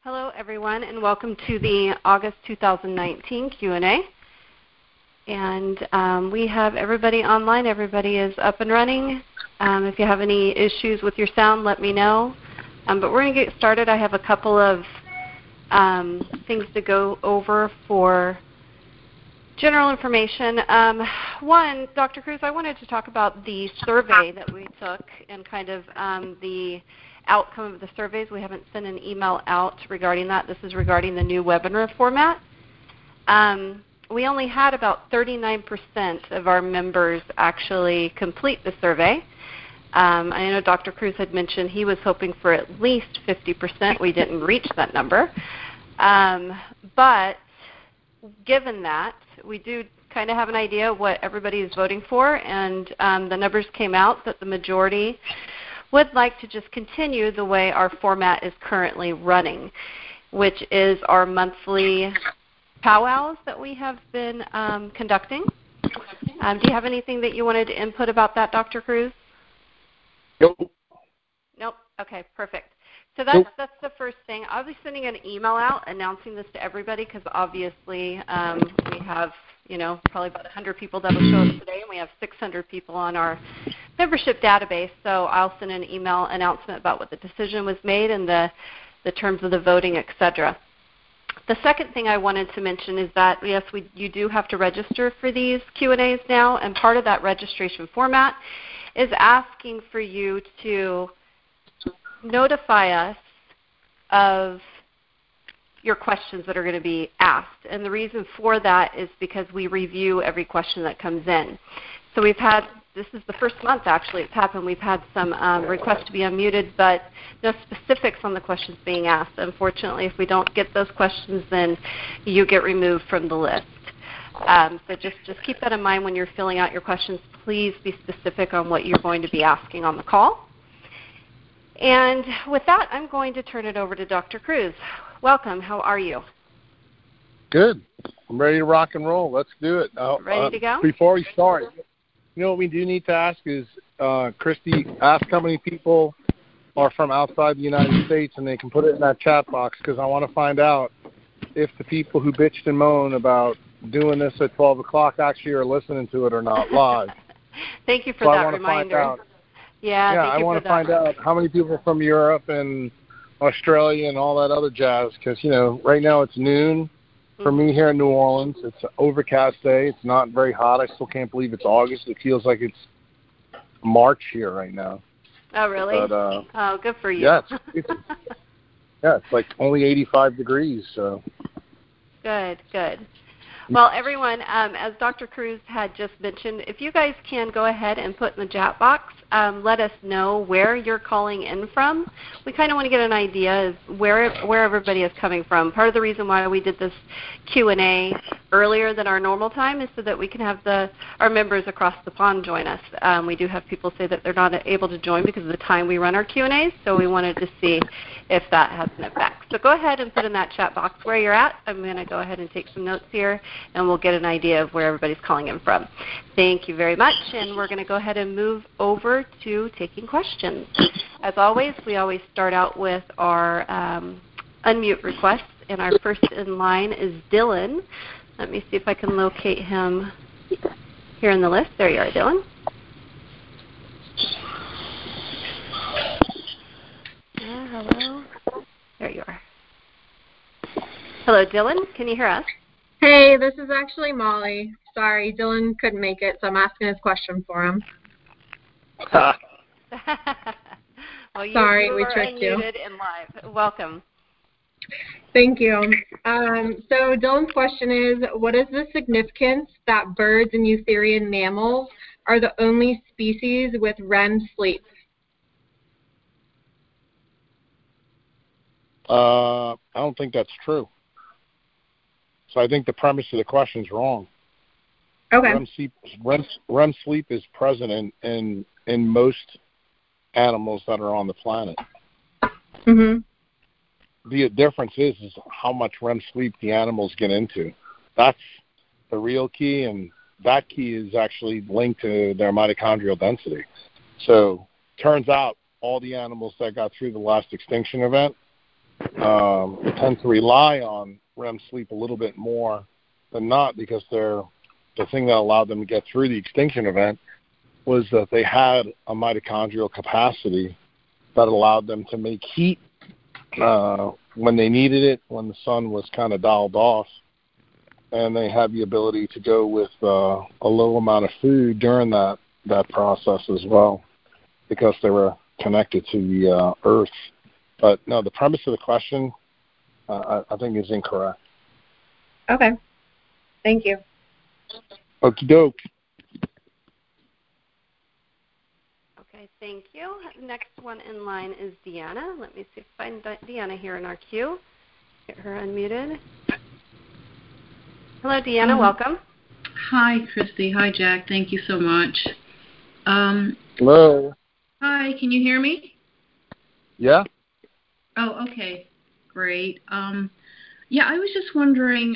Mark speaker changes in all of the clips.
Speaker 1: Hello, everyone, and welcome to the August 2019 Q&A. And we have everybody online. Everybody is up and running. If you have any issues with your sound, let me know. But we're going to get started. I have a couple of things to go over for general information. One, Dr. Cruz, I wanted to talk about the survey that we took and kind of the outcome of the surveys. We haven't sent an email out regarding that. This is regarding the new webinar format. We only had about 39% of our members actually complete the survey. I know Dr. Cruz had mentioned he was hoping for at least 50%. We didn't reach that number. But given that, we do kind of have an idea of what everybody is voting for, and the numbers came out that the majority would like to just continue the way our format is currently running, which is our monthly powwows that we have been conducting. Do you have anything that you wanted to input about that, Dr. Cruz?
Speaker 2: Nope.
Speaker 1: Nope. Okay, perfect. So that's the first thing. I'll be sending an email out announcing this to everybody because obviously we have, probably about 100 people that will show up today, and we have 600 people on our membership database. So I'll send an email announcement about what the decision was made and the terms of the voting, etc. The second thing I wanted to mention is that, yes, you do have to register for these Q&As now, and part of that registration format is asking for you to notify us of your questions that are going to be asked. And the reason for that is because we review every question that comes in. So this is the first month actually it's happened, we've had some requests to be unmuted, but no specifics on the questions being asked. Unfortunately, if we don't get those questions, then you get removed from the list. So just keep that in mind when you're filling out your questions. Please be specific on what you're going to be asking on the call. And with that, I'm going to turn it over to Dr. Cruz. Welcome. How are you?
Speaker 2: Good. I'm ready to rock and roll. Let's do it.
Speaker 1: Ready to go?
Speaker 2: Before we start, what we do need to ask is, Christy, ask how many people are from outside the United States, and they can put it in that chat box because I want to find out if the people who bitched and moaned about doing this at 12 o'clock actually are listening to it or not live.
Speaker 1: Thank you for that reminder.
Speaker 2: I want to find out how many people from Europe and Australia and all that other jazz because, right now it's noon for me here in New Orleans. It's an overcast day. It's not very hot. I still can't believe it's August. It feels like it's March here right now.
Speaker 1: Oh, really?
Speaker 2: But,
Speaker 1: good for you.
Speaker 2: Yeah, it's like only 85 degrees. So.
Speaker 1: Good. Well, everyone, as Dr. Cruz had just mentioned, if you guys can go ahead and put in the chat box, let us know where you're calling in from. We kind of want to get an idea of where everybody is coming from. Part of the reason why we did this Q&A earlier than our normal time is so that we can have our members across the pond join us. We do have people say that they're not able to join because of the time we run our Q&As, so we wanted to see if that has an effect. So go ahead and put in that chat box where you're at. I'm going to go ahead and take some notes here, and we'll get an idea of where everybody's calling in from. Thank you very much, and we're going to go ahead and move over to taking questions. As always, we always start out with our unmute requests, and our first in line is Dylan. Let me see if I can locate him here in the list. There you are, Dylan. Hello. There you are. Hello, Dylan. Can you hear us?
Speaker 3: Hey, this is actually Molly. Sorry, Dylan couldn't make it, so I'm asking his question for him.
Speaker 1: Well,
Speaker 3: Sorry,
Speaker 1: you
Speaker 3: we
Speaker 1: are
Speaker 3: tricked you.
Speaker 1: unmuted and live. Welcome.
Speaker 3: Thank you. So Dylan's question is, what is the significance that birds and eutherian mammals are the only species with REM sleep?
Speaker 2: I don't think that's true. So I think the premise of the question is wrong.
Speaker 3: Okay.
Speaker 2: REM sleep is present in most animals that are on the planet.
Speaker 3: Mm-hmm.
Speaker 2: The difference is how much REM sleep the animals get into. That's the real key, and that key is actually linked to their mitochondrial density. So turns out all the animals that got through the last extinction event tend to rely on REM sleep a little bit more than not, because the thing that allowed them to get through the extinction event was that they had a mitochondrial capacity that allowed them to make heat when they needed it, when the sun was kind of dialed off, and they had the ability to go with a low amount of food during that process as well, because they were connected to the earth. But no, the premise of the question, I think, is incorrect.
Speaker 3: Okay. Thank you.
Speaker 2: Okie doke.
Speaker 1: Okay, thank you. Next one in line is Deanna. Let me see if I find Deanna here in our queue. Get her unmuted. Hello, Deanna. Welcome.
Speaker 4: Hi, Christy. Hi, Jack. Thank you so much.
Speaker 2: Hello.
Speaker 4: Hi, can you hear me?
Speaker 2: Yeah?
Speaker 4: Oh, okay. Great. Yeah, I was just wondering,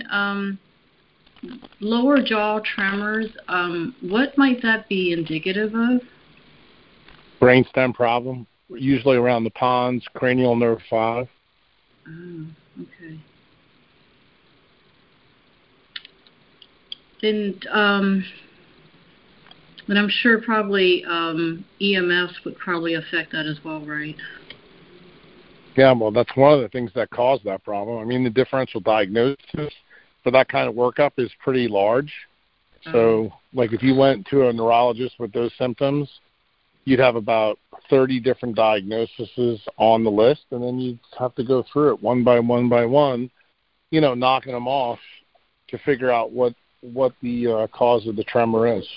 Speaker 4: lower jaw tremors, what might that be indicative of?
Speaker 2: Brainstem problem, usually around the pons, cranial nerve 5.
Speaker 4: Oh, okay. And I'm sure probably EMS would probably affect that as well, right?
Speaker 2: Yeah, well, that's one of the things that caused that problem. I mean, the differential diagnosis for that kind of workup is pretty large. So, like, if you went to a neurologist with those symptoms, you'd have about 30 different diagnoses on the list, and then you'd have to go through it one by one, knocking them off to figure out what the cause of the tremor is.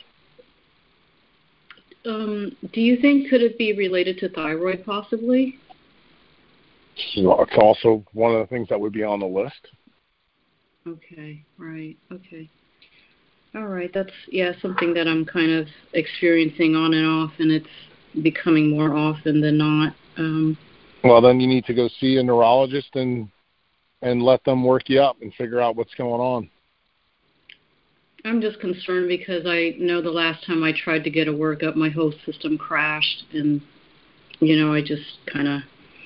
Speaker 4: Do you think, could it be related to thyroid possibly?
Speaker 2: It's also one of the things that would be on the list.
Speaker 4: Okay, right, okay. All right, that's, something that I'm kind of experiencing on and off, and it's becoming more often than not.
Speaker 2: Well, then you need to go see a neurologist and let them work you up and figure out what's going on.
Speaker 4: I'm just concerned because I know the last time I tried to get a workup, my whole system crashed, and, I just kind of,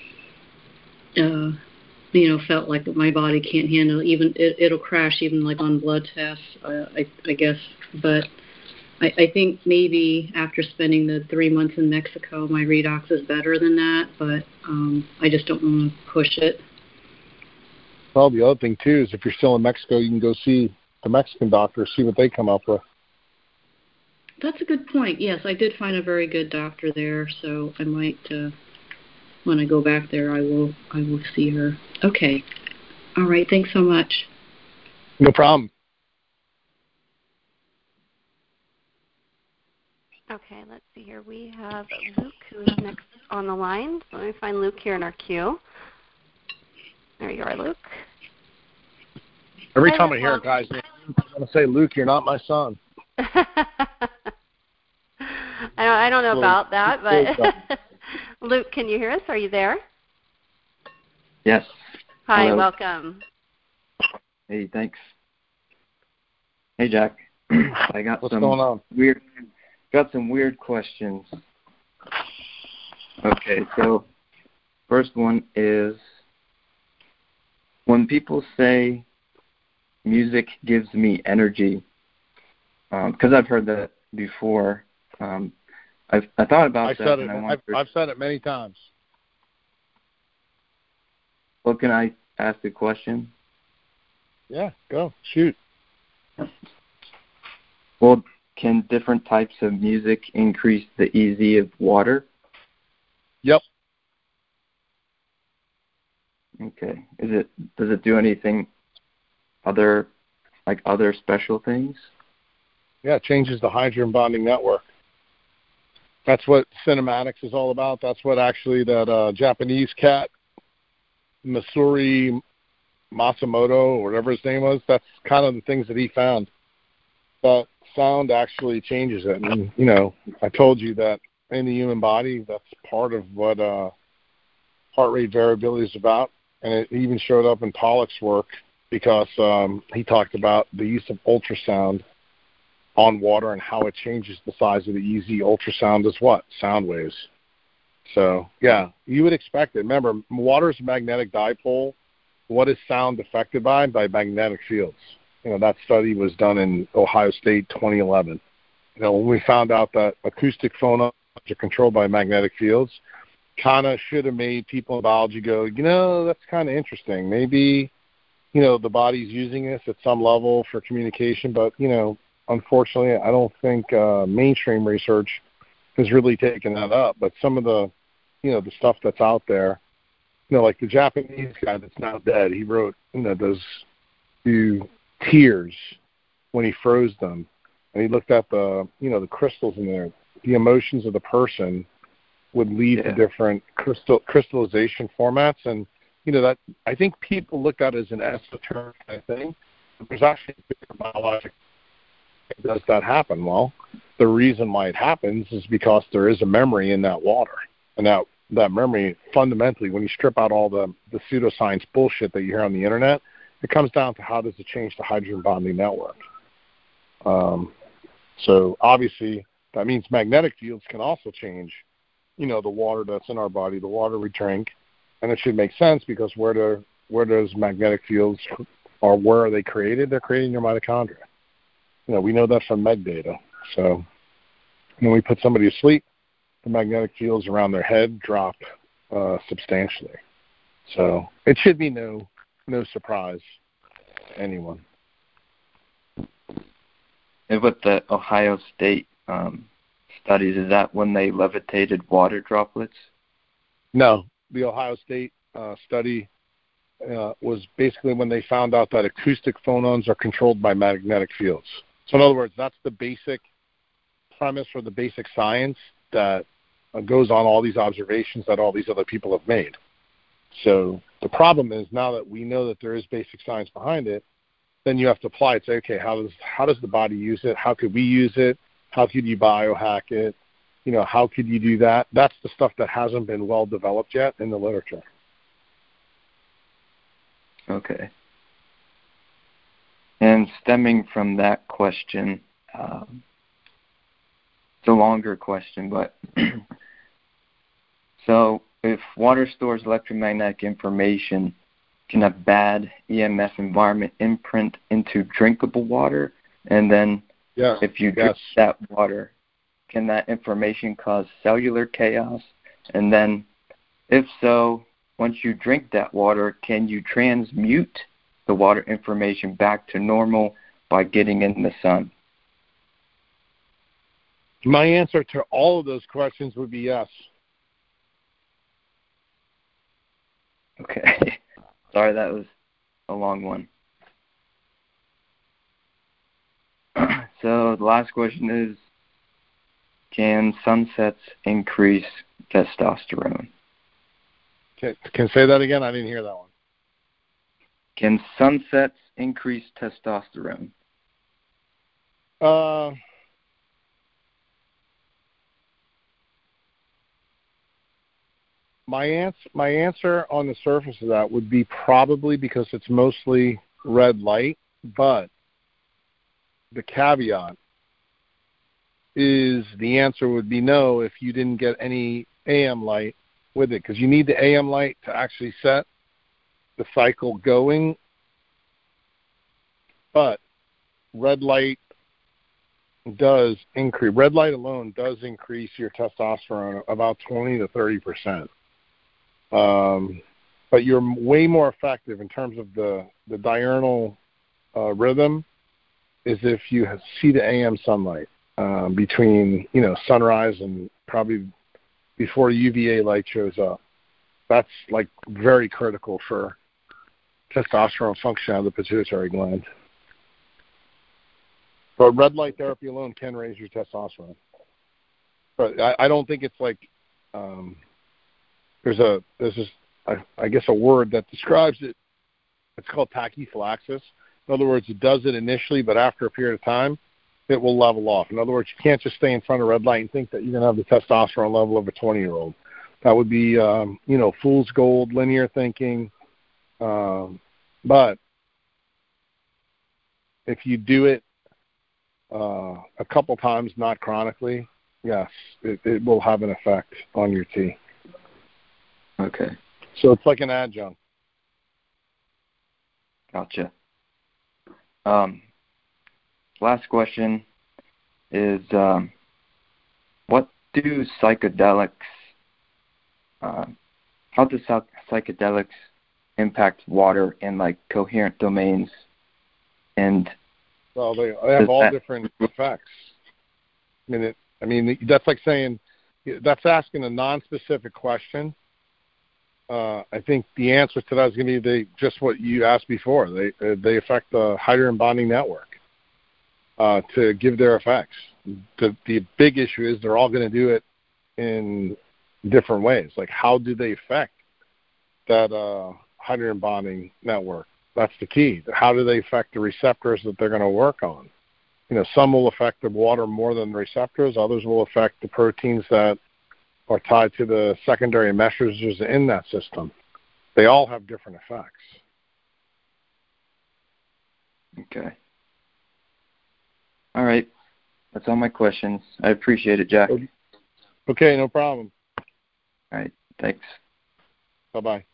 Speaker 4: felt like my body can't handle it. Even it'll crash even like on blood tests, I guess. But I think maybe after spending the 3 months in Mexico, my redox is better than that. But I just don't want to push it.
Speaker 2: Well, the other thing too is if you're still in Mexico, you can go see the Mexican doctor, see what they come up with.
Speaker 4: That's a good point. Yes, I did find a very good doctor there, so I might. When I go back there, I will see her. Okay. All right. Thanks so much.
Speaker 2: No problem.
Speaker 1: Okay, let's see here. We have Luke, who is next on the line. So let me find Luke here in our queue. There you are, Luke.
Speaker 2: Every time I hear a guy's name, I'm going to say, Luke, you're not my son.
Speaker 1: I don't know about that, but Luke, can you hear us? Are you there?
Speaker 5: Yes.
Speaker 1: Hi,
Speaker 5: hello.
Speaker 1: welcome.
Speaker 5: Hey, thanks. Hey, Jack. I got
Speaker 2: What's going on?
Speaker 5: some weird questions. Okay, so first one is, when people say music gives me energy, because I've heard that before. I thought about that.
Speaker 2: I've said it many times.
Speaker 5: Well, can I ask a question?
Speaker 2: Yeah, go. Shoot.
Speaker 5: Well, can different types of music increase the EZ of water?
Speaker 2: Yep.
Speaker 5: Okay. Does it do anything other special things?
Speaker 2: Yeah, it changes the hydrogen bonding network. That's what cinematics is all about. That's what actually that Japanese cat, Masuri Matsumoto, or whatever his name was, that's kind of the things that he found. That sound actually changes it. And, I told you that in the human body, that's part of what heart rate variability is about. And it even showed up in Pollock's work because he talked about the use of ultrasound on water and how it changes the size of the EZ. Ultrasound is what? Sound waves. So, yeah, you would expect it. Remember, water's a magnetic dipole. What is sound affected by? By magnetic fields. That study was done in Ohio State 2011. When we found out that acoustic phonons are controlled by magnetic fields, kind of should have made people in biology go, that's kind of interesting. Maybe, the body's using this at some level for communication, but, unfortunately, I don't think mainstream research has really taken that up. But some of the, the stuff that's out there, like the Japanese guy that's now dead, he wrote, those few tears when he froze them. And he looked at the, the crystals in there. The emotions of the person would lead to different crystallization formats. And, that I think people look at it as an esoteric kind of thing. But there's actually a bigger biologic does that happen? Well, the reason why it happens is because there is a memory in that water. And that memory, fundamentally, when you strip out all the pseudoscience bullshit that you hear on the internet, it comes down to how does it change the hydrogen bonding network. So obviously that means magnetic fields can also change, the water that's in our body, the water we drink, and it should make sense because where does magnetic fields, or where are they created? They're created in your mitochondria. We know that from med data. So when we put somebody to sleep, the magnetic fields around their head drop substantially. So it should be no surprise to anyone.
Speaker 5: And with the Ohio State studies, is that when they levitated water droplets?
Speaker 2: No, the Ohio State study was basically when they found out that acoustic phonons are controlled by magnetic fields. So in other words, that's the basic premise or the basic science that goes on all these observations that all these other people have made. So the problem is now that we know that there is basic science behind it, then you have to apply it. Say, okay, how does the body use it? How could we use it? How could you biohack it? How could you do that? That's the stuff that hasn't been well developed yet in the literature.
Speaker 5: Okay. And stemming from that question, it's a longer question, but so if water stores electromagnetic information, can a bad EMF environment imprint into drinkable water? And then if you drink that water, can that information cause cellular chaos? And then if so, once you drink that water, can you transmute the water information back to normal by getting in the sun?
Speaker 2: My answer to all of those questions would be yes.
Speaker 5: Okay. Sorry, that was a long one. So the last question is, can sunsets increase testosterone?
Speaker 2: Can say that again? I didn't hear that one.
Speaker 5: Can sunsets increase testosterone?
Speaker 2: My answer on the surface of that would be probably because it's mostly red light, but the caveat is the answer would be no if you didn't get any AM light with it, because you need the AM light to actually set the cycle going. But red light does increase. Red light alone does increase your testosterone about 20 to 30%. But you're way more effective in terms of the diurnal rhythm is if you see the AM sunlight between sunrise and probably before UVA light shows up. That's like very critical for testosterone function of the pituitary gland. But red light therapy alone can raise your testosterone. But I don't think it's like there's this I guess a word that describes it. It's called tachyphylaxis. In other words, it does it initially, but after a period of time, it will level off. In other words, you can't just stay in front of red light and think that you're going to have the testosterone level of a 20-year-old. That would be, fool's gold, linear thinking. But if you do it a couple times, not chronically, yes, it will have an effect on your T.
Speaker 5: Okay.
Speaker 2: So it's like an adjunct.
Speaker 5: Gotcha. Last question is, what do psychedelics, how do psychedelics impact water in like coherent domains? And
Speaker 2: well, they have all different effects. I mean, that's like saying, that's asking a non-specific question. I think the answer to that is going to be just what you asked before. They affect the hydrogen bonding network to give their effects. The big issue is they're all going to do it in different ways. Like, how do they affect that hydrogen bonding network? That's the key. How do they affect the receptors that they're going to work on? Some will affect the water more than the receptors. Others will affect the proteins that are tied to the secondary messengers in that system. They all have different effects.
Speaker 5: Okay. All right. That's all my questions. I appreciate it, Jack.
Speaker 2: Okay, no problem.
Speaker 5: All right. Thanks.
Speaker 2: Bye-bye.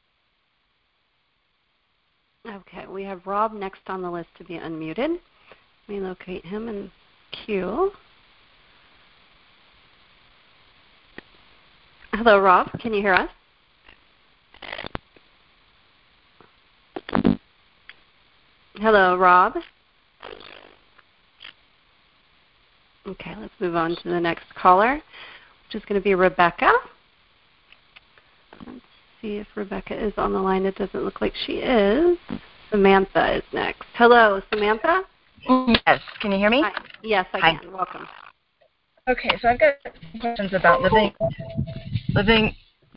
Speaker 1: Okay, we have Rob next on the list to be unmuted. Let me locate him in queue. Hello, Rob. Can you hear us? Hello, Rob. Okay, let's move on to the next caller, which is going to be Rebecca. Let's see if Rebecca is on the line. It doesn't look like she is. Samantha is next. Hello, Samantha?
Speaker 6: Yes. Can you hear me?
Speaker 1: Hi. Yes, I can. Welcome.
Speaker 6: Okay, so I've got questions about living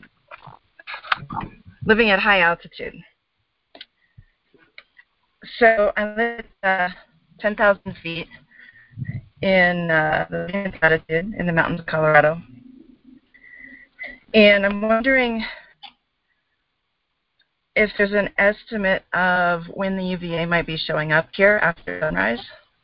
Speaker 6: at high altitude. So I live at 10,000 feet in the latitude in the mountains of Colorado. And I'm wondering if there's an estimate of when the UVA might be showing up here after sunrise.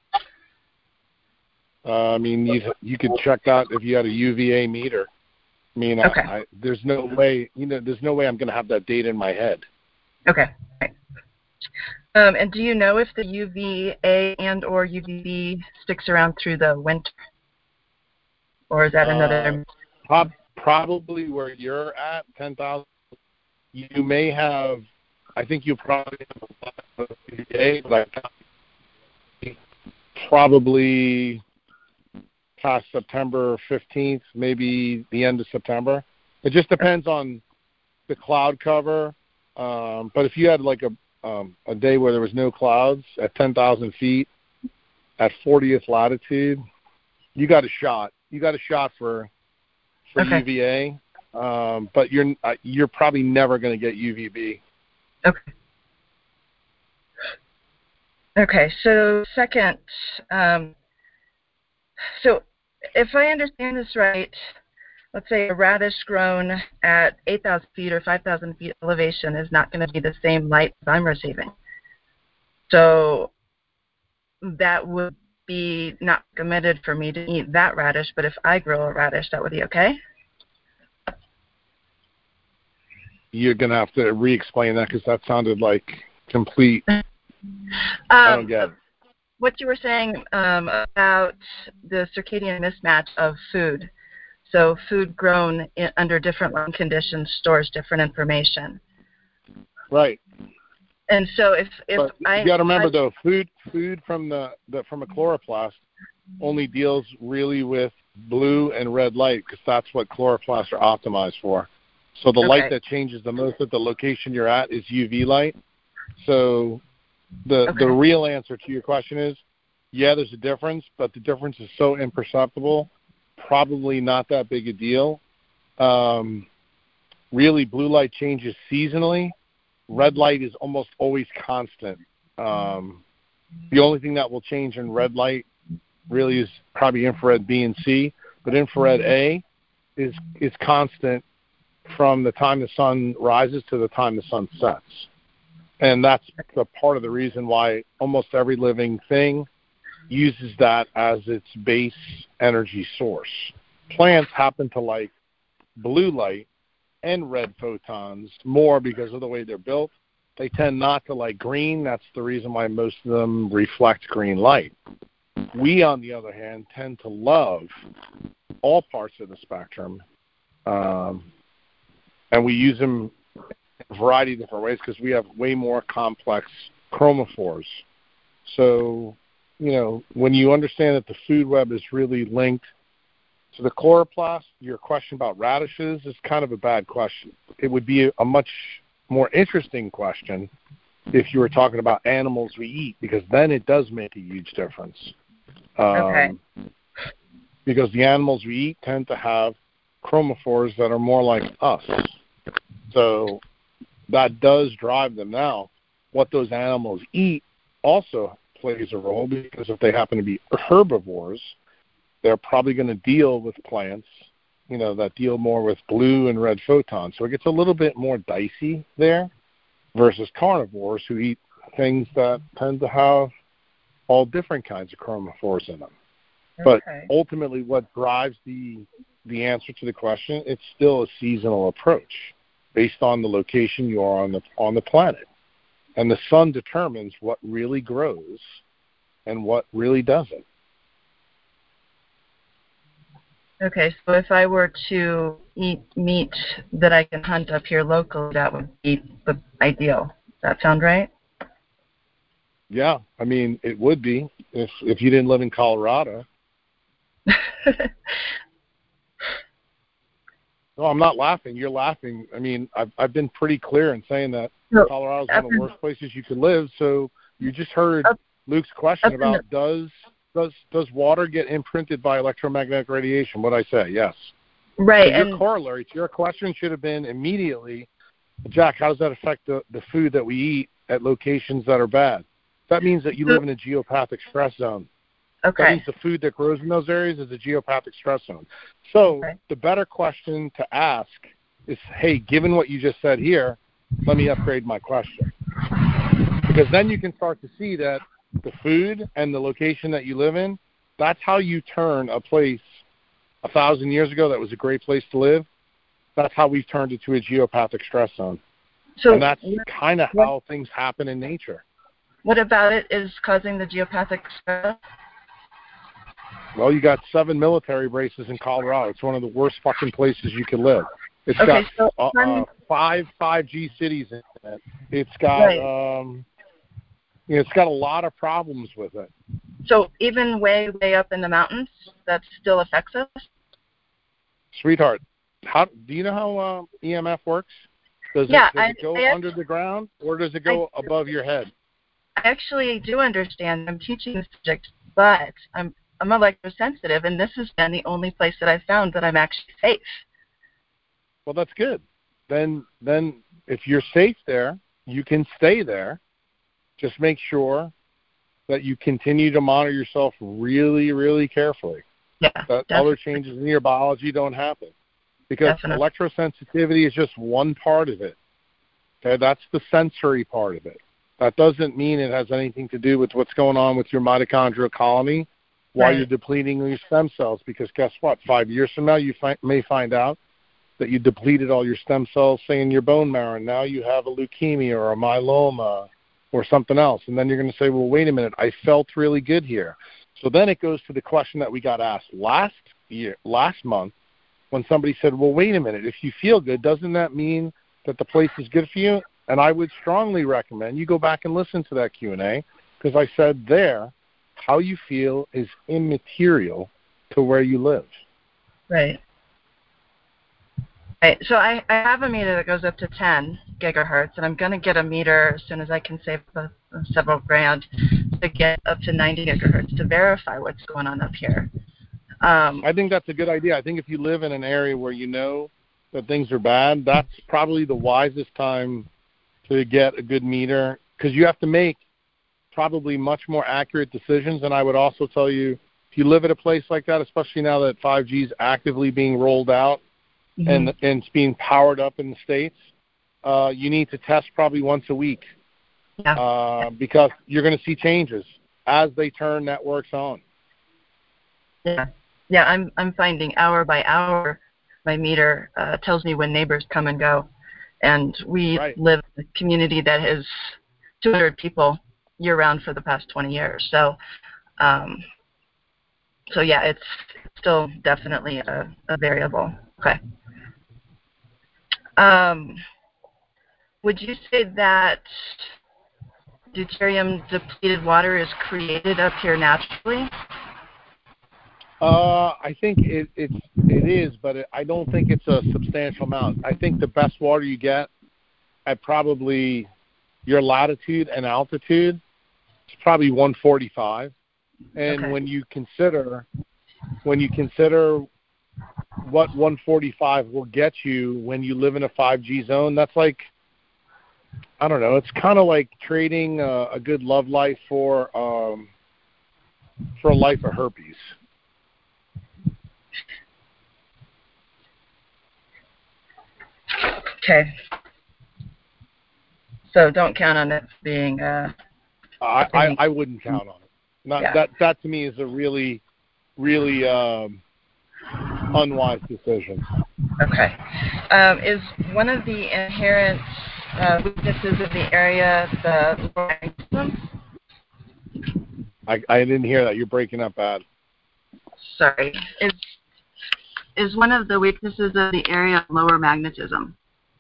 Speaker 2: I mean, you could check that if you had a UVA meter. I mean,
Speaker 6: okay.
Speaker 2: There's no way I'm going to have that data in my head.
Speaker 6: Okay. Right. And do you know if the UVA and or UVB sticks around through the winter? Or is that another?
Speaker 2: Probably where you're at, 10,000. You may have, I think you probably have a lot of UVA, but probably past September 15th, maybe the end of September. It just depends on the cloud cover. But if you had like a day where there was no clouds at 10,000 feet at 40th latitude, you got a shot. You got a shot for
Speaker 6: okay.
Speaker 2: UVA, but you're probably never going to get UVB.
Speaker 6: Okay. Okay. So second, so if I understand this right, let's say a radish grown at 8,000 feet or 5,000 feet elevation is not going to be the same light as I'm receiving. So that would be not recommended for me to eat that radish, but if I grow a radish, that would be okay?
Speaker 2: You're going to have to re-explain that because that sounded like complete. I don't get it.
Speaker 6: What you were saying about the circadian mismatch of food. So food grown under different light conditions stores different information.
Speaker 2: Right.
Speaker 6: And so if
Speaker 2: you got to remember though, food from from a chloroplast only deals really with blue and red light because that's what chloroplasts are optimized for. So the light that changes the most at the location you're at is UV light. So the real answer to your question is, yeah, there's a difference, but the difference is so imperceptible, probably not that big a deal. Really, blue light changes seasonally. Red light is almost always constant. The only thing that will change in red light really is probably infrared B and C, but infrared A is constant from the time the sun rises to the time the sun sets. And that's a part of the reason why almost every living thing uses that as its base energy source. Plants happen to like blue light, and red photons more because of the way they're built. They tend not to like green. That's the reason why most of them reflect green light. We, on the other hand, tend to love all parts of the spectrum, and we use them in a variety of different ways because we have way more complex chromophores. So, when you understand that the food web is really linked to the chloroplast, your question about radishes is kind of a bad question. It would be a much more interesting question if you were talking about animals we eat, because then it does make a huge difference.
Speaker 6: Okay.
Speaker 2: Because the animals we eat tend to have chromophores that are more like us. So that does drive them. Now, what those animals eat also plays a role, because if they happen to be herbivores, they're probably going to deal with plants, that deal more with blue and red photons. So it gets a little bit more dicey there versus carnivores who eat things that tend to have all different kinds of chromophores in them. But ultimately what drives the answer to the question, it's still a seasonal approach based on the location you are on the planet. And the sun determines what really grows and what really doesn't.
Speaker 6: Okay, so if I were to eat meat that I can hunt up here locally, that would be the ideal. Does that sound right?
Speaker 2: Yeah, I mean, it would be if you didn't live in Colorado. No, I'm not laughing. You're laughing. I mean, I've been pretty clear in saying that Colorado is one of the worst places you could live. So you just heard Luke's question about does water get imprinted by electromagnetic radiation? What'd I say? Yes.
Speaker 6: Right.
Speaker 2: So your corollary to your question should have been immediately, Jack, how does that affect the food that we eat at locations that are bad? That means that you live in a geopathic stress zone.
Speaker 6: Okay.
Speaker 2: That means the food that grows in those areas is a geopathic stress zone. So the better question to ask is, hey, given what you just said here, let me upgrade my question. Because then you can start to see that the food and the location that you live in, that's how you turn a place 1,000 years ago that was a great place to live. That's how we've turned it to a geopathic stress zone. So, and that's kind of how things happen in nature.
Speaker 6: What about it is causing the geopathic stress?
Speaker 2: Well, you got 7 military bases in Colorado. It's one of the worst fucking places you can live. It's got 5 5G cities in it. It's got it's got a lot of problems with it.
Speaker 6: So even way up in the mountains, that still affects us?
Speaker 2: Sweetheart, do you know how EMF works? Does it go under the ground, or does it go above your head?
Speaker 6: I actually do understand. I'm teaching the subject, but I'm electrosensitive, and this has been the only place that I've found that I'm actually safe.
Speaker 2: Well, that's good. Then if you're safe there, you can stay there. Just make sure that you continue to monitor yourself really, really carefully.
Speaker 6: Yeah,
Speaker 2: that other changes in your biology don't happen. Because electrosensitivity is just one part of it. Okay, that's the sensory part of it. That doesn't mean it has anything to do with what's going on with your mitochondrial colony while you're depleting your stem cells. Because guess what? 5 years from now, you may find out that you depleted all your stem cells, say, in your bone marrow, and now you have a leukemia or a myeloma or something else. And then you're going to say, well, wait a minute, I felt really good here. So then it goes to the question that we got asked last month, when somebody said, well, wait a minute, if you feel good, doesn't that mean that the place is good for you? And I would strongly recommend you go back and listen to that Q&A, because I said there, how you feel is immaterial to where you live.
Speaker 6: Right. Right. So I have a meter that goes up to 10 gigahertz, and I'm going to get a meter as soon as I can save several grand to get up to 90 gigahertz to verify what's going on up here.
Speaker 2: I think that's a good idea. I think if you live in an area where you know that things are bad, that's probably the wisest time to get a good meter, because you have to make probably much more accurate decisions. And I would also tell you, if you live at a place like that, especially now that 5G is actively being rolled out and it's being powered up in the States, you need to test probably once a week because you're going to see changes as they turn networks on.
Speaker 6: Yeah, I'm finding hour by hour my meter tells me when neighbors come and go. And we live in a community that has 200 people year-round for the past 20 years. So, yeah, it's still definitely a variable. Okay. Would you say that deuterium-depleted water is created up here naturally?
Speaker 2: I think it is, but I don't think it's a substantial amount. I think the best water you get at probably your latitude and altitude is probably 145. And when you consider what 145 will get you when you live in a 5G zone, that's like, I don't know, it's kind of like trading a good love life for a life of herpes.
Speaker 6: Okay. So don't count on it being.
Speaker 2: I wouldn't count on it. That to me is a really, really unwise decision.
Speaker 6: Okay. Is one of the inherent weaknesses of the area the lower magnetism?
Speaker 2: I didn't hear that. You're breaking up bad.
Speaker 6: Sorry. Is one of the weaknesses of the area lower magnetism?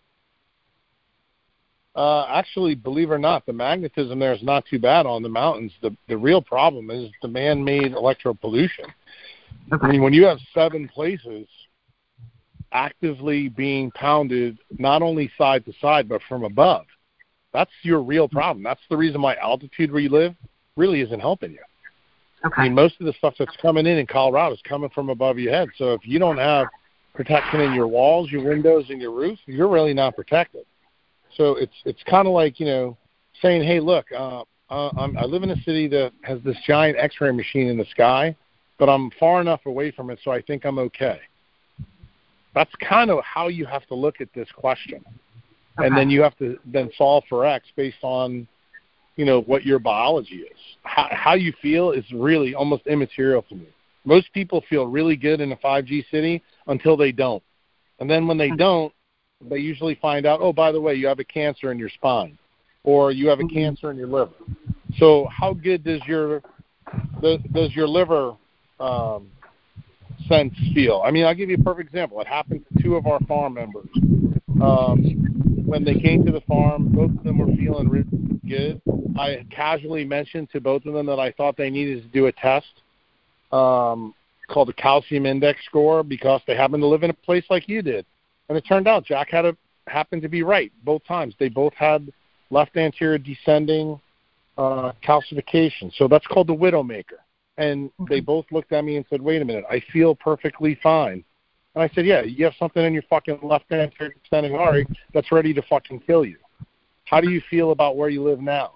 Speaker 2: Actually, believe it or not, the magnetism there is not too bad on the mountains. The real problem is the man-made electropollution. Okay. I mean, when you have 7 places actively being pounded, not only side to side, but from above, that's your real problem. That's the reason why altitude where you live really isn't helping you. Okay. I mean, most of the stuff that's coming in Colorado is coming from above your head. So if you don't have protection in your walls, your windows, and your roof, you're really not protected. So it's kind of like, saying, hey, look, I live in a city that has this giant X-ray machine in the sky, but I'm far enough away from it, so I think I'm okay. That's kind of how you have to look at this question. Okay. And then you have to then solve for X based on, what your biology is. How you feel is really almost immaterial to me. Most people feel really good in a 5G city until they don't. And then when they don't, they usually find out, oh, by the way, you have a cancer in your spine, or you have a cancer in your liver. So how good does your liver sense feel? I mean, I'll give you a perfect example. It happened to 2 of our farm members. When they came to the farm, both of them were feeling really good. I casually mentioned to both of them that I thought they needed to do a test called the calcium index score because they happened to live in a place like you did. And it turned out Jack happened to be right both times. They both had left anterior descending calcification. So that's called the widowmaker. And they both looked at me and said, wait a minute, I feel perfectly fine. And I said, yeah, you have something in your fucking left anterior descending artery that's ready to fucking kill you. How do you feel about where you live now?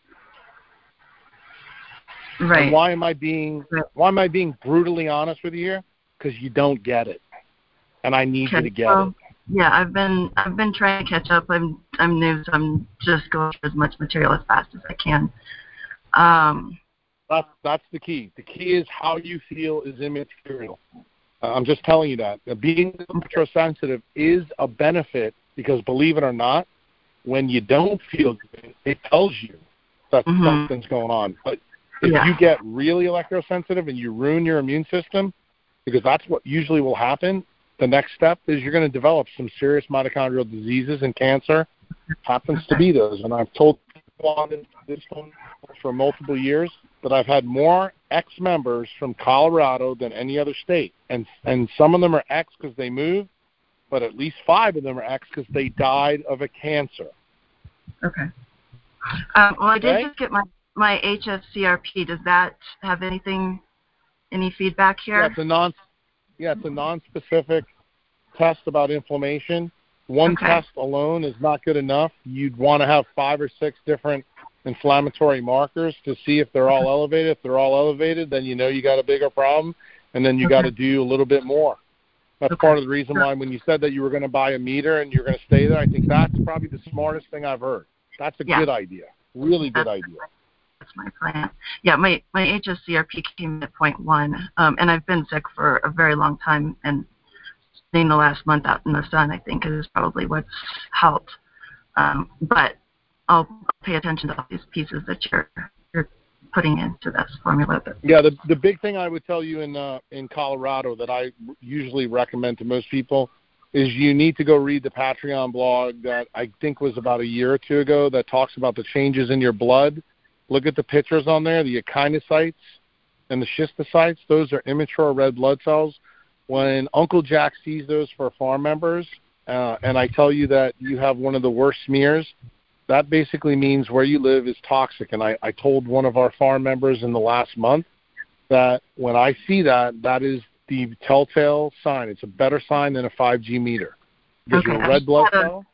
Speaker 6: Right.
Speaker 2: And why am I being brutally honest with you here? Because you don't get it. And I need you to get it.
Speaker 6: Yeah, I've been trying to catch up. I'm new, so I'm just going through as much material as fast as I can.
Speaker 2: That's the key. The key is how you feel is immaterial. I'm just telling you that. Being electrosensitive is a benefit because, believe it or not, when you don't feel good, it tells you that something's going on. But if you get really electrosensitive and you ruin your immune system, because that's what usually will happen, the next step is you're going to develop some serious mitochondrial diseases, and cancer happens to be those. And I've told people on this phone for multiple years that I've had more ex-members from Colorado than any other state. And some of them are ex because they moved, but at least 5 of them are ex because they died of a cancer.
Speaker 6: Okay. Well, I did just get my HSCRP. Does that have any feedback here?
Speaker 2: It's a non-specific test about inflammation. One test alone is not good enough. You'd want to have 5 or 6 different inflammatory markers to see if they're all elevated. If they're all elevated, then you got a bigger problem, and then you got to do a little bit more. That's part of the reason why when you said that you were going to buy a meter and you're going to stay there, I think that's probably the smartest thing I've heard. That's a good idea. Really good idea.
Speaker 6: That's my plan. Yeah, my HSCRP came at 0.1, and I've been sick for a very long time, and spending the last month out in the sun, I think, is probably what's helped. But I'll pay attention to all these pieces that you're putting into this formula.
Speaker 2: Yeah, the big thing I would tell you in Colorado that I usually recommend to most people is you need to go read the Patreon blog that I think was about a year or two ago that talks about the changes in your blood. Look at the pictures on there, the echinocytes and the schistocytes. Those are immature red blood cells. When Uncle Jack sees those for farm members, and I tell you that you have one of the worst smears, that basically means where you live is toxic. And I told one of our farm members in the last month that when I see that, that is the telltale sign. It's a better sign than a 5G meter. Because your red blood cell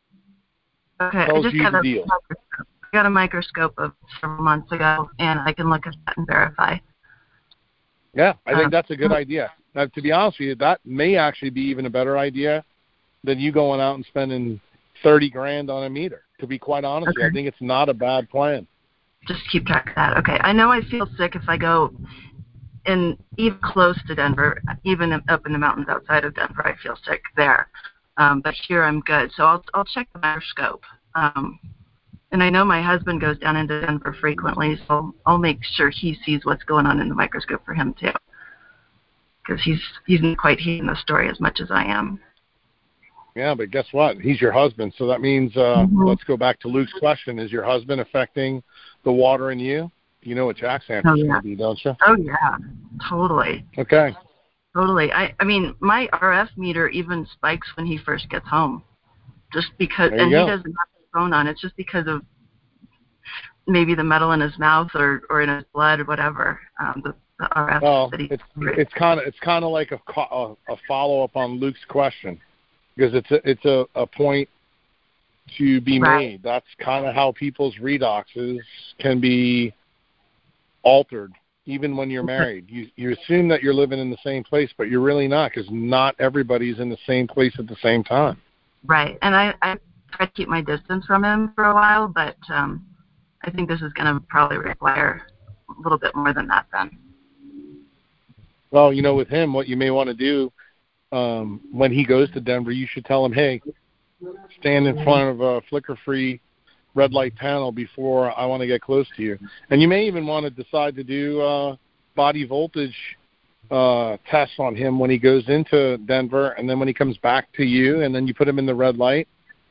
Speaker 2: tells you the deal.
Speaker 6: I got a microscope of several months ago, and I can look at that and verify.
Speaker 2: Yeah, I think that's a good idea. Now, to be honest with you, that may actually be even a better idea than you going out and spending $30,000 on a meter. To be quite honest with you, I think it's not a bad plan.
Speaker 6: Just keep track of that. Okay, I know I feel sick if I go in even close to Denver, even up in the mountains outside of Denver. I feel sick there, but here I'm good. So I'll check the microscope. And I know my husband goes down into Denver frequently, so I'll make sure he sees what's going on in the microscope for him too, because he's not quite hearing the story as much as I am.
Speaker 2: Yeah, but guess what? He's your husband, so that means let's go back to Luke's question: is your husband affecting the water in you? You know what Jack's answer is going to be, don't you?
Speaker 6: Oh yeah, totally.
Speaker 2: Okay.
Speaker 6: Totally. I mean, my RF meter even spikes when he first gets home, just because, and he doesn't have his phone on. It's just because of maybe the metal in his mouth or in his blood or whatever. The RF.
Speaker 2: Well, it's kind of like a follow up on Luke's question, because it's a point to be made. That's kind of how people's redoxes can be altered, even when you're married. You assume that you're living in the same place, but you're really not, because not everybody's in the same place at the same time.
Speaker 6: Right, and I try to keep my distance from him for a while, but I think this is going to probably require a little bit more than that then.
Speaker 2: Well, you know, with him, what you may want to do when he goes to Denver, you should tell him, hey, stand in front of a flicker-free red light panel before I want to get close to you. And you may even want to decide to do body voltage tests on him when he goes into Denver, and then when he comes back to you, and then you put him in the red light.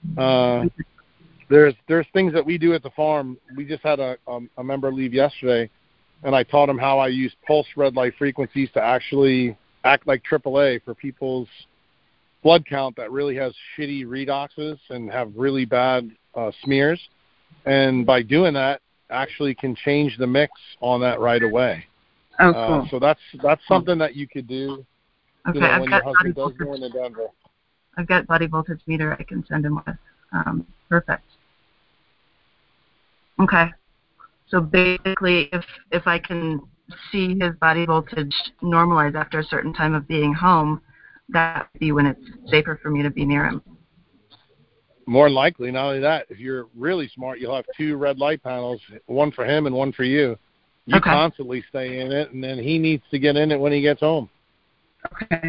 Speaker 2: There's things that we do at the farm. We just had a member leave yesterday, and I taught him how I use pulse red light frequencies to actually act like AAA for people's blood count that really has shitty redoxes and have really bad smears. And by doing that, actually can change the mix on that right away.
Speaker 6: Oh, cool.
Speaker 2: So that's something that you could do.
Speaker 6: Okay,
Speaker 2: when your husband does go into Denver.
Speaker 6: I've got body voltage meter I can send him with. Perfect. Okay. So basically, if I can see his body voltage normalize after a certain time of being home, that would be when it's safer for me to be near him.
Speaker 2: More than likely, not only that, if you're really smart, you'll have 2 red light panels, one for him and one for you. You constantly stay in it, and then he needs to get in it when he gets home.
Speaker 6: Okay.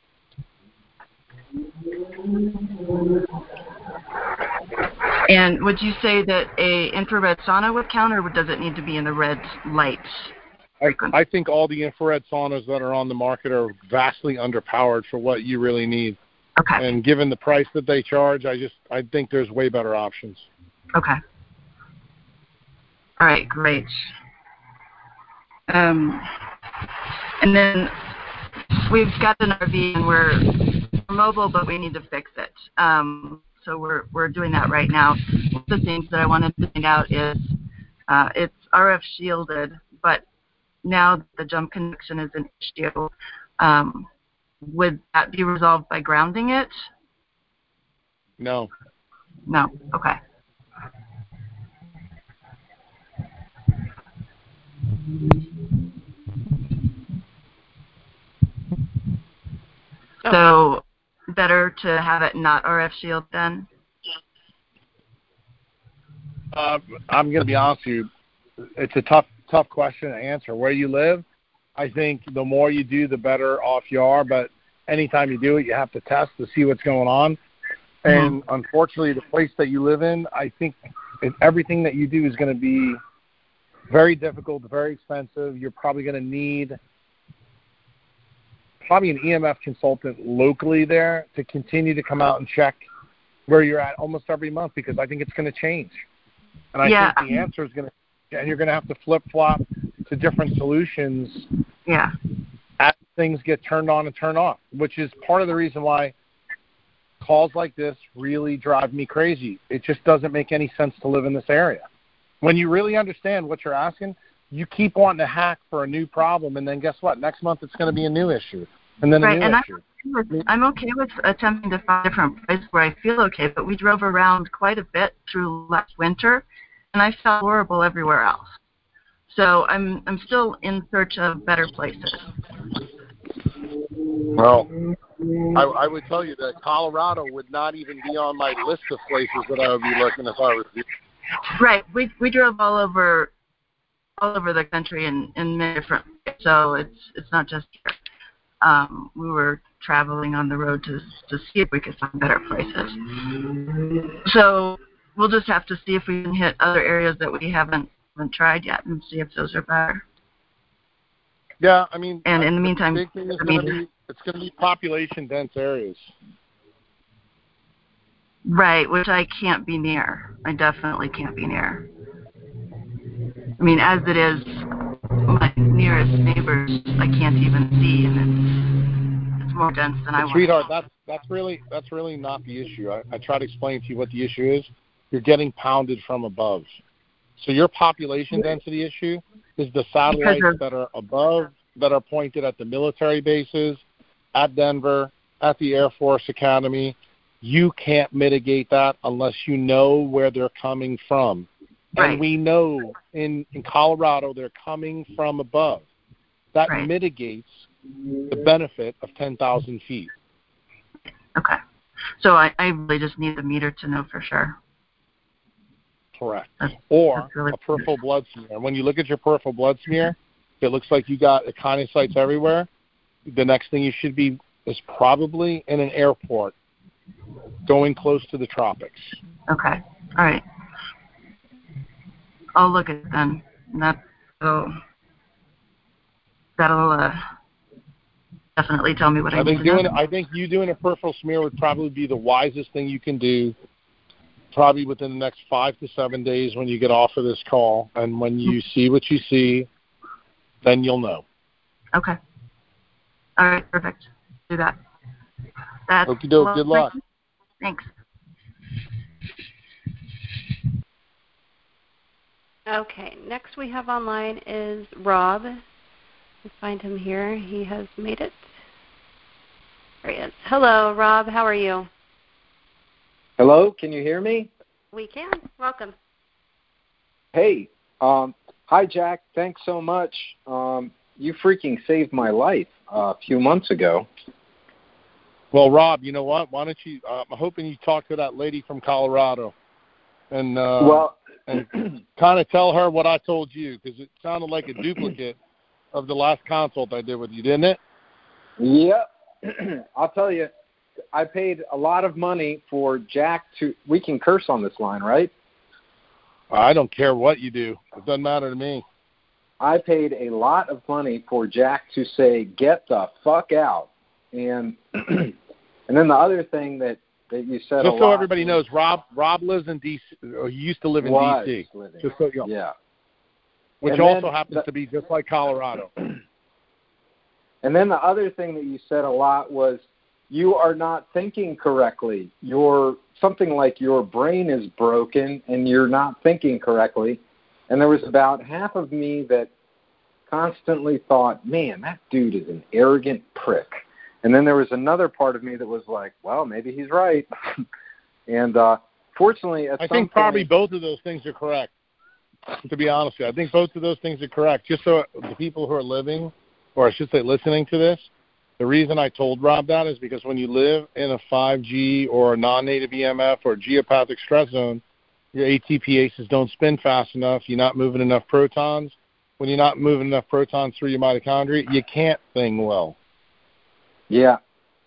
Speaker 6: And would you say that a infrared sauna would count, or does it need to be in the red light?
Speaker 2: I think all the infrared saunas that are on the market are vastly underpowered for what you really need.
Speaker 6: Okay.
Speaker 2: And given the price that they charge, I think there's way better options.
Speaker 6: Okay. All right, great. And then we've got an RV and we're mobile, but we need to fix it. So we're doing that right now. One of the things that I wanted to find out is it's RF shielded, but now the jump connection is an issue. Would that be resolved by grounding it?
Speaker 2: No.
Speaker 6: No. Okay. So better to have it not RF shield then?
Speaker 2: I'm going to be honest with you. It's a tough question to answer. Where you live, I think the more you do, the better off you are. But anytime you do it, you have to test to see what's going on. And unfortunately, the place that you live in, I think everything that you do is going to be very difficult, very expensive. You're probably going to need an EMF consultant locally there to continue to come out and check where you're at almost every month, because I think it's going to change. And I think the answer is going to, and you're going to have to flip-flop to different solutions as things get turned on and turned off, which is part of the reason why calls like this really drive me crazy. It just doesn't make any sense to live in this area. When you really understand what you're asking, you keep wanting to hack for a new problem, and then guess what? Next month it's going to be a new issue, and then a new issue.
Speaker 6: I'm okay with attempting to find a different place where I feel okay, but we drove around quite a bit through last winter, and I felt horrible everywhere else. So I'm still in search of better places.
Speaker 2: Well, I would tell you that Colorado would not even be on my list of places that I would be looking if I was you.
Speaker 6: Right. We drove all over the country in many different ways, so it's not just here. We were traveling on the road to see if we could find better places. So we'll just have to see if we can hit other areas that we haven't tried yet and see if those are better.
Speaker 2: Yeah, I mean,
Speaker 6: and in the meantime,
Speaker 2: big thing is it's going to be population-dense areas.
Speaker 6: Right, which I can't be near. I definitely can't be near. I mean, as it is, my nearest neighbors I can't even see, and it's more dense than I want.
Speaker 2: Sweetheart, that's really not the issue. I try to explain to you what the issue is. You're getting pounded from above. So your population density issue is the satellites that are above, that are pointed at the military bases, at Denver, at the Air Force Academy. You can't mitigate that unless you know where they're coming from.
Speaker 6: Right.
Speaker 2: And we know in Colorado they're coming from above. That mitigates the benefit of 10,000 feet.
Speaker 6: Okay. So I really just need the meter to know for sure.
Speaker 2: Correct. Or really a peripheral blood smear. When you look at your peripheral blood smear, if it looks like you got echinocytes everywhere, the next thing you should be is probably in an airport going close to the tropics.
Speaker 6: Okay. All right. I'll look at it then. That'll definitely tell me what I need to know.
Speaker 2: I think you doing a peripheral smear would probably be the wisest thing you can do, probably within the next 5 to 7 days when you get off of this call. And when you see what you see, then you'll know.
Speaker 6: Okay. All right, perfect. Do that.
Speaker 2: Okie doke. Good luck.
Speaker 6: Thanks.
Speaker 1: Okay, next we have online is Rob. Let's find him here. He has made it. There he is. Hello, Rob. How are you?
Speaker 7: Hello. Can you hear me?
Speaker 1: We can. Welcome.
Speaker 7: Hey. Hi, Jack. Thanks so much. You freaking saved my life a few months ago.
Speaker 2: Well, Rob, you know what? Why don't you? I'm hoping you talk to that lady from Colorado, and kind of tell her what I told you, because it sounded like a duplicate of the last consult I did with you, didn't it?
Speaker 7: Yep. I'll tell you, I paid a lot of money for Jack to. We can curse on this line, right?
Speaker 2: I don't care what you do. It doesn't matter to me.
Speaker 7: I paid a lot of money for Jack to say, "Get the fuck out." And then the other thing that you said
Speaker 2: just so everybody knows, Rob lives in D.C. Or he used to live in D.C. Just so you know.
Speaker 7: Yeah.
Speaker 2: Which
Speaker 7: and
Speaker 2: also happens to be just like Colorado.
Speaker 7: And then the other thing that you said a lot was, you are not thinking correctly. Something like your brain is broken and you're not thinking correctly. And there was about half of me that constantly thought, man, that dude is an arrogant prick. And then there was another part of me that was like, well, maybe he's right. And fortunately, I think
Speaker 2: probably both of those things are correct, to be honest with you. I think both of those things are correct. Just so the people who are living, or I should say listening to this, the reason I told Rob that is because when you live in a 5G or a non-native EMF or geopathic stress zone, your ATPases don't spin fast enough. You're not moving enough protons. When you're not moving enough protons through your mitochondria, you can't think well.
Speaker 7: Yeah.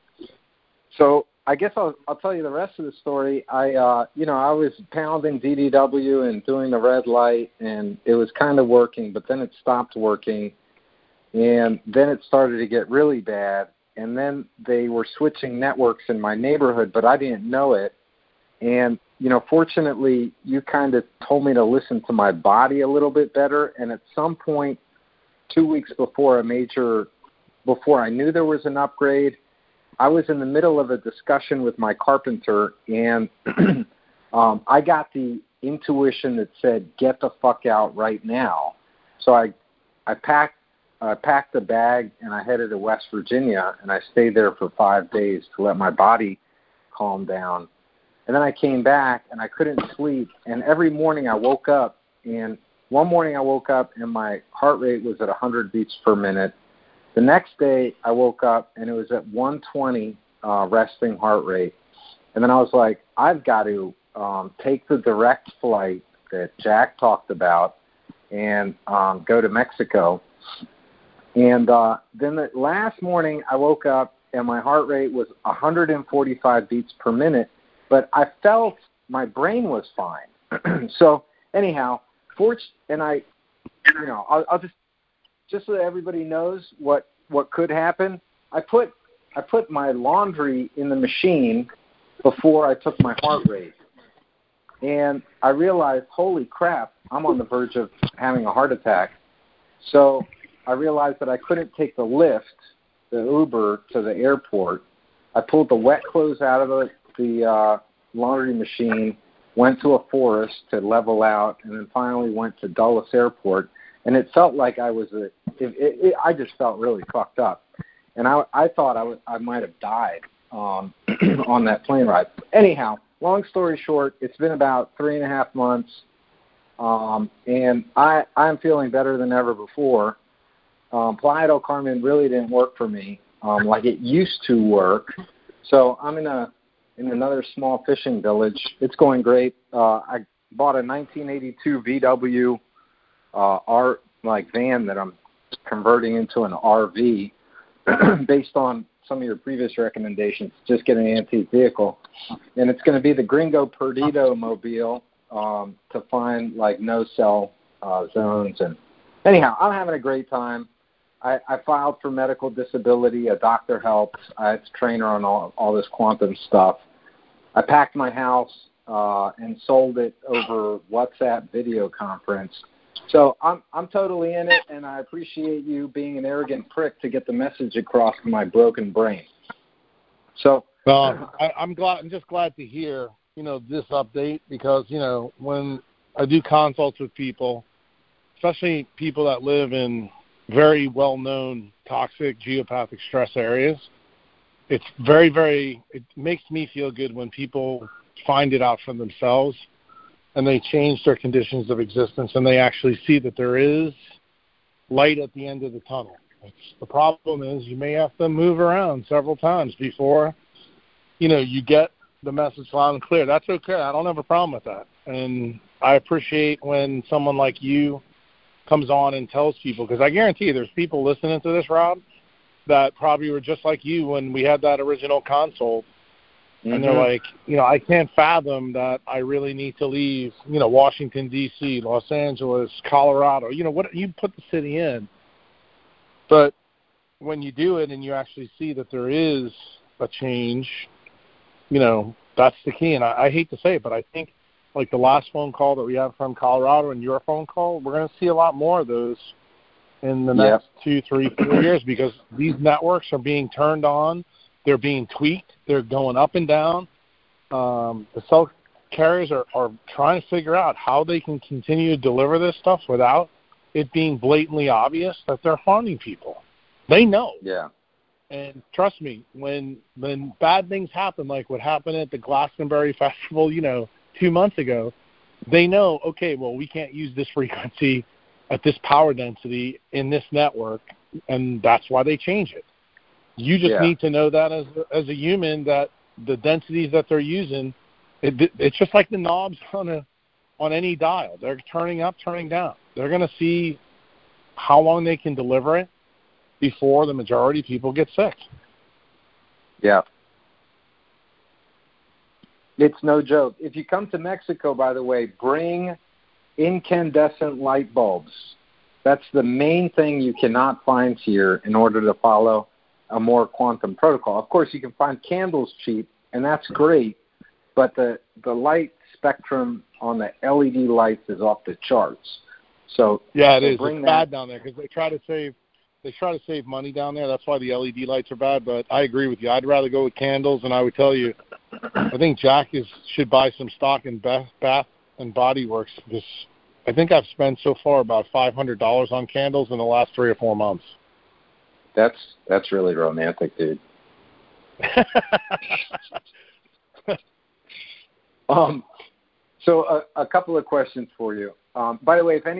Speaker 7: So I guess I'll tell you the rest of the story. I was pounding DDW and doing the red light, and it was kind of working, but then it stopped working, and then it started to get really bad, and then they were switching networks in my neighborhood, but I didn't know it. And, fortunately, you kind of told me to listen to my body a little bit better, and at some point 2 weeks before I knew there was an upgrade, I was in the middle of a discussion with my carpenter, and I got the intuition that said, get the fuck out right now. So I packed a bag, and I headed to West Virginia, and I stayed there for 5 days to let my body calm down. And then I came back, and I couldn't sleep, and every morning I woke up, and one morning I woke up, and my heart rate was at 100 beats per minute. The next day, I woke up, and it was at 120 resting heart rate. And then I was like, I've got to take the direct flight that Jack talked about and go to Mexico. And then the last morning, I woke up, and my heart rate was 145 beats per minute, but I felt my brain was fine. So anyhow, I'll just so that everybody knows what could happen, I put my laundry in the machine before I took my heart rate. And I realized, holy crap, I'm on the verge of having a heart attack. So I realized that I couldn't take the Lyft, the Uber, to the airport. I pulled the wet clothes out of the laundry machine, went to a forest to level out, and then finally went to Dulles Airport. And it felt like I just felt really fucked up. And I thought I might have died on that plane ride. Anyhow, long story short, it's been about 3.5 months, and I'm feeling better than ever before. Playa del Carmen really didn't work for me like it used to work. So I'm in another small fishing village. It's going great. I bought a 1982 VW van that I'm converting into an RV based on some of your previous recommendations, just get an antique vehicle. And it's going to be the Gringo Perdido mobile to find no-cell zones. And anyhow, I'm having a great time. I filed for medical disability. A doctor helped. I had to train her on all this quantum stuff. I packed my house and sold it over WhatsApp video conference. So I'm totally in it, and I appreciate you being an arrogant prick to get the message across to my broken brain. So
Speaker 2: I'm just glad to hear this update, because when I do consults with people, especially people that live in very well-known toxic geopathic stress areas, it's it makes me feel good when people find it out for themselves and they change their conditions of existence and they actually see that there is light at the end of the tunnel. The problem is you may have to move around several times before, you get the message loud and clear. That's okay. I don't have a problem with that. And I appreciate when someone like you comes on and tells people, because I guarantee you there's people listening to this, Rob, that probably were just like you when we had that original consult. Mm-hmm. And they're like, I can't fathom that I really need to leave, Washington, D.C., Los Angeles, Colorado, what you put the city in. But when you do it and you actually see that there is a change, that's the key. And I hate to say it, but I think like the last phone call that we have from Colorado and your phone call, we're going to see a lot more of those in the next 2, 3, 4 years, because these networks are being turned on. They're being tweaked. They're going up and down. The cell carriers are trying to figure out how they can continue to deliver this stuff without it being blatantly obvious that they're harming people. They know.
Speaker 7: Yeah.
Speaker 2: And trust me, when bad things happen, like what happened at the Glastonbury Festival, 2 months ago, they know, okay, well, we can't use this frequency at this power density in this network, and that's why they change it. You just need to know that as a human, that the densities that they're using, it's just like the knobs on any dial. They're turning up, turning down. They're going to see how long they can deliver it before the majority of people get sick.
Speaker 7: Yeah. It's no joke. If you come to Mexico, by the way, bring incandescent light bulbs. That's the main thing you cannot find here in order to follow a more quantum protocol. Of course, you can find candles cheap, and that's great, but the light spectrum on the LED lights is off the charts. So
Speaker 2: yeah, it is. It's bad down there because they try to save money down there. That's why the LED lights are bad. But I agree with you. I'd rather go with candles, and I would tell you, I think Jack should buy some stock in Bath and Body Works because I think I've spent so far about $500 on candles in the last 3 or 4 months.
Speaker 7: That's really romantic, dude. So a couple of questions for you. By the way, a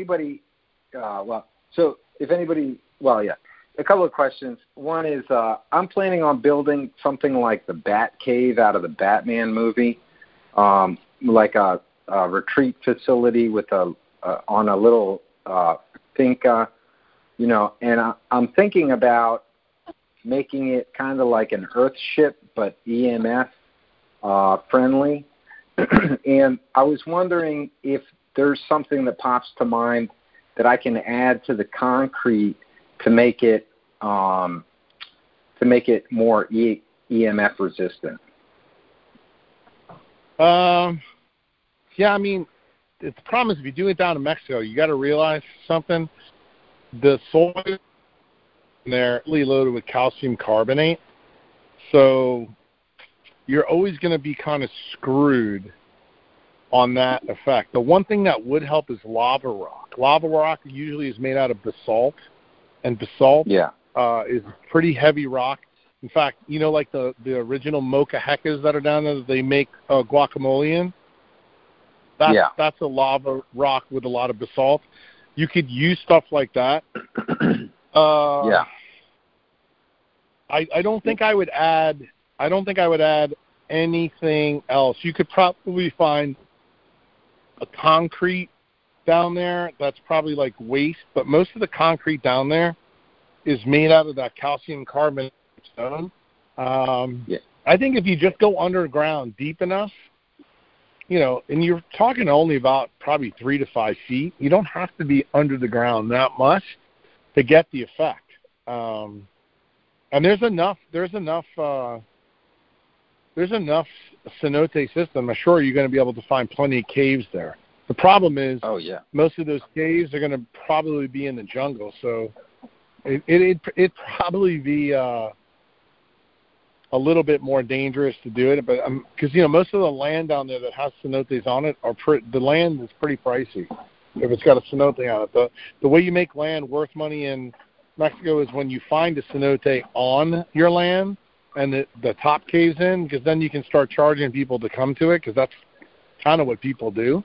Speaker 7: couple of questions. One is I'm planning on building something like the Bat Cave out of the Batman movie, like a retreat facility with on a little finca, and I'm thinking about making it kind of like an Earth ship, but EMF friendly. And I was wondering if there's something that pops to mind that I can add to the concrete to make it more EMF resistant.
Speaker 2: Yeah, I mean, the problem is if you do it down in Mexico, you got to realize something. The soil there really loaded with calcium carbonate, so you're always going to be kind of screwed on that effect. The one thing that would help is lava rock. Lava rock usually is made out of basalt, and basalt is pretty heavy rock. In fact, like the original mocha-hecas that are down there that they make guacamole in? That's a lava rock with a lot of basalt. You could use stuff like that. I don't think I would add anything else. You could probably find a concrete down there that's probably like waste, but most of the concrete down there is made out of that calcium carbonate stone. I think if you just go underground deep enough, and you're talking only about probably 3 to 5 feet, you don't have to be under the ground that much to get the effect. And there's enough cenote system. I'm sure you're going to be able to find plenty of caves there. The problem is, most of those caves are going to probably be in the jungle, so it'd probably be a little bit more dangerous to do it, but because most of the land down there that has cenotes on it the land is pretty pricey if it's got a cenote on it. The way you make land worth money in Mexico is when you find a cenote on your land and the top caves in, because then you can start charging people to come to it, because that's kind of what people do.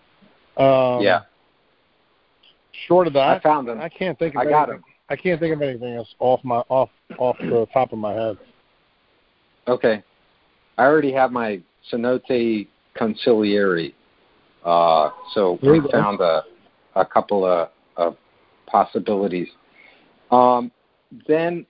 Speaker 2: Short of that,
Speaker 7: I found them.
Speaker 2: I can't think of anything. I can't think of anything else off the top of my head.
Speaker 7: Okay. I already have my cenote conciliary. So we found a couple of possibilities. Then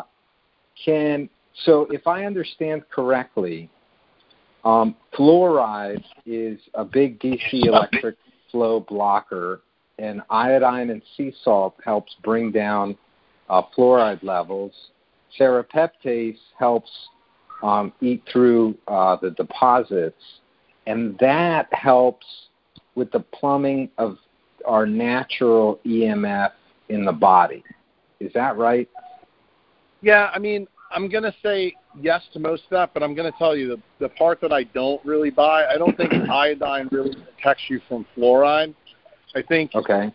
Speaker 7: so if I understand correctly, fluoride is a big DC electric flow blocker, and iodine and sea salt helps bring down fluoride levels. Serrapeptase helps eat through the deposits, and that helps with the plumbing of our natural EMF in the body. Is that right?
Speaker 2: Yeah, I mean, I'm going to say yes to most of that, but I'm going to tell you the part that I don't really buy, I don't think iodine really protects you from fluoride. I think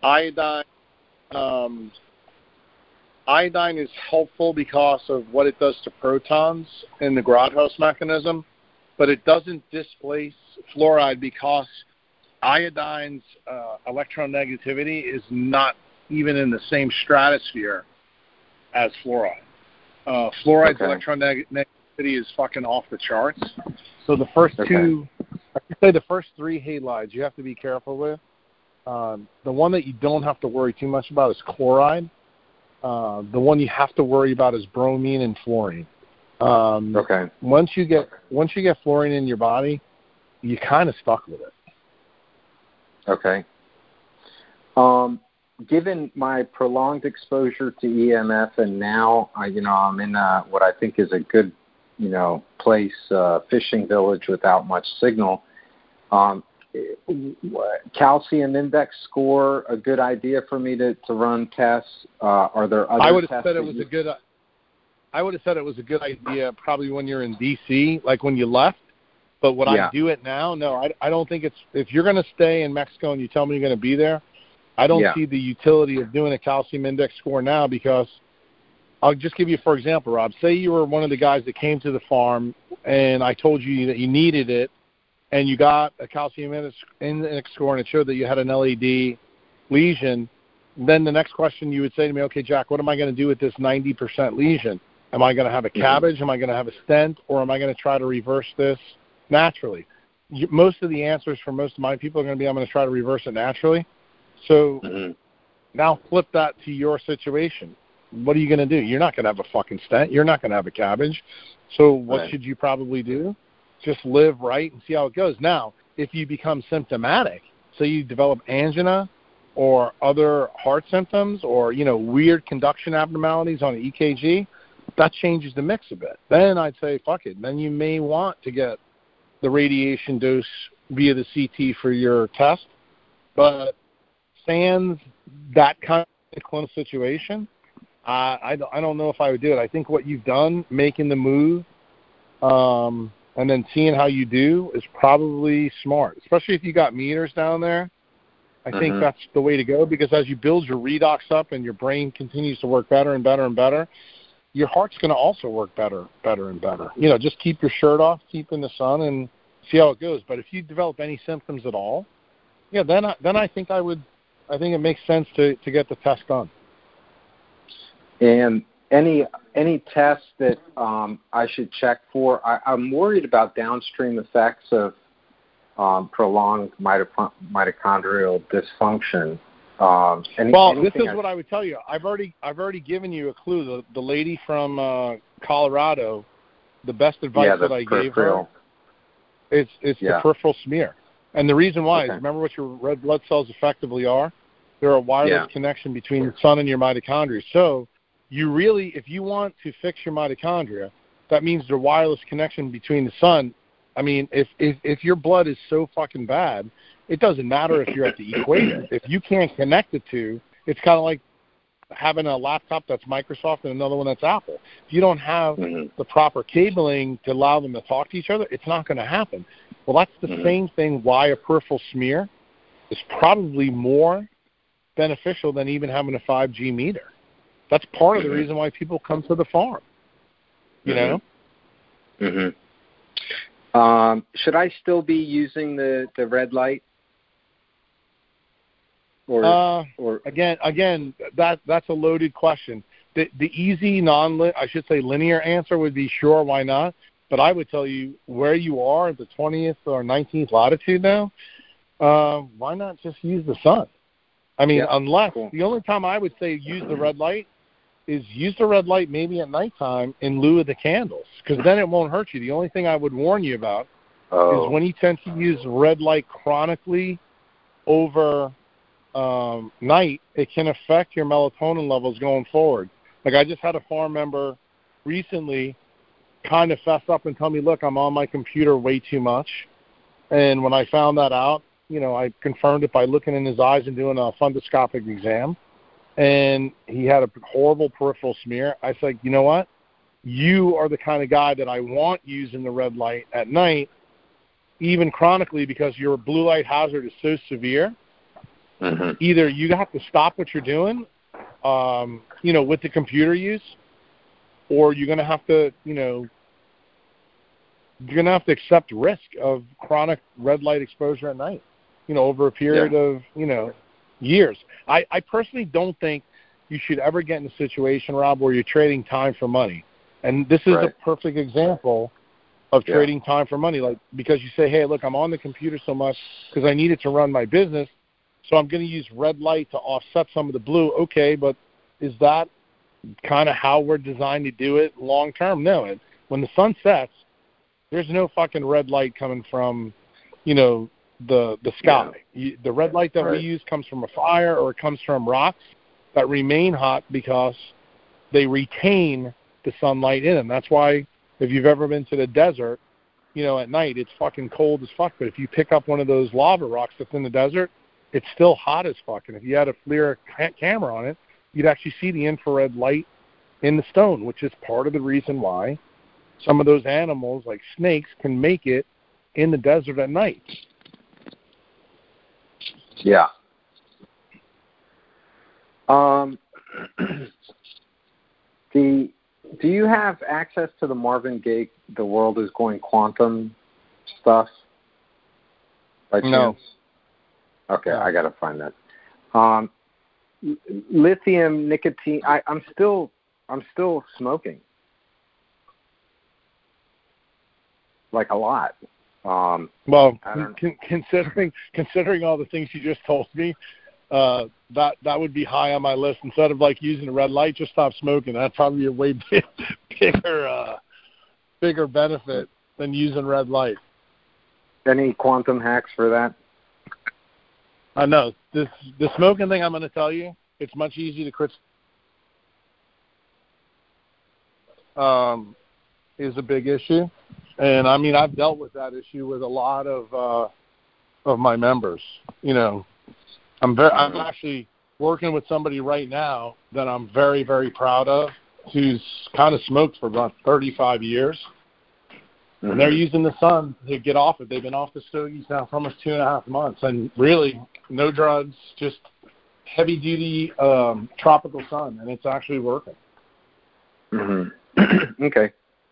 Speaker 2: iodine is helpful because of what it does to protons in the Grotthuss mechanism, but it doesn't displace fluoride because iodine's electronegativity is not even in the same stratosphere as fluoride. Fluoride's electronegativity is fucking off the charts. So the first two, I would say the first 3 halides you have to be careful with. The one that you don't have to worry too much about is chloride. The one you have to worry about is bromine and fluorine. Once you get fluorine in your body, you're kind of stuck with it.
Speaker 7: Okay. Given my prolonged exposure to EMF, and now I'm in what I think is a good place, fishing village without much signal. Calcium index score a good idea for me to run tests? Are there other?
Speaker 2: I would have said it was a good. I would have said it was a good idea probably when you're in DC, like when you left. But would I do it now? No, I don't think it's. If you're going to stay in Mexico and you tell me you're going to be there, I don't see the utility of doing a calcium index score now, because I'll just give you, for example, Rob. Say you were one of the guys that came to the farm and I told you that you needed it, and you got a calcium index score and it showed that you had an LAD lesion. Then the next question you would say to me, okay, Jack, what am I going to do with this 90% lesion? Am I going to have a cabbage? Am I going to have a stent? Or am I going to try to reverse this naturally? Most of the answers for most of my people are going to be, I'm going to try to reverse it naturally. So now flip that to your situation. What are you going to do? You're not going to have a fucking stent. You're not going to have a cabbage. So what should you probably do? Just live right and see how it goes. Now, if you become symptomatic, so you develop angina or other heart symptoms or, weird conduction abnormalities on an EKG, that changes the mix a bit. Then I'd say, fuck it. Then you may want to get the radiation dose via the CT for your test. But sans that kind of clinical situation, I don't know if I would do it. I think what you've done, making the move, and then seeing how you do, is probably smart, especially if you got meters down there. I think that's the way to go, because as you build your redox up and your brain continues to work better and better and better, your heart's going to also work better and better. Just keep your shirt off, keep in the sun, and see how it goes. But if you develop any symptoms at all, then I think it makes sense to get the test done.
Speaker 7: And any tests that I should check for? I'm worried about downstream effects of prolonged mitochondrial dysfunction.
Speaker 2: This is what I would tell you. I've already given you a clue. The lady from Colorado, the best advice that I gave her, it's the peripheral smear. And the reason why is, remember what your red blood cells effectively are? They're a wireless connection between the sun and your mitochondria. So you really, if you want to fix your mitochondria, that means the wireless connection between the sun. I mean, if your blood is so fucking bad, it doesn't matter if you're at the equator. If you can't connect the two, it's kind of like having a laptop that's Microsoft and another one that's Apple. If you don't have the proper cabling to allow them to talk to each other, it's not going to happen. Well, that's the same thing why a peripheral smear is probably more beneficial than even having a 5G meter. That's part of the reason why people come to the farm. You know?
Speaker 7: Should I still be using the red light?
Speaker 2: Or again, that's a loaded question. The easy linear answer would be sure, why not? But I would tell you, where you are at the 20th or 19th latitude now, why not just use the sun? I mean, the only time I would say use the red light is use the red light maybe at nighttime in lieu of the candles, because then it won't hurt you. The only thing I would warn you about is when you tend to use red light chronically over night, it can affect your melatonin levels going forward. Like, I just had a farm member recently kind of fess up and tell me, look, I'm on my computer way too much. And when I found that out, I confirmed it by looking in his eyes and doing a fundoscopic exam. And he had a horrible peripheral smear. I said, you know what? You are the kind of guy that I want using the red light at night, even chronically, because your blue light hazard is so severe. Either you have to stop what you're doing, with the computer use, or you're going to have to, accept risk of chronic red light exposure at night, over a period of, years. I personally don't think you should ever get in a situation, Rob, where you're trading time for money. And this is a perfect example of trading time for money, like, because you say, hey, look, I'm on the computer so much because I need it to run my business, so I'm going to use red light to offset some of the blue. Okay, but is that kind of how we're designed to do it long term? No. When the sun sets, there's no fucking red light coming from the sky. The red light that we use comes from a fire, or it comes from rocks that remain hot because they retain the sunlight in them. That's why if you've ever been to the desert, at night it's fucking cold as fuck. But if you pick up one of those lava rocks that's in the desert, it's still hot as fuck. And if you had a FLIR camera on it, you'd actually see the infrared light in the stone, which is part of the reason why some of those animals, like snakes, can make it in the desert at night.
Speaker 7: Yeah. Do you have access to the Marvin Gaye "The World Is Going Quantum" stuff?
Speaker 2: No.
Speaker 7: Okay, I gotta find that. Lithium, nicotine. I'm still smoking, like a lot.
Speaker 2: Well, considering all the things you just told me, that would be high on my list. Instead of like using a red light, just stop smoking. That'd probably be a way bigger benefit than using red light.
Speaker 7: Any quantum hacks for that?
Speaker 2: I know the smoking thing. I'm going to tell you, it's much easier to quit. Is a big issue, and I mean I've dealt with that issue with a lot of my members. I'm actually working with somebody right now that I'm very, very proud of, who's kind of smoked for about 35 years. Mm-hmm. And they're using the sun to get off it. They've been off the stogies now for almost 2.5 months. And really, no drugs, just heavy-duty tropical sun. And it's actually working.
Speaker 7: Mm-hmm. Okay.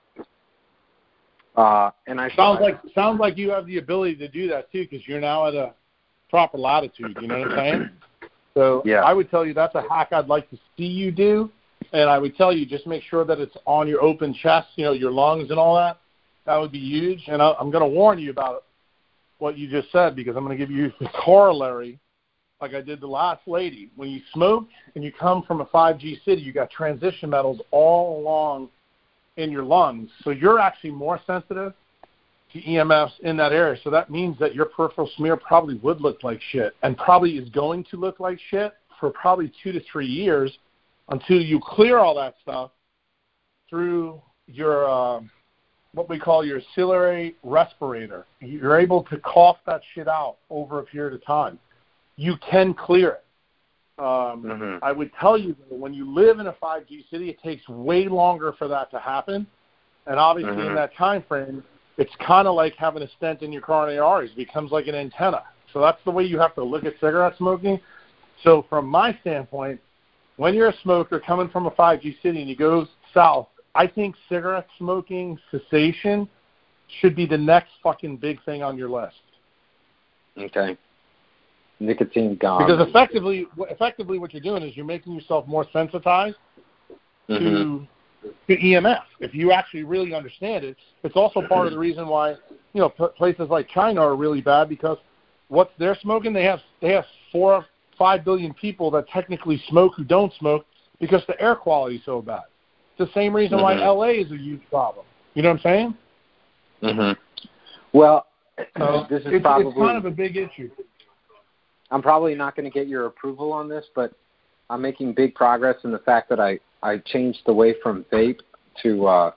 Speaker 7: And
Speaker 2: sounds like you have the ability to do that, too, because you're now at a proper latitude, you know what I'm saying? So yeah. I would tell you that's a hack I'd like to see you do, and I would tell you just make sure that it's on your open chest, your lungs and all that. That would be huge, and I'm going to warn you about what you just said, because I'm going to give you the corollary like I did the last lady. When you smoke and you come from a 5G city, you got transition metals all along in your lungs, so you're actually more sensitive to EMFs in that area. So that means that your peripheral smear probably would look like shit, and probably is going to look like shit for probably 2 to 3 years until you clear all that stuff through your what we call your ciliary respirator. You're able to cough that shit out over a period of time. You can clear it. I would tell you that when you live in a 5G city, it takes way longer for that to happen. And obviously in that time frame, it's kind of like having a stent in your coronary arteries. It becomes like an antenna. So that's the way you have to look at cigarette smoking. So from my standpoint, when you're a smoker coming from a 5G city and you go south, I think cigarette smoking cessation should be the next fucking big thing on your list.
Speaker 7: Okay. Nicotine gone.
Speaker 2: Because effectively what you're doing is you're making yourself more sensitized to EMF. If you actually really understand it, it's also part of the reason why places like China are really bad, because what they're smoking, they have 4 or 5 billion people that technically smoke who don't smoke because the air quality is so bad. It's the same reason why LA is a huge problem. You know what I'm saying?
Speaker 7: Well, this is probably
Speaker 2: it's kind of a big issue.
Speaker 7: I'm probably not going to get your approval on this, but I'm making big progress in the fact that I changed away from vape to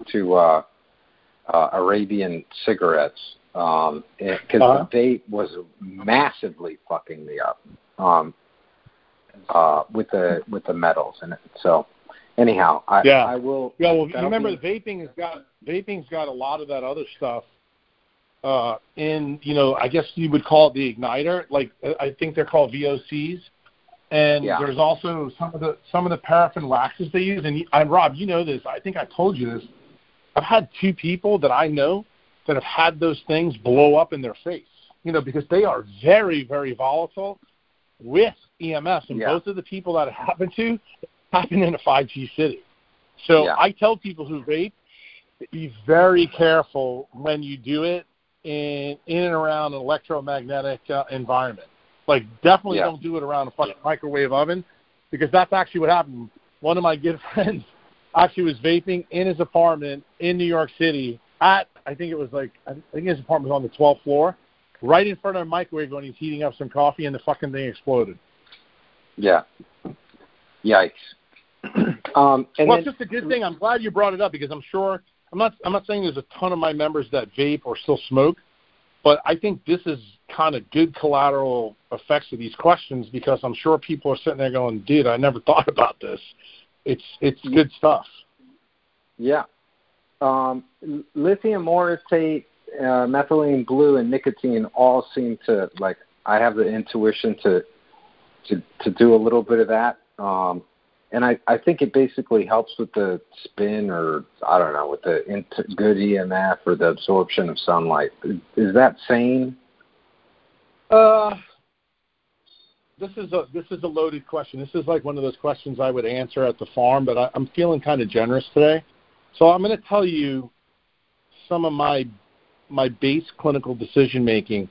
Speaker 7: Arabian cigarettes, because the vape was massively fucking me up with the metals in it. So anyhow, I will.
Speaker 2: Yeah, well, remember vaping's got a lot of that other stuff. I guess you would call it the igniter. Like I think they're called VOCs. And there's also some of the paraffin waxes they use. And Rob, you know this. I think I told you this. I've had 2 people that I know that have had those things blow up in their face. Because they are very, very volatile with EMS. And both of the people that it happened to happen in a 5G city. So I tell people who vape, be very careful when you do it in and around an electromagnetic environment. Like, definitely don't do it around a fucking microwave oven, because that's actually what happened. One of my good friends actually was vaping in his apartment in New York City I think his apartment was on the 12th floor, right in front of the microwave when he's heating up some coffee, and the fucking thing exploded.
Speaker 7: Yeah. Yikes.
Speaker 2: It's just a good thing. I'm glad you brought it up because I'm not saying there's a ton of my members that vape or still smoke, but I think this is kind of good collateral effects of these questions because I'm sure people are sitting there going, dude, I never thought about this. It's good stuff.
Speaker 7: Yeah. Lithium orotate, methylene blue, and nicotine all seem to, like, I have the intuition to do a little bit of that. And I think it basically helps with the spin or, I don't know, with the good EMF or the absorption of sunlight. Is that sane?
Speaker 2: This is a loaded question. This is like one of those questions I would answer at the farm, but I'm feeling kind of generous today. So I'm going to tell you some of my base clinical decision-making.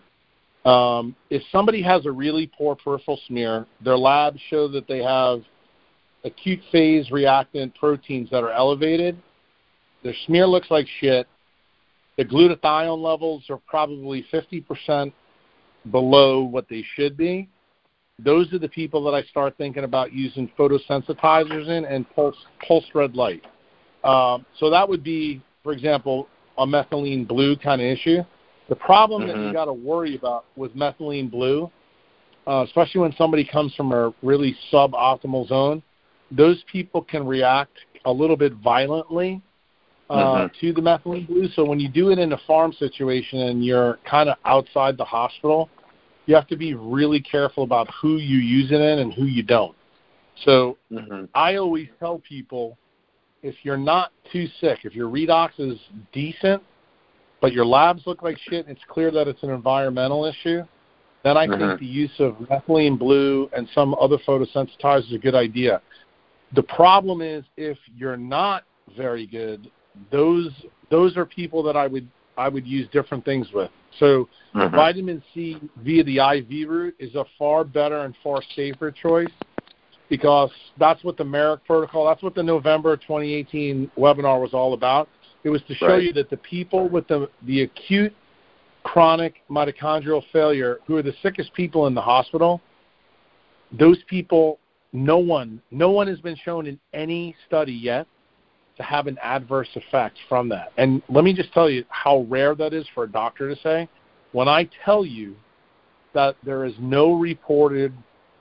Speaker 2: If somebody has a really poor peripheral smear, their labs show that they have acute phase reactant proteins that are elevated, their smear looks like shit, the glutathione levels are probably 50% below what they should be, those are the people that I start thinking about using photosensitizers in and pulse red light. So that would be, for example, a methylene blue kind of issue. The problem that you got to worry about with methylene blue, especially when somebody comes from a really suboptimal zone, those people can react a little bit violently to the methylene blue. So when you do it in a farm situation and you're kind of outside the hospital, you have to be really careful about who you use it in and who you don't. So I always tell people, if you're not too sick, if your redox is decent, but your labs look like shit, and it's clear that it's an environmental issue, then I think the use of methylene blue and some other photosensitizers is a good idea. The problem is if you're not very good, those are people that I would use different things with. So vitamin C via the IV route is a far better and far safer choice because that's what the Merrick protocol, that's what the November 2018 webinar was all about. It was to show you that the people with the acute chronic mitochondrial failure, who are the sickest people in the hospital, those people, no one has been shown in any study yet to have an adverse effect from that. And let me just tell you how rare that is for a doctor to say. When I tell you that there is no reported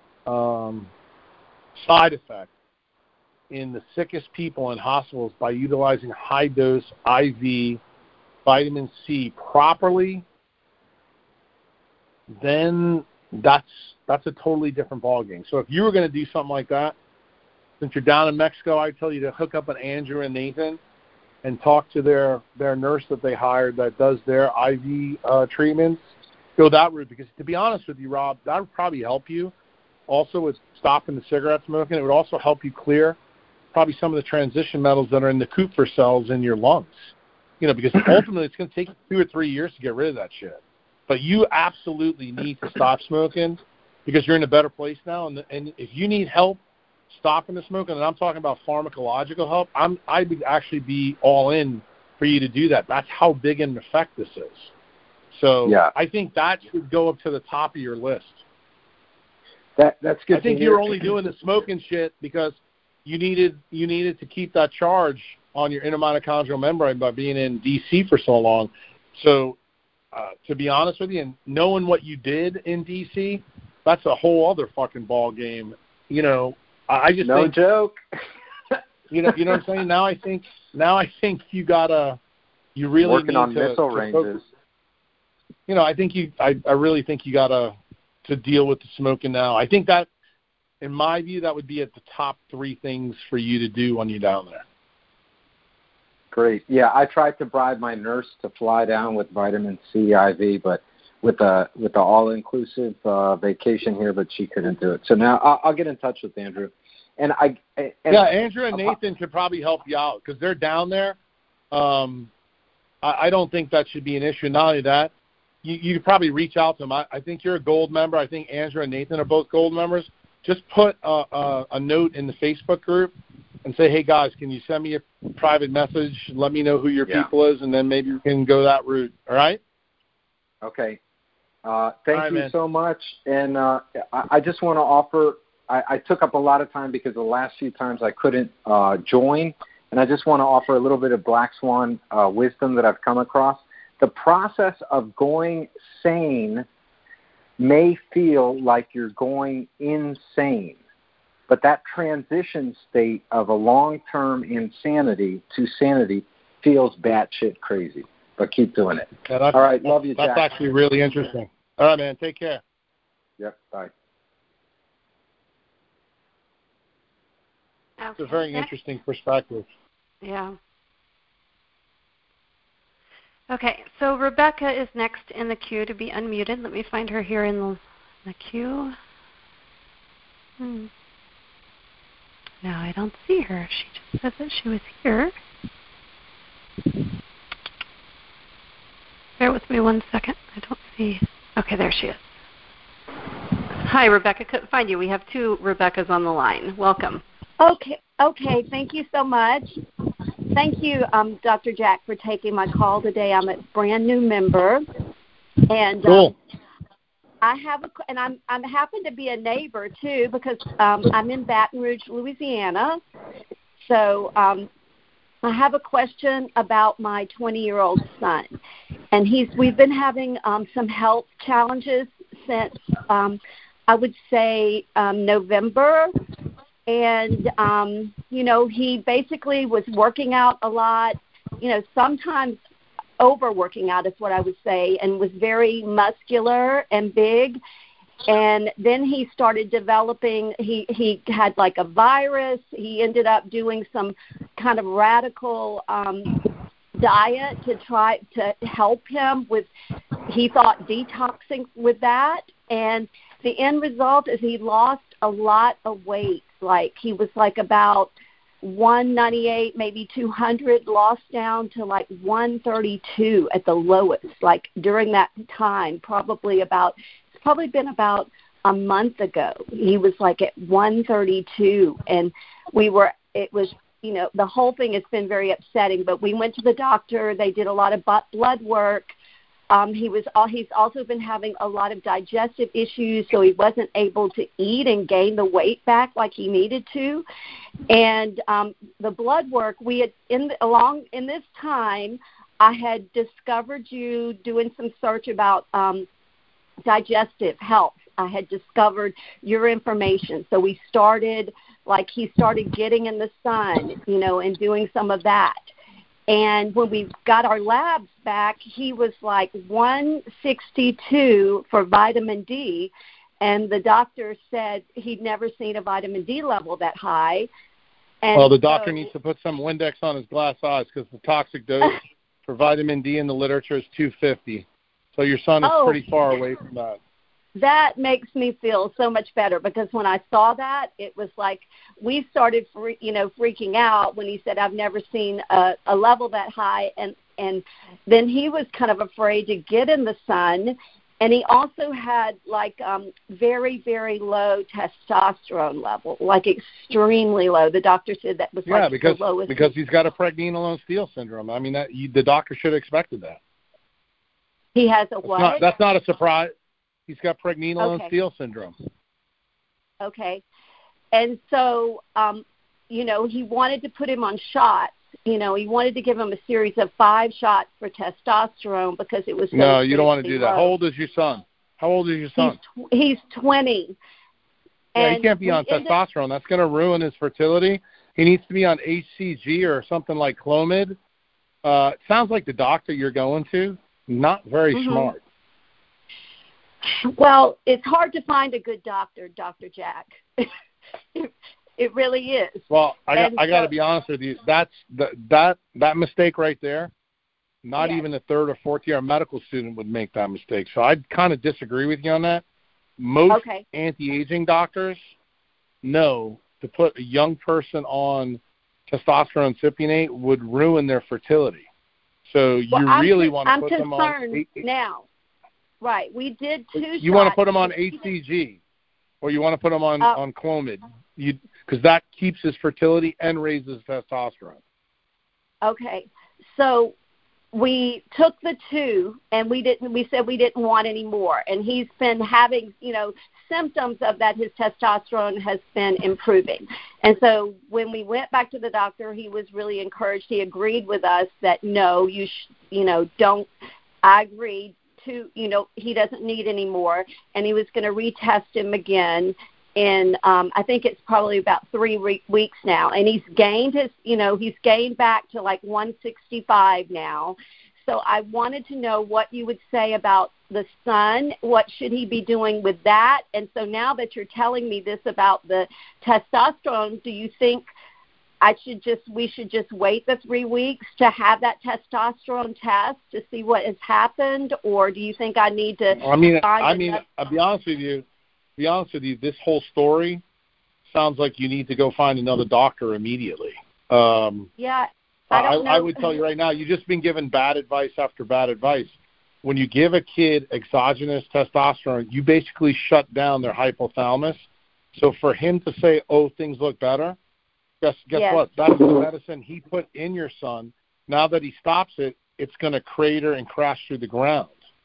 Speaker 2: side effect in the sickest people in hospitals by utilizing high-dose IV vitamin C properly, then that's a totally different ballgame. So if you were going to do something like that, since you're down in Mexico, I'd tell you to hook up with Andrew and Nathan and talk to their nurse that they hired that does their IV treatments. Go that route because, to be honest with you, Rob, that would probably help you also with stopping the cigarette smoking. It would also help you clear probably some of the transition metals that are in the Kupffer cells in your lungs. Because ultimately it's going to take 2 or 3 years to get rid of that shit. But you absolutely need to stop smoking because you're in a better place now. And if you need help stopping the smoking, and I'm talking about pharmacological help, I would actually be all in for you to do that. That's how big an effect this is. So I think that should go up to the top of your list.
Speaker 7: That's good.
Speaker 2: I think you're only doing the smoking shit because you needed to keep that charge on your intermitochondrial membrane by being in DC for so long. So to be honest with you, and knowing what you did in DC, that's a whole other fucking ball game. I just
Speaker 7: no
Speaker 2: think,
Speaker 7: joke.
Speaker 2: you know what I'm saying? Now I think you really
Speaker 7: working
Speaker 2: need
Speaker 7: on
Speaker 2: to
Speaker 7: missile
Speaker 2: ranges.
Speaker 7: Focus.
Speaker 2: I really think you gotta to deal with the smoking now. I think that, in my view, that would be at the top 3 things for you to do when you're down there.
Speaker 7: Great. Yeah, I tried to bribe my nurse to fly down with vitamin C IV, but with the all-inclusive vacation here, but she couldn't do it. So now I'll get in touch with Andrew. Andrew
Speaker 2: and Nathan could probably help you out because they're down there. I don't think that should be an issue. Not only that, you could probably reach out to them. I think you're a gold member. I think Andrew and Nathan are both gold members. Just put a note in the Facebook group and say, hey, guys, can you send me a private message? Let me know who your people is, and then maybe you can go that route. All right?
Speaker 7: Okay. Thank you so much. And I just want to offer, I took up a lot of time because the last few times I couldn't join, and I just want to offer a little bit of Black Swan wisdom that I've come across. The process of going sane may feel like you're going insane, but that transition state of a long-term insanity to sanity feels batshit crazy. But keep doing it.
Speaker 2: Yeah,
Speaker 7: all right, love you, Jack.
Speaker 2: That's actually really interesting. All right, man, take care.
Speaker 7: Yep, bye.
Speaker 1: Okay.
Speaker 2: It's a very interesting perspective.
Speaker 1: Yeah. Okay, so Rebecca is next in the queue to be unmuted. Let me find her here in the queue. No, I don't see her. She just said that she was here. Bear with me 1 second. I don't see. Okay, there she is. Hi, Rebecca. Couldn't find you. We have two Rebeccas on the line. Welcome.
Speaker 8: Okay. Thank you so much. Thank you, Dr. Jack, for taking my call today. I'm a brand new member, and
Speaker 2: cool.
Speaker 8: I have I'm happen to be a neighbor too because I'm in Baton Rouge, Louisiana. So I have a question about my 20-year-old son, and we've been having some health challenges since I would say November. And, he basically was working out a lot, sometimes overworking out is what I would say, and was very muscular and big. And then he started developing, he had like a virus. He ended up doing some kind of radical diet to try to help him with, he thought, detoxing with that. And the end result is he lost a lot of weight. Like he was like about 198, maybe 200, lost down to like 132 at the lowest. Like during that time, it's probably been about a month ago. He was like at 132, and it was, the whole thing has been very upsetting. But we went to the doctor. They did a lot of blood work. He's also been having a lot of digestive issues, so he wasn't able to eat and gain the weight back like he needed to. And the blood work, we had in this time, I had discovered you doing some search about digestive health. I had discovered your information, so he started getting in the sun, and doing some of that. And when we got our labs back, he was like 162 for vitamin D, and the doctor said he'd never seen a vitamin D level that high. And
Speaker 2: well, the doctor needs to put some Windex on his glass eyes because the toxic dose for vitamin D in the literature is 250. So your son is pretty far away from that.
Speaker 8: That makes me feel so much better because when I saw that, it was like we started, freaking out when he said, I've never seen a level that high. And then he was kind of afraid to get in the sun. And he also had like very, very low testosterone level, like extremely low. The doctor said that was the lowest.
Speaker 2: Because he's got a Pregnenolone-Steele syndrome. I mean, the doctor should have expected that.
Speaker 8: He has a what?
Speaker 2: That's not a surprise. He's got Pregnenolone-Steele syndrome.
Speaker 8: Okay. And so, he wanted to put him on shots. He wanted to give him a series of 5 shots for testosterone because it was so
Speaker 2: No, you don't want to do that.
Speaker 8: low.
Speaker 2: How old is your son?
Speaker 8: He's 20.
Speaker 2: Yeah, he can't be on testosterone. That's going to ruin his fertility. He needs to be on HCG or something like Clomid. It sounds like the doctor you're going to, not very smart.
Speaker 8: Well, it's hard to find a good doctor, Dr. Jack. It really is.
Speaker 2: Well, I got to be honest with you. That mistake right there, not even a 3rd or 4th year medical student would make that mistake. So I'd kind of disagree with you on that. Most anti-aging doctors know to put a young person on testosterone cypionate would ruin their fertility. So you really want to put them on.
Speaker 8: I'm concerned now. Right, we did 2 shots.
Speaker 2: You want to put them on HCG, or you want to put them on Clomid, because that keeps his fertility and raises testosterone.
Speaker 8: Okay, so we took the 2 and we said we didn't want any more, and he's been having symptoms of that. His testosterone has been improving, and so when we went back to the doctor, he was really encouraged. He agreed with us that no, don't. I agreed to he doesn't need any more, and he was going to retest him again. And I think it's probably about 3 weeks now, and he's gained he's gained back to like 165 now. So I wanted to know what you would say about the son. What should he be doing with that? And so now that you're telling me this about the testosterone, do you think we should just wait the 3 weeks to have that testosterone test to see what has happened, or do you think I need to?
Speaker 2: I'll be honest with you. This whole story sounds like you need to go find another doctor immediately.
Speaker 8: Yeah, I don't know.
Speaker 2: I would tell you right now, you've just been given bad advice after bad advice. When you give a kid exogenous testosterone, you basically shut down their hypothalamus. So for him to say, "Oh, things look better," guess
Speaker 8: yes.
Speaker 2: what? That's the medicine he put in your son. Now that he stops it, it's going to crater and crash through the ground.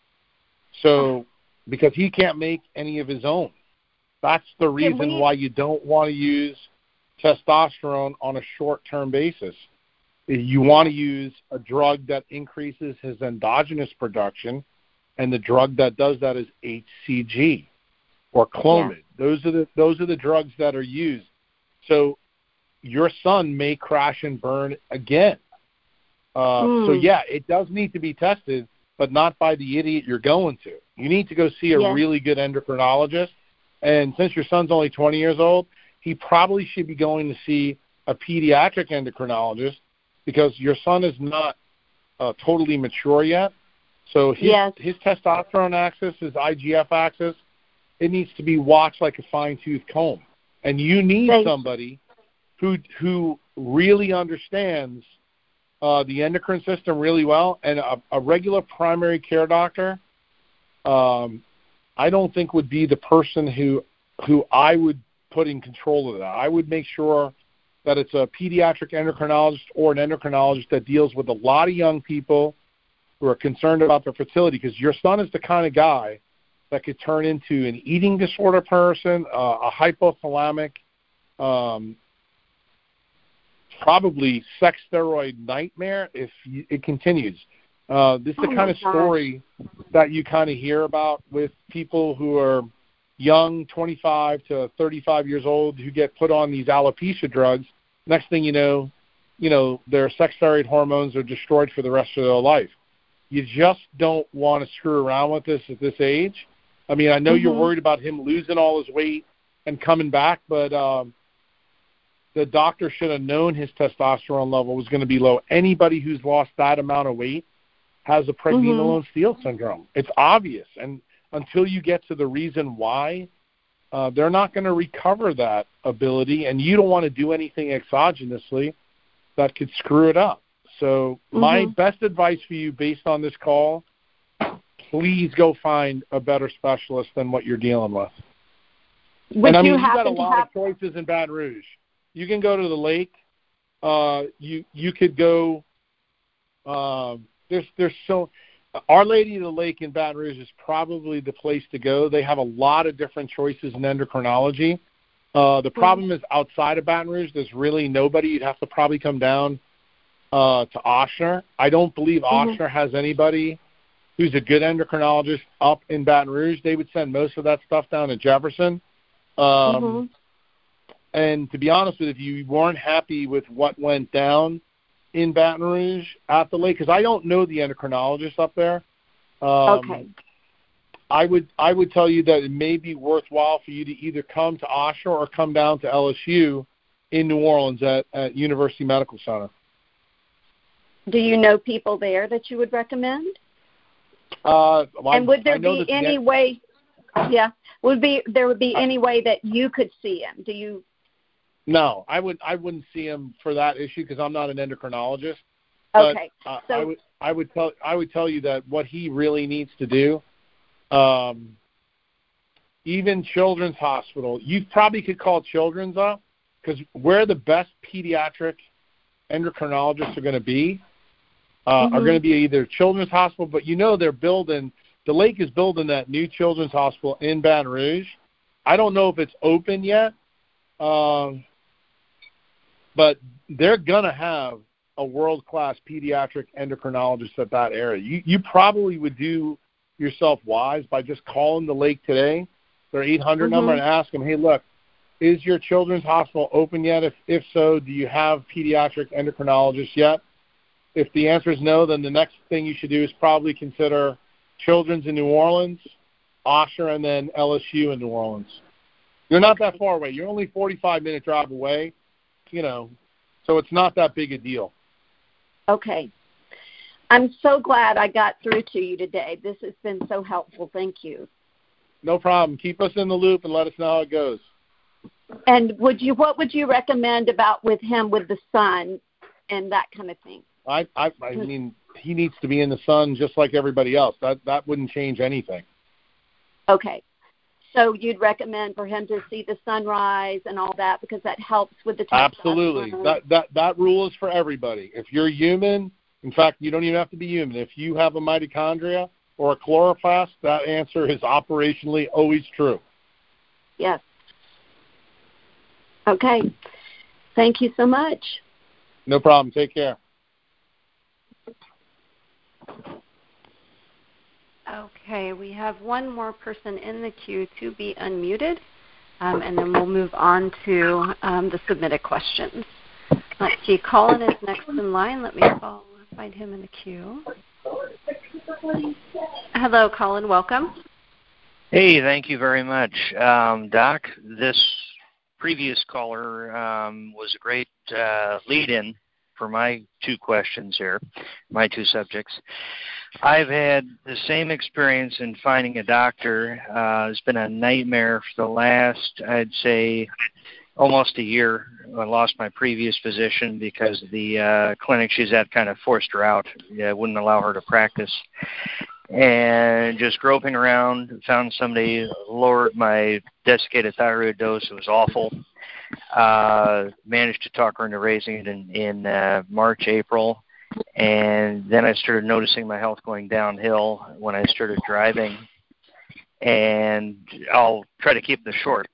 Speaker 2: So because he can't make any of his own. That's the reason why you don't want to use testosterone on a short-term basis. You want to use a drug that increases his endogenous production, and the drug that does that is HCG or Clomid. Yeah. Those are the drugs that are used. So your son may crash and burn again. So, yeah, it does need to be tested, but not by the idiot you're going to. You need to go see a really good endocrinologist. And since your son's only 20 years old, he probably should be going to see a pediatric endocrinologist because your son is not totally mature yet. So his testosterone axis, his IGF axis, it needs to be watched like a fine-tooth comb. And you need somebody who really understands the endocrine system really well. And a regular primary care doctor, I don't think would be the person who I would put in control of that. I would make sure that it's a pediatric endocrinologist or an endocrinologist that deals with a lot of young people who are concerned about their fertility, because your son is the kind of guy that could turn into an eating disorder person, a hypothalamic, probably sex steroid nightmare if it continues. This is the kind of story that you kind of hear about with people who are young, 25 to 35 years old, who get put on these alopecia drugs. Next thing you know, their sex steroid hormones are destroyed for the rest of their life. You just don't want to screw around with this at this age. I mean, I know you're worried about him losing all his weight and coming back, but the doctor should have known his testosterone level was going to be low. Anybody who's lost that amount of weight has a pregnenolone-Steele syndrome. It's obvious. And until you get to the reason why, they're not going to recover that ability, and you don't want to do anything exogenously that could screw it up. So my best advice for you based on this call, please go find a better specialist than what you're dealing with. You've got a lot of choices in Baton Rouge. You can go to the lake. You could go there's Our Lady of the Lake in Baton Rouge is probably the place to go. They have a lot of different choices in endocrinology. The problem is outside of Baton Rouge, there's really nobody. You'd have to probably come down to Ochsner. I don't believe Ochsner has anybody who's a good endocrinologist up in Baton Rouge. They would send most of that stuff down to Jefferson. And to be honest with you, if you weren't happy with what went down in Baton Rouge at the lake, because I don't know the endocrinologist up there. I would tell you that it may be worthwhile for you to either come to Ochsner or come down to LSU in New Orleans at University Medical Center.
Speaker 8: Do you know people there that you would recommend?
Speaker 1: And would there be any way? Yeah, there would be any way that you could see him? Do you?
Speaker 2: No, I wouldn't see him for that issue because I'm not an endocrinologist.
Speaker 8: Okay.
Speaker 2: But, I would tell you that what he really needs to do, even Children's Hospital, you probably could call Children's up because where the best pediatric endocrinologists are going to be are going to be either Children's Hospital, but they're building, the lake is building that new Children's Hospital in Baton Rouge. I don't know if it's open yet, but they're going to have a world-class pediatric endocrinologist at that area. You probably would do yourself wise by just calling the lake today, their 800 number, and ask them, hey, look, is your Children's Hospital open yet? If so, do you have pediatric endocrinologists yet? If the answer is no, then the next thing you should do is probably consider Children's in New Orleans, Osher, and then LSU in New Orleans. You're not that far away. You're only 45-minute drive away, so it's not that big a deal.
Speaker 8: Okay. I'm so glad I got through to you today. This has been so helpful. Thank you.
Speaker 2: No problem. Keep us in the loop and let us know how it goes.
Speaker 8: And what would you recommend about with him with the sun and that kind of thing?
Speaker 2: I mean, he needs to be in the sun just like everybody else. That wouldn't change anything.
Speaker 8: Okay. So you'd recommend for him to see the sunrise and all that because that helps with the testosterone?
Speaker 2: Absolutely. That rule is for everybody. If you're human, in fact, you don't even have to be human. If you have a mitochondria or a chloroplast, that answer is operationally always true.
Speaker 8: Yes. Okay. Thank you so much.
Speaker 2: No problem. Take care.
Speaker 1: Okay, we have one more person in the queue to be unmuted, and then we'll move on to the submitted questions. Let's see, Colin is next in line. Let me find him in the queue. Hello, Colin. Welcome.
Speaker 9: Hey, thank you very much. Doc, this previous caller was a great lead-in for my two questions here, my two subjects. I've had the same experience in finding a doctor. It's been a nightmare for the last, I'd say, almost a year. I lost my previous physician because the clinic she's at kind of forced her out. Wouldn't allow her to practice. And just groping around, found somebody, lowered my desiccated thyroid dose. It was awful. Managed to talk her into raising it in March, April. And then I started noticing my health going downhill when I started driving. And I'll try to keep this short.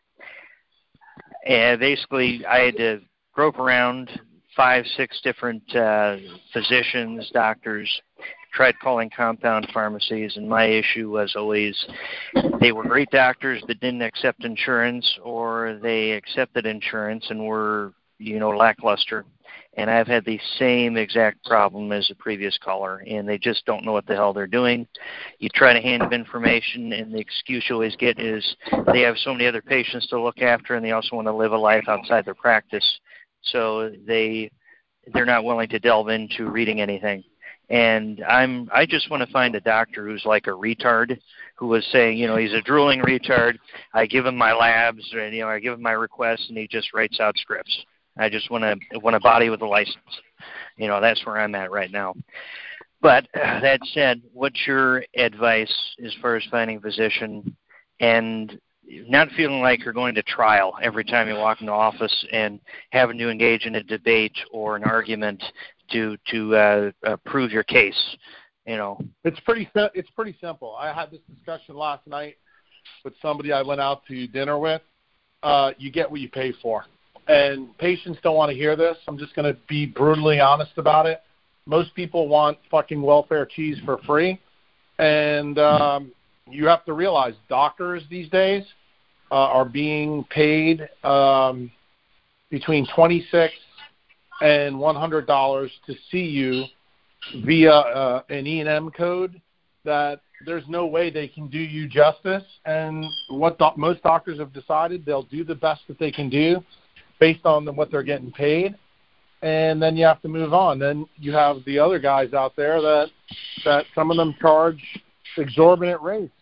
Speaker 9: And basically, I had to grope around 5-6 different physicians, doctors, tried calling compound pharmacies, and my issue was always they were great doctors but didn't accept insurance, or they accepted insurance and were, lackluster. And I've had the same exact problem as the previous caller, and they just don't know what the hell they're doing. You try to hand them information, and the excuse you always get is they have so many other patients to look after, and they also want to live a life outside their practice. So they're not willing to delve into reading anything. And I just want to find a doctor who's like a retard, who was saying, he's a drooling retard. I give him my labs, and I give him my requests, and he just writes out scripts. I just want a body with a license. That's where I'm at right now. But that said, what's your advice as far as finding a physician and not feeling like you're going to trial every time you walk into office and having to engage in a debate or an argument to prove your case?
Speaker 2: It's pretty simple. I had this discussion last night with somebody I went out to dinner with. You get what you pay for. And patients don't want to hear this. I'm just going to be brutally honest about it. Most people want fucking welfare cheese for free. And you have to realize doctors these days are being paid between $26 and $100 to see you via an E&M code that there's no way they can do you justice. And what most doctors have decided, they'll do the best that they can do based on what they're getting paid, and then you have to move on. Then you have the other guys out there that some of them charge exorbitant rates,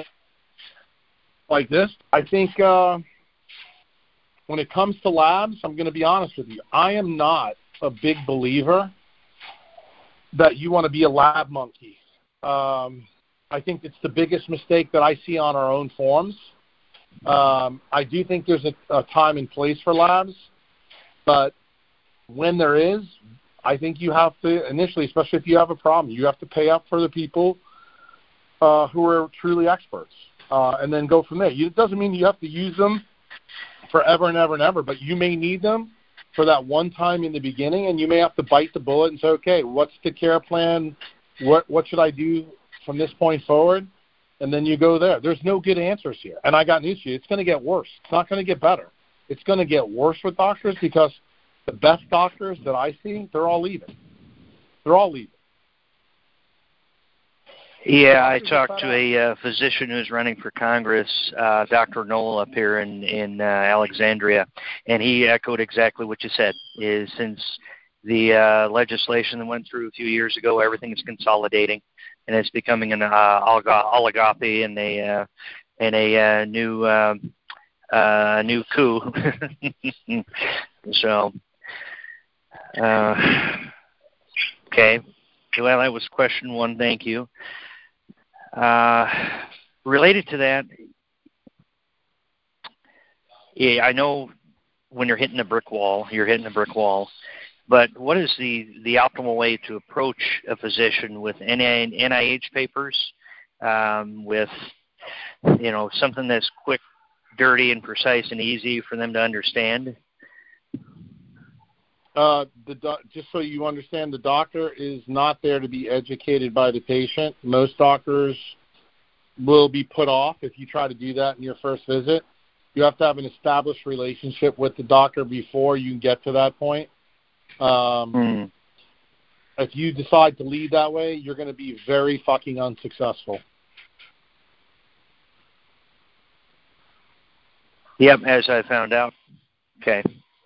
Speaker 2: like this. I think when it comes to labs, I'm going to be honest with you. I am not a big believer that you want to be a lab monkey. I think it's the biggest mistake that I see on our own forms. I do think there's a time and place for labs, but when there is, I think you have to initially, especially if you have a problem, you have to pay up for the people who are truly experts, and then go from there. It doesn't mean you have to use them forever and ever and ever, but you may need them for that one time in the beginning, and you may have to bite the bullet and say, okay, what's the care plan? What should I do from this point forward? And then you go there. There's no good answers here. And I got news for you. It's going to get worse. It's not going to get better. It's going to get worse with doctors because the best doctors that I see, they're all leaving. They're all leaving.
Speaker 9: Yeah, I talked to a physician who's running for Congress, Dr. Knoll up here in Alexandria, and he echoed exactly what you said, is since the legislation that went through a few years ago, everything is consolidating, and it's becoming an oligopoly and a new coup. So, okay. Well, that was question one. Thank you. Related to that, yeah, I know when you're hitting a brick wall, but what is the optimal way to approach a physician with NIH papers, with, something that's quick, dirty, and precise and easy for them to understand?
Speaker 2: Just so you understand, the doctor is not there to be educated by the patient. Most doctors will be put off if you try to do that in your first visit. You have to have an established relationship with the doctor before you can get to that point. If you decide to lead that way, you're going to be very fucking unsuccessful.
Speaker 9: Yep, as I found out. Okay.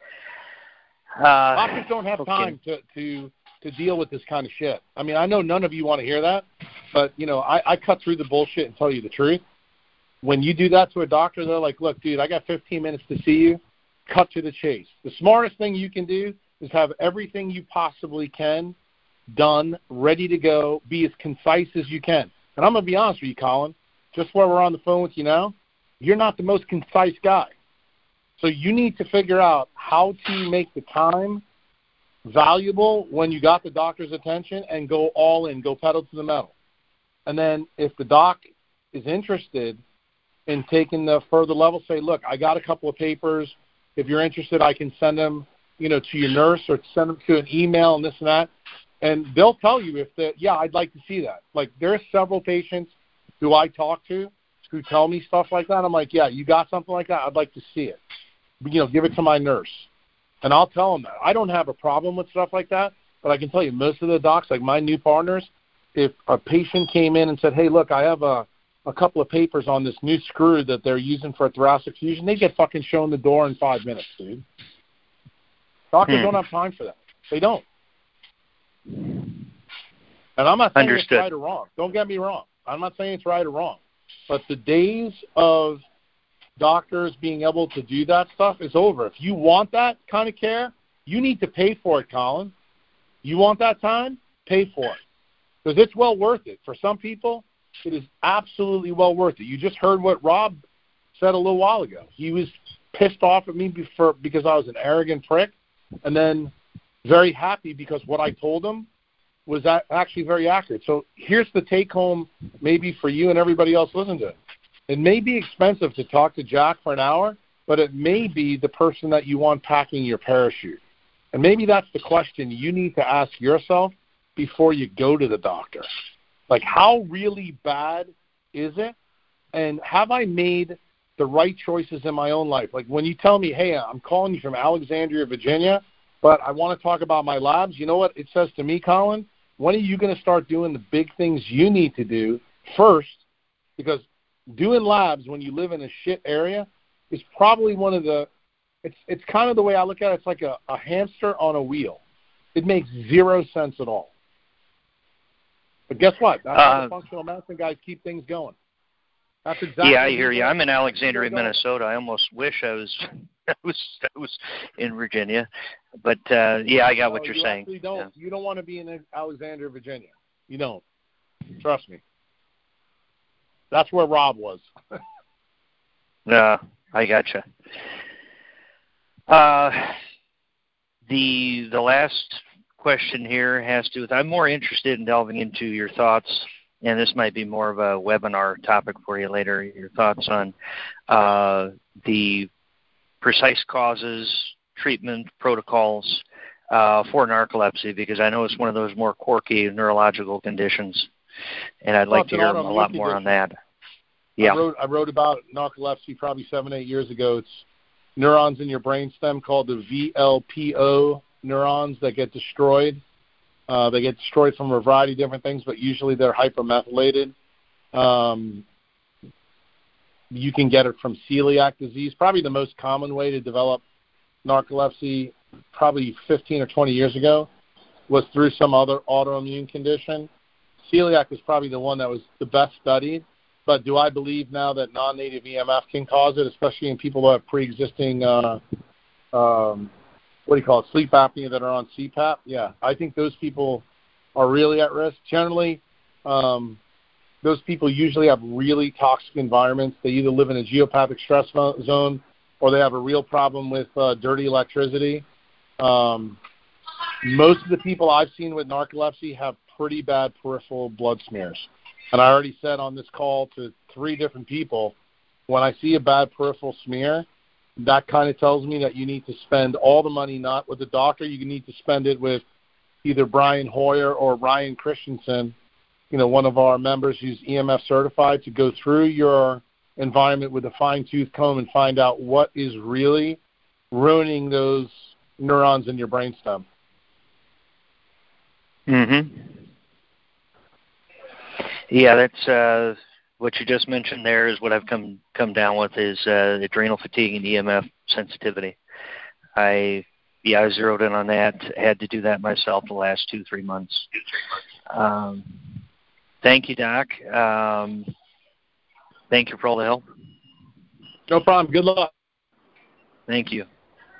Speaker 2: Doctors don't have time to deal with this kind of shit. I mean, I know none of you want to hear that, but, I cut through the bullshit and tell you the truth. When you do that to a doctor, they're like, look, dude, I got 15 minutes to see you. Cut to the chase. The smartest thing you can do is have everything you possibly can done, ready to go, be as concise as you can. And I'm going to be honest with you, Colin, just while we're on the phone with you now, you're not the most concise guy. So you need to figure out how to make the time valuable when you got the doctor's attention and go all in, go pedal to the metal. And then if the doc is interested in taking the further level, say, look, I got a couple of papers. If you're interested, I can send them, to your nurse or send them to an email and this and that. And they'll tell you I'd like to see that. Like, there are several patients who I talk to who tell me stuff like that. I'm like, yeah, you got something like that? I'd like to see it. Give it to my nurse. And I'll tell them that. I don't have a problem with stuff like that, but I can tell you most of the docs, like my new partners, if a patient came in and said, hey, look, I have a couple of papers on this new screw that they're using for a thoracic fusion, they get fucking shown the door in 5 minutes, dude. Doctors don't have time for that. They don't. And I'm not saying it's right or wrong. Don't get me wrong. I'm not saying it's right or wrong. But the days of doctors being able to do that stuff is over. If you want that kind of care, you need to pay for it, Colin. You want that time? Pay for it. Because it's well worth it. For some people, it is absolutely well worth it. You just heard what Rob said a little while ago. He was pissed off at me because I was an arrogant prick, and then very happy because what I told him was actually very accurate. So here's the take-home maybe for you and everybody else listening to it. It may be expensive to talk to Jack for an hour, but it may be the person that you want packing your parachute. And maybe that's the question you need to ask yourself before you go to the doctor. Like, how really bad is it? And have I made the right choices in my own life? Like, when you tell me, hey, I'm calling you from Alexandria, Virginia, but I want to talk about my labs, you know what it says to me, Colin? When are you going to start doing the big things you need to do first? Because doing labs when you live in a shit area is probably one of the it's kind of the way I look at it. It's like a hamster on a wheel. It makes zero sense at all. But guess what? That's how the functional medicine guys keep things going. That's exactly.
Speaker 9: Yeah, I hear you. I'm in Alexandria, Minnesota. I almost wish I was in Virginia, but yeah, I got what you're saying.
Speaker 2: You don't want to be in Alexandria, Virginia. You don't. Trust me. That's where Rob was.
Speaker 9: I gotcha. The last question here has to do with, I'm more interested in delving into your thoughts, and this might be more of a webinar topic for you later, your thoughts on the precise causes, treatment protocols for narcolepsy, because I know it's one of those more quirky neurological conditions, and I'd like to hear a lot more on that. Yeah.
Speaker 2: I wrote about narcolepsy probably 7-8 years ago. It's neurons in your brainstem called the VLPO neurons that get destroyed. They get destroyed from a variety of different things, but usually they're hypermethylated. You can get it from celiac disease. Probably the most common way to develop narcolepsy probably 15 or 20 years ago was through some other autoimmune condition. Celiac was probably the one that was the best studied. But do I believe now that non-native EMF can cause it, especially in people who have pre-existing, sleep apnea that are on CPAP? Yeah, I think those people are really at risk. Generally, those people usually have really toxic environments. They either live in a geopathic stress zone or they have a real problem with dirty electricity. Most of the people I've seen with narcolepsy have pretty bad peripheral blood smears. And I already said on this call to 3 different people, when I see a bad peripheral smear, that kind of tells me that you need to spend all the money not with the doctor. You need to spend it with either Brian Hoyer or Ryan Christensen, one of our members who's EMF certified, to go through your environment with a fine-tooth comb and find out what is really ruining those neurons in your brainstem.
Speaker 9: Mm-hmm. Yeah, that's what you just mentioned there is what I've come down with is adrenal fatigue and EMF sensitivity. I zeroed in on that. Had to do that myself the last 2-3 months. Thank you, Doc. Thank you for all the help.
Speaker 2: No problem. Good luck.
Speaker 9: Thank you.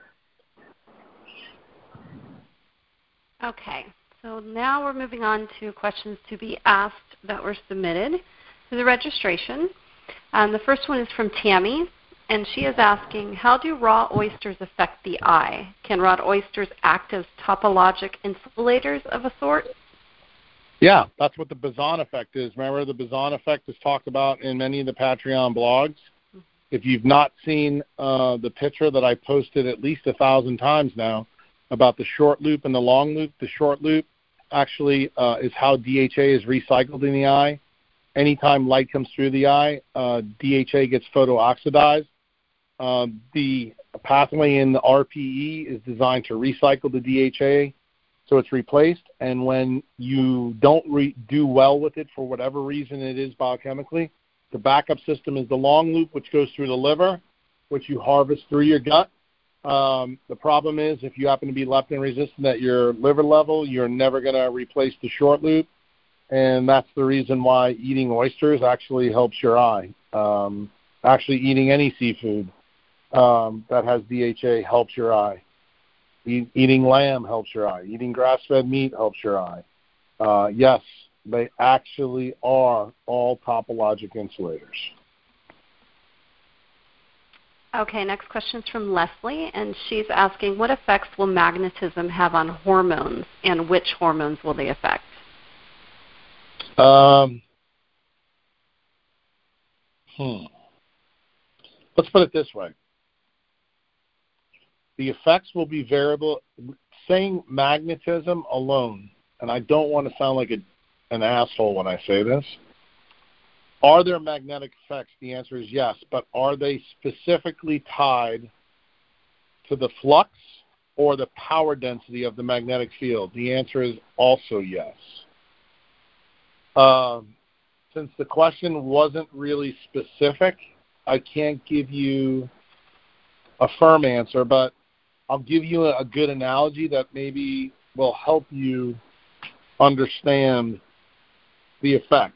Speaker 1: Okay. So now we're moving on to questions to be asked that were submitted to the registration. The first one is from Tammy, and she is asking, how do raw oysters affect the eye? Can raw oysters act as topologic insulators of a sort?
Speaker 2: Yeah, that's what the Bazan effect is. Remember, the Bazan effect is talked about in many of the Patreon blogs. If you've not seen the picture that I posted at least 1,000 times now about the short loop and the long loop, the short loop actually is how DHA is recycled in the eye. Anytime light comes through the eye, DHA gets photooxidized. The pathway in the RPE is designed to recycle the DHA, so it's replaced. And when you don't do well with it for whatever reason it is biochemically, the backup system is the long loop, which goes through the liver, which you harvest through your gut. The problem is if you happen to be leptin resistant at your liver level, you're never going to replace the short loop, and that's the reason why eating oysters actually helps your eye. Actually, eating any seafood that has DHA helps your eye. Eating lamb helps your eye. Eating grass-fed meat helps your eye. Yes, they actually are all topologic insulators.
Speaker 1: Okay, next question is from Leslie, and she's asking, what effects will magnetism have on hormones, and which hormones will they affect?
Speaker 2: Let's put it this way. The effects will be variable. Saying magnetism alone, and I don't want to sound like an asshole when I say this, are there magnetic effects? The answer is yes, but are they specifically tied to the flux or the power density of the magnetic field? The answer is also yes. Since the question wasn't really specific, I can't give you a firm answer, but I'll give you a good analogy that maybe will help you understand the effect.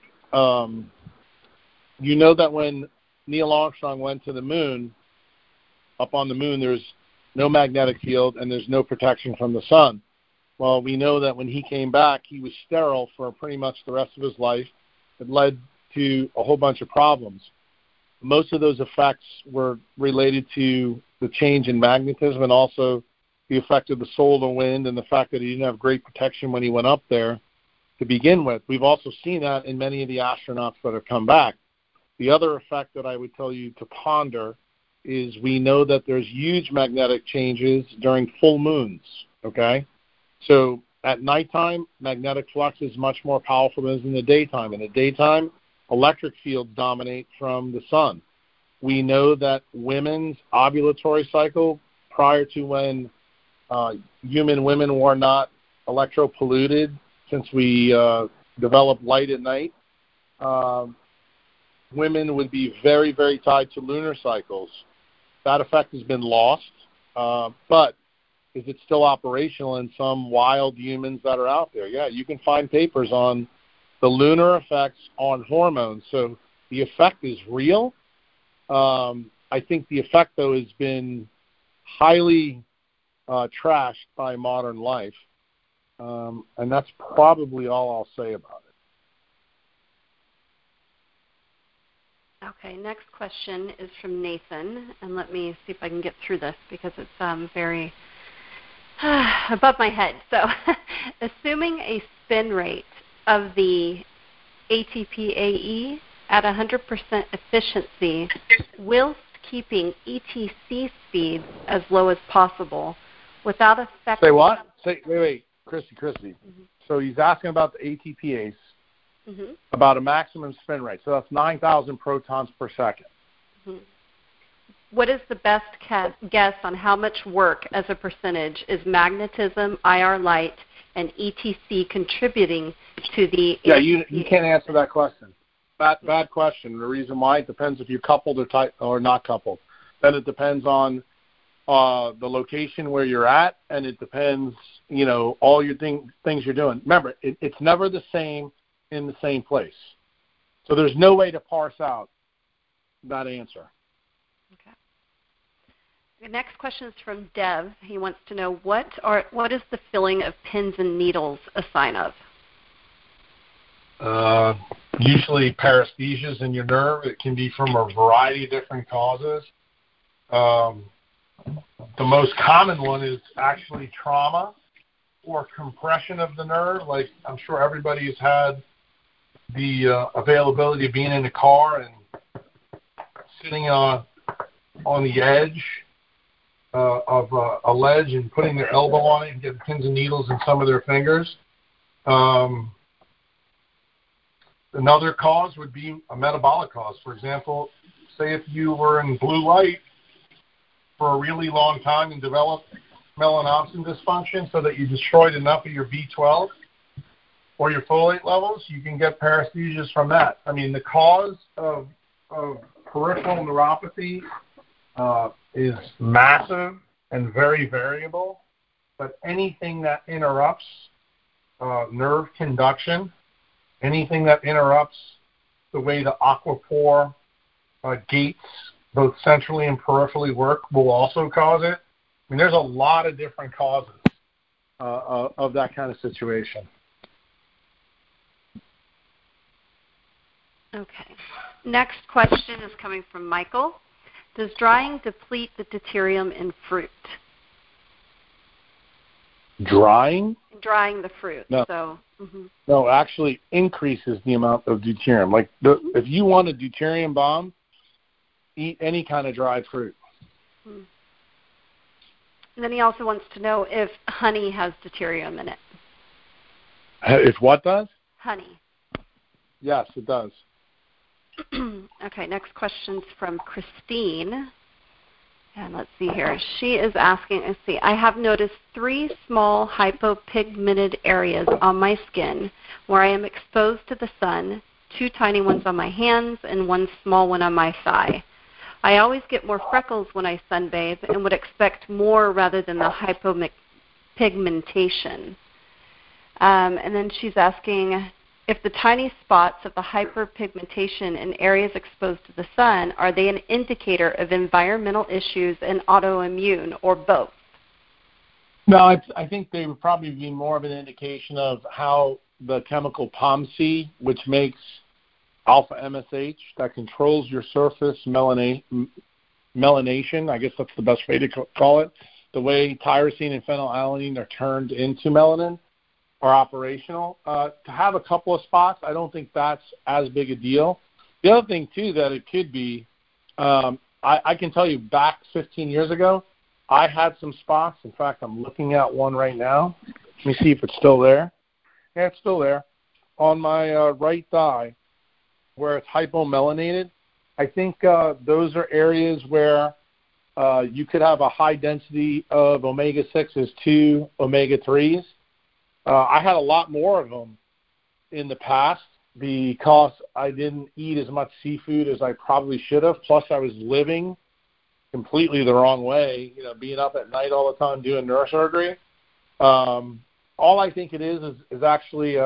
Speaker 2: You know that when Neil Armstrong went to the moon, up on the moon there's no magnetic field and there's no protection from the sun. Well, we know that when he came back, he was sterile for pretty much the rest of his life. It led to a whole bunch of problems. Most of those effects were related to the change in magnetism and also the effect of the solar wind and the fact that he didn't have great protection when he went up there to begin with. We've also seen that in many of the astronauts that have come back. The other effect that I would tell you to ponder is we know that there's huge magnetic changes during full moons, okay? So at nighttime, magnetic flux is much more powerful than in the daytime. In the daytime, electric fields dominate from the sun. We know that women's ovulatory cycle, prior to when human women were not electropolluted, since we developed light at night, women would be very, very tied to lunar cycles. That effect has been lost, but is it still operational in some wild humans that are out there? Yeah, you can find papers on the lunar effects on hormones. So the effect is real. I think the effect, though, has been highly trashed by modern life, and that's probably all I'll say about it.
Speaker 1: Okay, next question is from Nathan, and let me see if I can get through this because it's very above my head. So, assuming a spin rate of the ATPAE at 100% efficiency, whilst keeping ETC speeds as low as possible, without affecting...
Speaker 2: Say what? Wait, Christy. Mm-hmm. So he's asking about the ATPase, mm-hmm. about a maximum spin rate. So that's 9,000 protons per second.
Speaker 1: Mm-hmm. What is the best guess on how much work as a percentage is magnetism, IR light, and ETC contributing to the...
Speaker 2: Yeah, you can't answer that question. Bad question. The reason why, it depends if you're coupled or not coupled. Then it depends on the location where you're at, and it depends, all your things you're doing. Remember, it's never the same in the same place. So there's no way to parse out that answer.
Speaker 1: Okay. The next question is from Dev. He wants to know what is the filling of pins and needles a sign of?
Speaker 2: Usually paresthesias in your nerve. It can be from a variety of different causes. The most common one is actually trauma or compression of the nerve. Like, I'm sure everybody has had the availability of being in a car and sitting on the edge of a ledge and putting their elbow on it and getting pins and needles in some of their fingers. Another cause would be a metabolic cause. For example, say if you were in blue light for a really long time and developed melanopsin dysfunction so that you destroyed enough of your B12 or your folate levels, you can get paresthesias from that. I mean, the cause of peripheral neuropathy is massive and very variable, but anything that interrupts nerve conduction, anything that interrupts the way the aquaphor gates, both centrally and peripherally, work will also cause it. I mean, there's a lot of different causes of that kind of situation.
Speaker 1: Okay. Next question is coming from Michael. Does drying deplete the deuterium in fruit?
Speaker 2: Drying?
Speaker 1: Drying the fruit.
Speaker 2: No.
Speaker 1: So. Mm-hmm.
Speaker 2: No, actually increases the amount of deuterium. Like if you want a deuterium bomb, eat any kind of dried fruit.
Speaker 1: Hmm. And then he also wants to know if honey has deuterium in it.
Speaker 2: If what does?
Speaker 1: Honey.
Speaker 2: Yes, it does.
Speaker 1: Okay, next question's from Christine. And let's see here. She is asking, I have noticed 3 small hypopigmented areas on my skin where I am exposed to the sun, 2 tiny ones on my hands, and 1 small one on my thigh. I always get more freckles when I sunbathe and would expect more rather than the hypopigmentation. And then she's asking if the tiny spots of the hyperpigmentation in areas exposed to the sun, are they an indicator of environmental issues and autoimmune, or both?
Speaker 2: No, I think they would probably be more of an indication of how the chemical POMC, which makes alpha MSH, that controls your surface melanation, I guess that's the best way to call it, the way tyrosine and phenylalanine are turned into melanin, are operational. To have a couple of spots, I don't think that's as big a deal. The other thing, too, that it could be, I can tell you back 15 years ago, I had some spots. In fact, I'm looking at one right now. Let me see if it's still there. Yeah, it's still there. On my right thigh, where it's hypomelanated, I think those are areas where you could have a high density of omega-6s to omega-3s. I had a lot more of them in the past because I didn't eat as much seafood as I probably should have. Plus, I was living completely the wrong way, being up at night all the time doing neurosurgery. All I think it is actually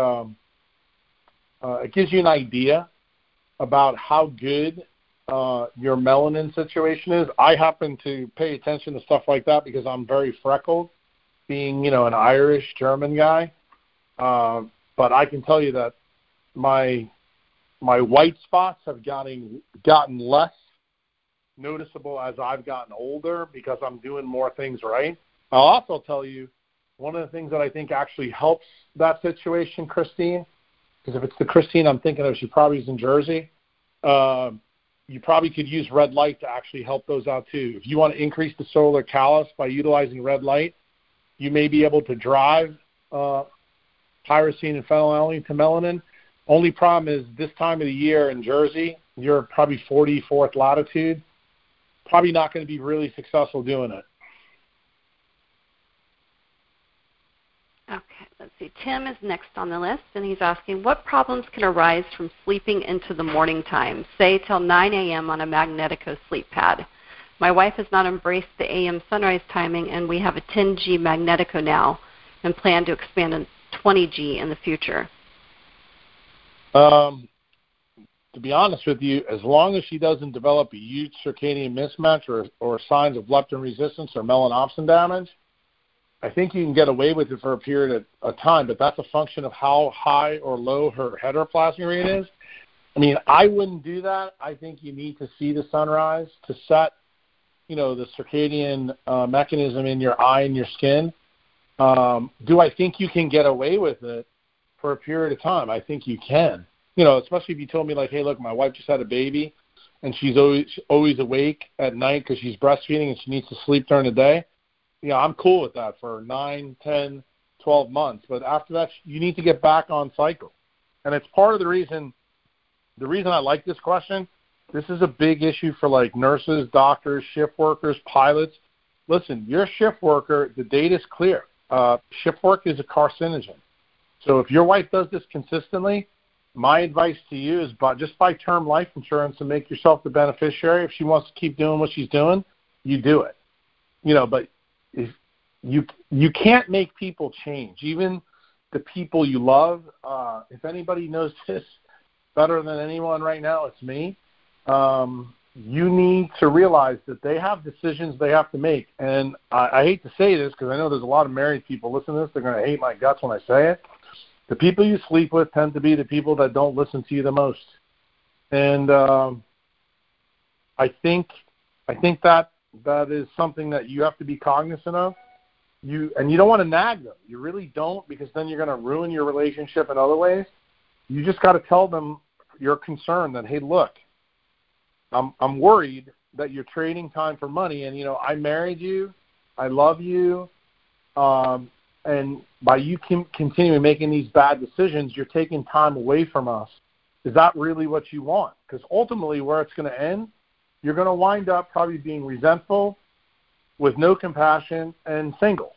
Speaker 2: it gives you an idea about how good your melanin situation is. I happen to pay attention to stuff like that because I'm very freckled, being, an Irish German guy. But I can tell you that my white spots have gotten less noticeable as I've gotten older because I'm doing more things right. I'll also tell you one of the things that I think actually helps that situation, Christine, because if it's the Christine I'm thinking of, she probably is in Jersey. You probably could use red light to actually help those out too. If you want to increase the solar callus by utilizing red light, you may be able to drive tyrosine and phenylalanine to melanin. Only problem is this time of the year in Jersey, you're probably 44th latitude, probably not going to be really successful doing it.
Speaker 1: Okay, let's see. Tim is next on the list, and he's asking, what problems can arise from sleeping into the morning time, say till 9 a.m. on a Magnetico sleep pad? My wife has not embraced the a.m. sunrise timing, and we have a 10G Magnetico now and plan to expand to 20G in the future.
Speaker 2: To be honest with you, as long as she doesn't develop a huge circadian mismatch or signs of leptin resistance or melanopsin damage, I think you can get away with it for a period of time, but that's a function of how high or low her heteroplasmy rate is. I mean, I wouldn't do that. I think you need to see the sunrise to set, the circadian mechanism in your eye and your skin. Do I think you can get away with it for a period of time? I think you can. Especially if you told me, like, hey, look, my wife just had a baby, and she's always awake at night because she's breastfeeding and she needs to sleep during the day. I'm cool with that for 9, 10, 12 months. But after that, you need to get back on cycle. And it's part of the reason I like this question. This is a big issue for, like, nurses, doctors, shift workers, pilots. Listen, you're a shift worker. The data's clear. Shift work is a carcinogen. So if your wife does this consistently, my advice to you is just buy term life insurance and make yourself the beneficiary. If she wants to keep doing what she's doing, you do it. But if you can't make people change, even the people you love. If anybody knows this better than anyone right now, it's me. You need to realize that they have decisions they have to make. And I hate to say this because I know there's a lot of married people listening to this. They're going to hate my guts when I say it. The people you sleep with tend to be the people that don't listen to you the most. And I think that is something that you have to be cognizant of. You don't want to nag them. You really don't, because then you're going to ruin your relationship in other ways. You just got to tell them you're concerned that, hey, look, I'm worried that you're trading time for money, and I married you, I love you, and by you continuing making these bad decisions, you're taking time away from us. Is that really what you want? Because ultimately, where it's going to end, you're going to wind up probably being resentful, with no compassion, and single.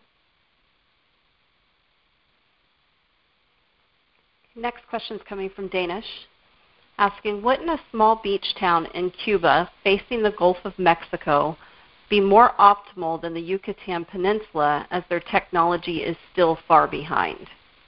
Speaker 1: Next question is coming from Danish, asking, wouldn't a small beach town in Cuba facing the Gulf of Mexico be more optimal than the Yucatan Peninsula, as their technology is still far behind?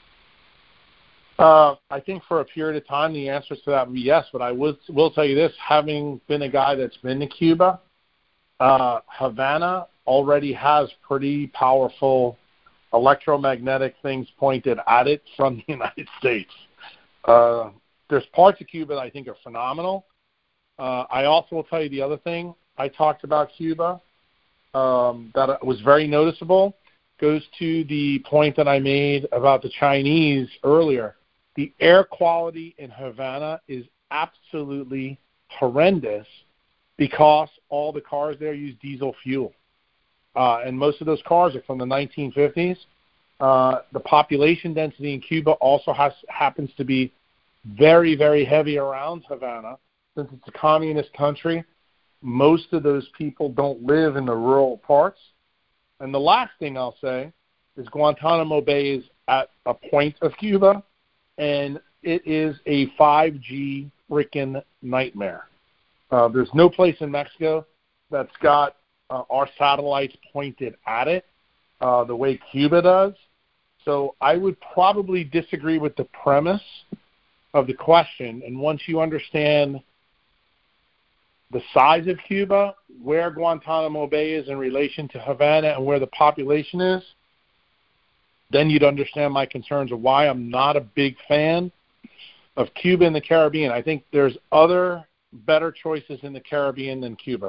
Speaker 2: I think for a period of time, the answer to that would be yes, but I will tell you this, having been a guy that's been to Cuba, Havana already has pretty powerful electromagnetic things pointed at it from the United States. There's parts of Cuba that I think are phenomenal. I also will tell you the other thing I talked about Cuba. that was very noticeable goes to the point that I made about the Chinese earlier. The air quality in Havana is absolutely horrendous because all the cars there use diesel fuel. And most of those cars are from the 1950s. The population density in Cuba also happens to be very, very heavy around Havana. Since it's a communist country, most of those people don't live in the rural parts. And the last thing I'll say is Guantanamo Bay is at a point of Cuba, and it is a 5G freaking nightmare. There's no place in Mexico that's got our satellites pointed at it the way Cuba does. So I would probably disagree with the premise of the question. And once you understand the size of Cuba, where Guantanamo Bay is in relation to Havana, and where the population is, then you'd understand my concerns of why I'm not a big fan of Cuba and the Caribbean. I think there's other better choices in the Caribbean than Cuba.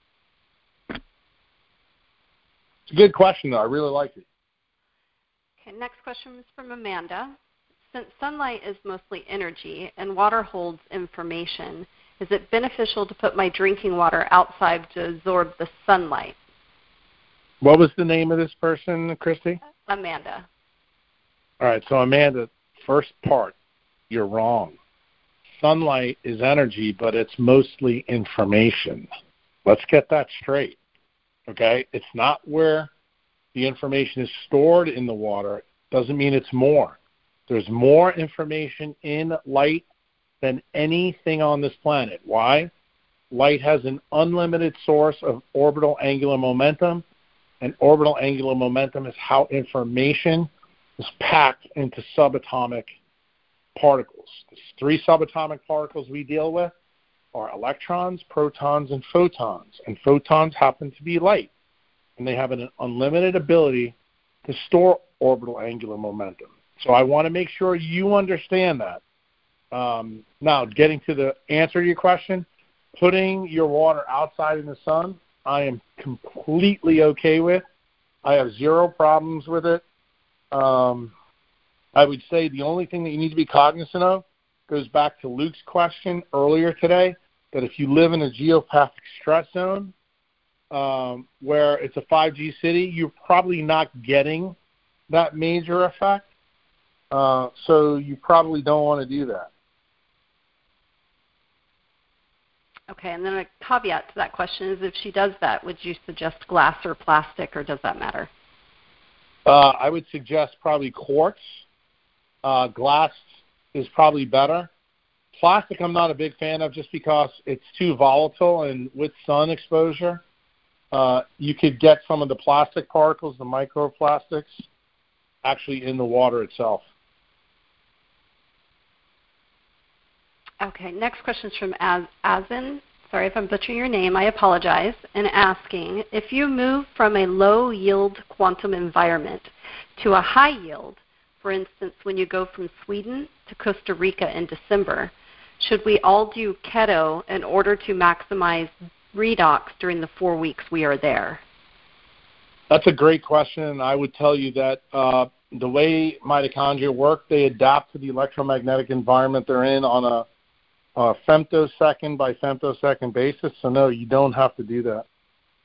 Speaker 2: It's a good question, though. I really like it.
Speaker 1: Okay, next question is from Amanda. Since sunlight is mostly energy and water holds information, is it beneficial to put my drinking water outside to absorb the sunlight?
Speaker 2: What was the name of this person, Christy?
Speaker 1: Amanda.
Speaker 2: All right, so Amanda, first part, you're wrong. Sunlight is energy, but it's mostly information. Let's get that straight, okay? It's not where the information is stored in the water. Doesn't mean it's more. There's more information in light than anything on this planet. Why? Light has an unlimited source of orbital angular momentum, and orbital angular momentum is how information is packed into subatomic particles. There's 3 subatomic particles we deal with are electrons, protons, and photons. And photons happen to be light, and they have an unlimited ability to store orbital angular momentum. So I want to make sure you understand that. Now, getting to the answer to your question, putting your water outside in the sun, I am completely okay with. I have 0 problems with it. I would say the only thing that you need to be cognizant of goes back to Luke's question earlier today, that if you live in a geopathic stress zone where it's a 5G city, you're probably not getting that major effect. So you probably don't want to do that.
Speaker 1: Okay, and then a caveat to that question is if she does that, would you suggest glass or plastic, or does that matter?
Speaker 2: I would suggest probably quartz. Glass is probably better. Plastic I'm not a big fan of just because it's too volatile, and with sun exposure, you could get some of the plastic particles, the microplastics, actually in the water itself.
Speaker 1: Okay, next question is from Azin. Sorry if I'm butchering your name. I apologize. And asking, if you move from a low-yield quantum environment to a high-yield, for instance, when you go from Sweden to Costa Rica in December, should we all do keto in order to maximize redox during the 4 weeks we are there?
Speaker 2: That's a great question, and I would tell you that the way mitochondria work, they adapt to the electromagnetic environment they're in on a femtosecond by femtosecond basis. So, no, you don't have to do that.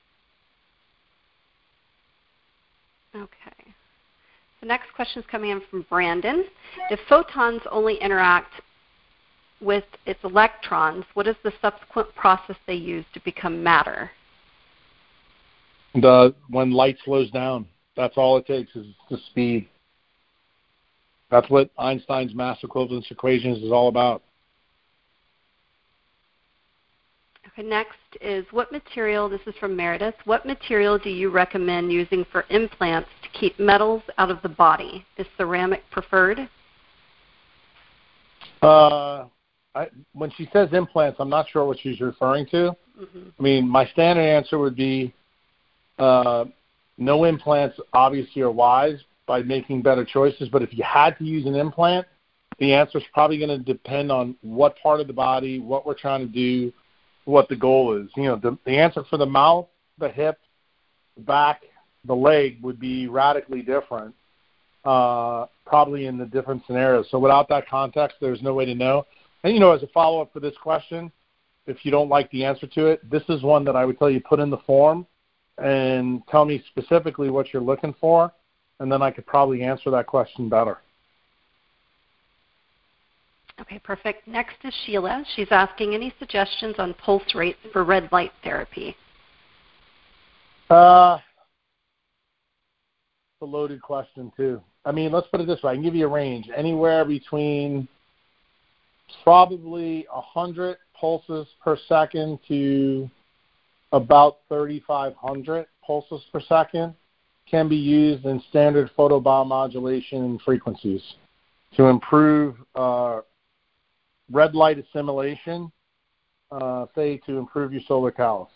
Speaker 1: Okay. The next question is coming in from Brandon. If photons only interact with its electrons, what is the subsequent process they use to become matter?
Speaker 2: When light slows down, that's all it takes is the speed. That's what Einstein's mass equivalence equations is all about.
Speaker 1: Okay, next is what material, this is from Meredith, what material do you recommend using for implants to keep metals out of the body? Is ceramic preferred?
Speaker 2: When she says implants, I'm not sure what she's referring to.
Speaker 1: Mm-hmm.
Speaker 2: I mean, my standard answer would be no implants obviously are wise by making better choices, but if you had to use an implant, the answer is probably going to depend on what part of the body, what we're trying to do, what the goal is. You know, the answer for the mouth, the hip, the back, the leg would be radically different, probably in the different scenarios. So without that context, there's no way to know. And, as a follow-up for this question, if you don't like the answer to it, this is one that I would tell you put in the form and tell me specifically what you're looking for, and then I could probably answer that question better.
Speaker 1: Okay, perfect. Next is Sheila. She's asking any suggestions on pulse rates for red light therapy.
Speaker 2: It's a loaded question, too. I mean, let's put it this way. I can give you a range. Anywhere between probably 100 pulses per second to about 3,500 pulses per second can be used in standard photobiomodulation frequencies to improve red light assimilation, say to improve your solar callus.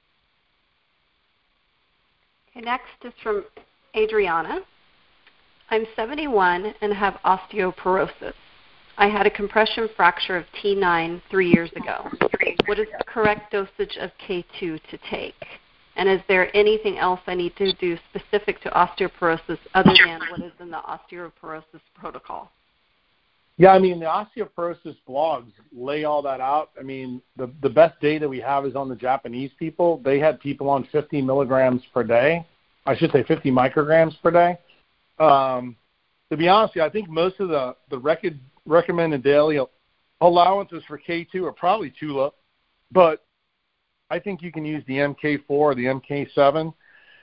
Speaker 1: Okay, next is from Adriana. I'm 71 and have osteoporosis. I had a compression fracture of T9 3 years ago. What is the correct dosage of K2 to take? And is there anything else I need to do specific to osteoporosis other than what is in the osteoporosis protocol?
Speaker 2: Yeah, I mean, the osteoporosis blogs lay all that out. I mean, the best data we have is on the Japanese people. They had people on 50 milligrams per day. I should say 50 micrograms per day. To be honest with you, I think most of the recommended daily allowances for K2 are probably too low, but I think you can use the MK4 or the MK7.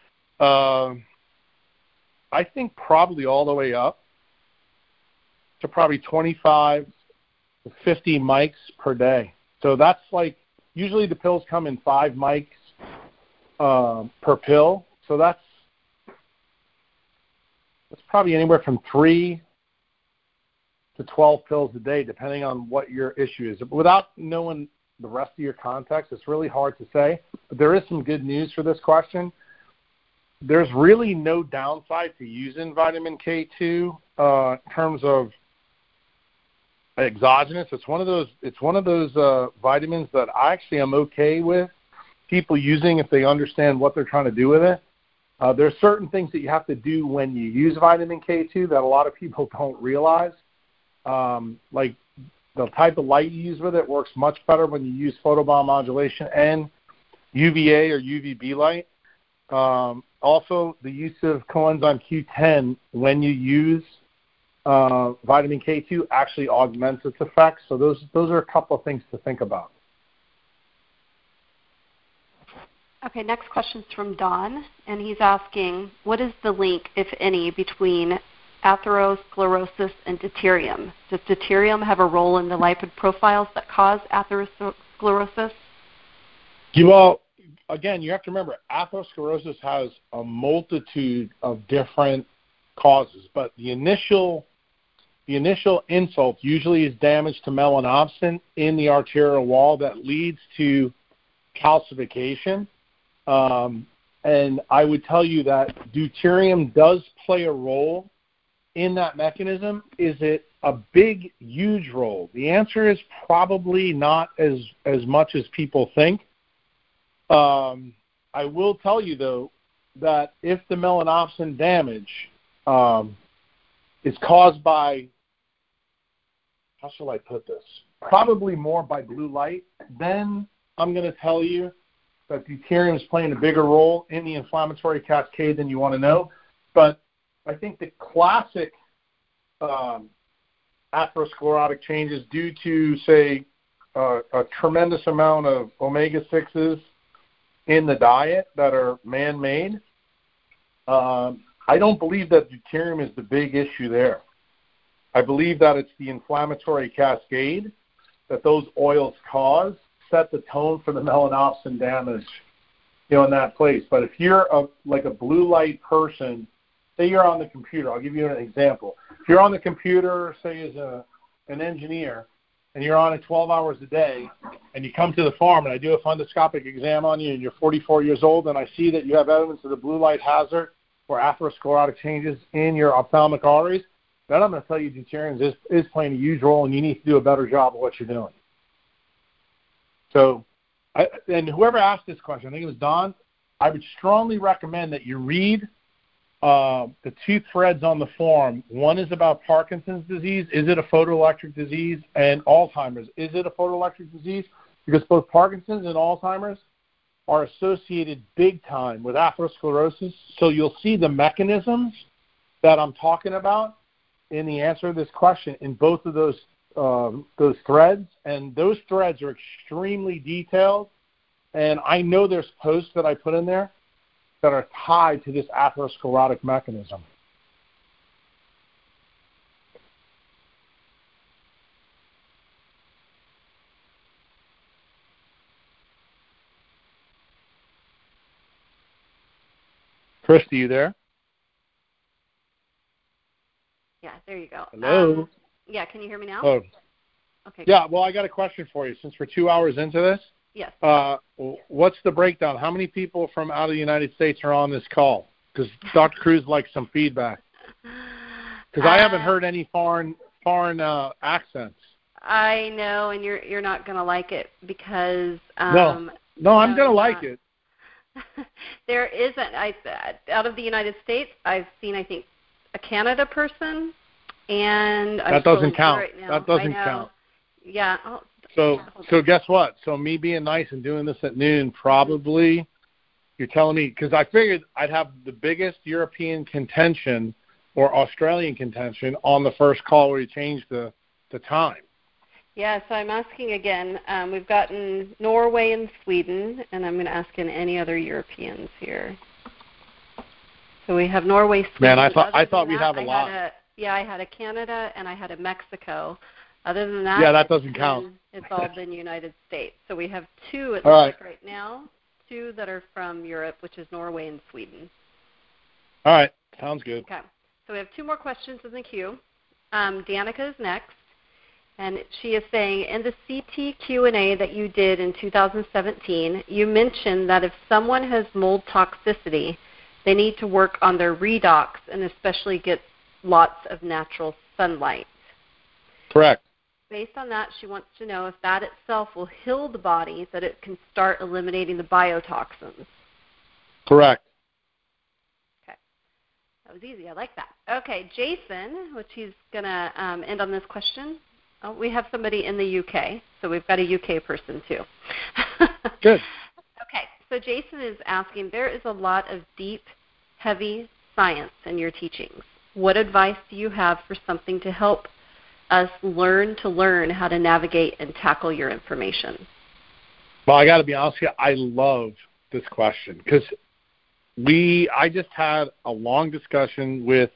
Speaker 2: I think probably all the way up to probably 25 to 50 mics per day. So that's like, usually the pills come in 5 mics per pill. So that's probably anywhere from 3 to 12 pills a day, depending on what your issue is. But without knowing the rest of your context, it's really hard to say. But there is some good news for this question. There's really no downside to using vitamin K2 in terms of exogenous. It's one of those vitamins that I actually am okay with people using if they understand what they're trying to do with it. There's certain things that you have to do when you use vitamin K2 that a lot of people don't realize. Like the type of light you use with it works much better when you use photobiomodulation and UVA or UVB light. Also, the use of coenzyme Q10 when you use vitamin K2 actually augments its effects. So those are a couple of things to think about.
Speaker 1: Okay, next question is from Don, and he's asking, what is the link, if any, between atherosclerosis and deuterium? Does deuterium have a role in the lipid profiles that cause atherosclerosis?
Speaker 2: Well, again, you have to remember, atherosclerosis has a multitude of different causes, but the initial insult usually is damage to melanopsin in the arterial wall that leads to calcification. And I would tell you that deuterium does play a role in that mechanism. Is it a big, huge role? The answer is probably not as much as people think. I will tell you, though, that if the melanopsin damage is caused by, how shall I put this, probably more by blue light, then I'm going to tell you that deuterium is playing a bigger role in the inflammatory cascade than you want to know. But I think the classic atherosclerotic changes due to, say, a tremendous amount of omega-6s in the diet that are man-made, I don't believe that deuterium is the big issue there. I believe that it's the inflammatory cascade that those oils cause set the tone for the melanopsin damage, in that place. But if you're like a blue light person, say you're on the computer, I'll give you an example. If you're on the computer, say as an engineer, and you're on it 12 hours a day, and you come to the farm and I do a fundoscopic exam on you and you're 44 years old and I see that you have evidence of the blue light hazard or atherosclerotic changes in your ophthalmic arteries, then I'm going to tell you deuterium is playing a huge role and you need to do a better job of what you're doing. So, and whoever asked this question, I think it was Don, I would strongly recommend that you read the 2 threads on the form. One is about Parkinson's disease. Is it a photoelectric disease? And Alzheimer's. Is it a photoelectric disease? Because both Parkinson's and Alzheimer's are associated big time with atherosclerosis. So you'll see the mechanisms that I'm talking about in the answer to this question in both of those threads. And those threads are extremely detailed. And I know there's posts that I put in there that are tied to this atherosclerotic mechanism. Christy, you there?
Speaker 1: Yeah, there you go.
Speaker 2: Hello?
Speaker 1: Yeah, can you hear me now?
Speaker 2: Oh.
Speaker 1: Okay.
Speaker 2: Yeah, well, I got a question for you. Since we're 2 hours into this,
Speaker 1: yes.
Speaker 2: What's the breakdown? How many people from out of the United States are on this call? Because Dr. Cruz likes some feedback. Because I haven't heard any foreign accents.
Speaker 1: I know, and you're not going to like it because
Speaker 2: no, I'm going to like it.
Speaker 1: There isn't. Out of the United States, I've seen, I think, a Canada person, and
Speaker 2: that doesn't count.
Speaker 1: Right now.
Speaker 2: That doesn't count.
Speaker 1: Yeah.
Speaker 2: So guess what? So me being nice and doing this at noon, probably you're telling me, because I figured I'd have the biggest European contention or Australian contention on the first call where you change the time.
Speaker 1: Yeah, so I'm asking again. We've gotten Norway and Sweden, and I'm going to ask in any other Europeans here. So we have Norway, Sweden.
Speaker 2: Man, I thought we'd have a lot.
Speaker 1: I had a Canada and I had a Mexico. Other than that,
Speaker 2: yeah, that doesn't count.
Speaker 1: It's all been United States. So we have 2 at least right now, 2 that are from Europe, which is Norway and Sweden.
Speaker 2: All right, sounds good.
Speaker 1: Okay, so we have 2 more questions in the queue. Danica is next. And she is saying, in the CT Q&A that you did in 2017, you mentioned that if someone has mold toxicity, they need to work on their redox and especially get lots of natural sunlight.
Speaker 2: Correct.
Speaker 1: Based on that, she wants to know if that itself will heal the body, that it can start eliminating the biotoxins.
Speaker 2: Correct.
Speaker 1: Okay. That was easy. I like that. Okay, Jason, which he's going to end on this question. Oh, we have somebody in the UK, so we've got a UK person too.
Speaker 2: Good.
Speaker 1: Okay, so Jason is asking, there is a lot of deep, heavy science in your teachings. What advice do you have for something to help us learn how to navigate and tackle your information?
Speaker 2: Well, I got to be honest with you, I love this question because I just had a long discussion with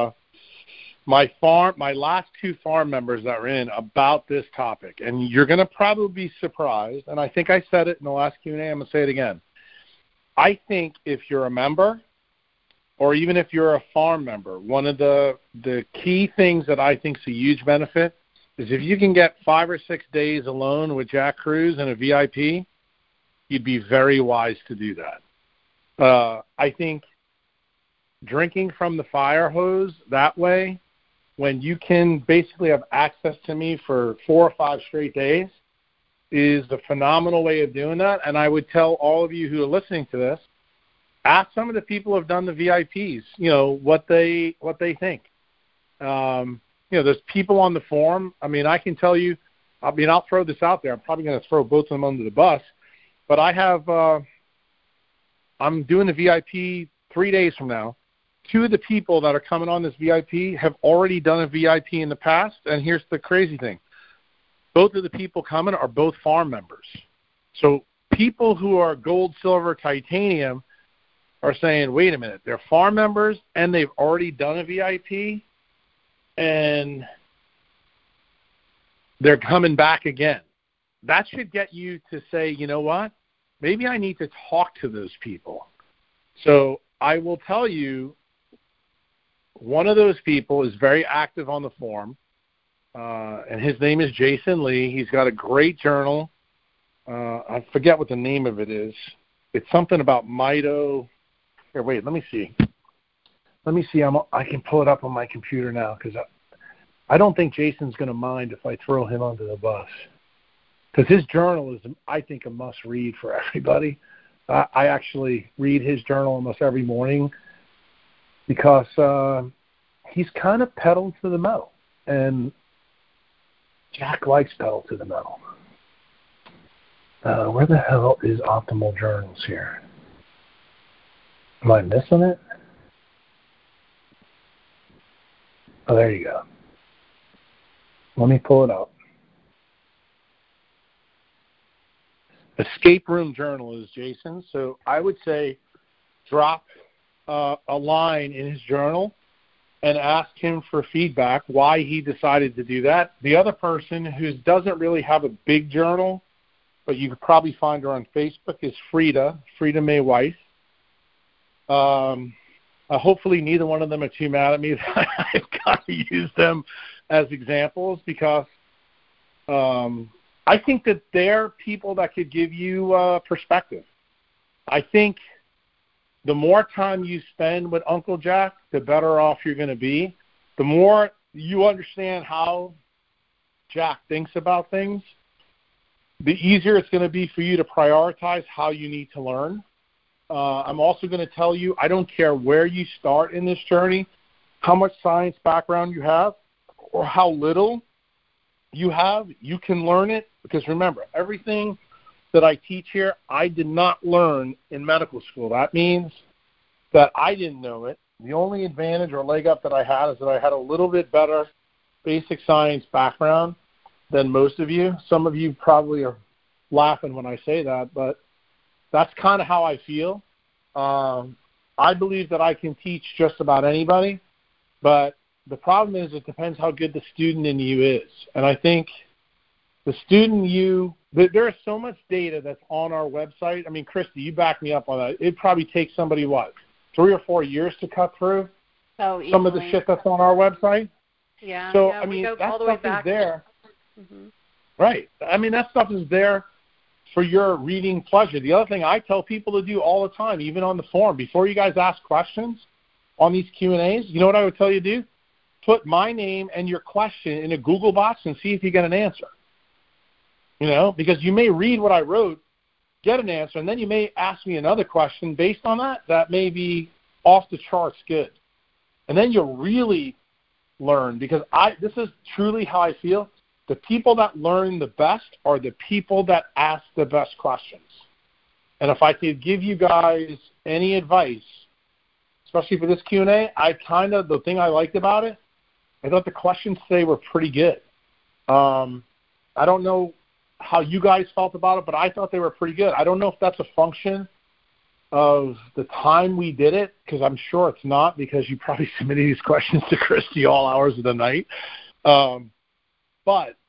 Speaker 2: my last 2 farm members that were in about this topic, and you're going to probably be surprised, and I think I said it in the last Q&A, I'm going to say it again. I think if you're a member or even if you're a farm member, one of the key things that I think is a huge benefit is if you can get 5 or 6 days alone with Jack Cruz and a VIP, you'd be very wise to do that. I think drinking from the fire hose that way, when you can basically have access to me for 4 or 5 straight days, is a phenomenal way of doing that. And I would tell all of you who are listening to this, ask some of the people who have done the VIPs, what they think. There's people on the forum. I mean, I can tell you, I'll throw this out there. I'm probably going to throw both of them under the bus. But I'm doing the VIP 3 days from now. 2 of the people that are coming on this VIP have already done a VIP in the past, and here's the crazy thing. Both of the people coming are both farm members. So people who are gold, silver, titanium are saying, wait a minute, they're farm members and they've already done a VIP, and they're coming back again. That should get you to say, you know what, maybe I need to talk to those people. So I will tell you, one of those people is very active on the forum, and his name is Jason Lee. He's got a great journal. I forget what the name of it is. It's something about Mito. Here, wait, let me see. I can pull it up on my computer now because I don't think Jason's going to mind if I throw him under the bus, because his journal is, I think, a must-read for everybody. I actually read his journal almost every morning because he's kind of pedal to the metal, and Jack likes pedal to the metal. Where the hell is Optimal Journals here? Am I missing it? Oh, there you go. Let me pull it up. Escape Room Journal is Jason's. So I would say drop a line in his journal and ask him for feedback why he decided to do that. The other person who doesn't really have a big journal, but you could probably find her on Facebook, is Frida May Weiss. Hopefully neither one of them are too mad at me that I've got to use them as examples, because I think that they're people that could give you perspective. I think the more time you spend with Uncle Jack, the better off you're going to be. The more you understand how Jack thinks about things, the easier it's going to be for you to prioritize how you need to learn. I'm also going to tell you, I don't care where you start in this journey, how much science background you have, or how little you have, you can learn it. Because remember, everything that I teach here, I did not learn in medical school. That means that I didn't know it. The only advantage or leg up that I had is that I had a little bit better basic science background than most of you. Some of you probably are laughing when I say that, but that's kind of how I feel. I believe that I can teach just about anybody, but the problem is it depends how good the student in you is. And I think the student there is so much data that's on our website. I mean, Christy, you back me up on that. It probably takes somebody, 3 or 4 years to cut through some of the shit that's on our website?
Speaker 1: Yeah.
Speaker 2: So,
Speaker 1: yeah,
Speaker 2: I mean, that
Speaker 1: stuff
Speaker 2: is there.
Speaker 1: Mm-hmm.
Speaker 2: Right. I mean, that stuff is there for your reading pleasure. The other thing I tell people to do all the time, even on the forum, before you guys ask questions on these Q&As, you know what I would tell you to do? Put my name and your question in a Google box and see if you get an answer. You know, because you may read what I wrote, get an answer, and then you may ask me another question based on that may be off the charts good. And then you'll really learn, because this is truly how I feel. The people that learn the best are the people that ask the best questions. And if I could give you guys any advice, especially for this Q&A, the thing I liked about it, I thought the questions today were pretty good. I don't know how you guys felt about it, but I thought they were pretty good. I don't know if that's a function of the time we did it, because I'm sure it's not, because you probably submitted these questions to Christy all hours of the night. But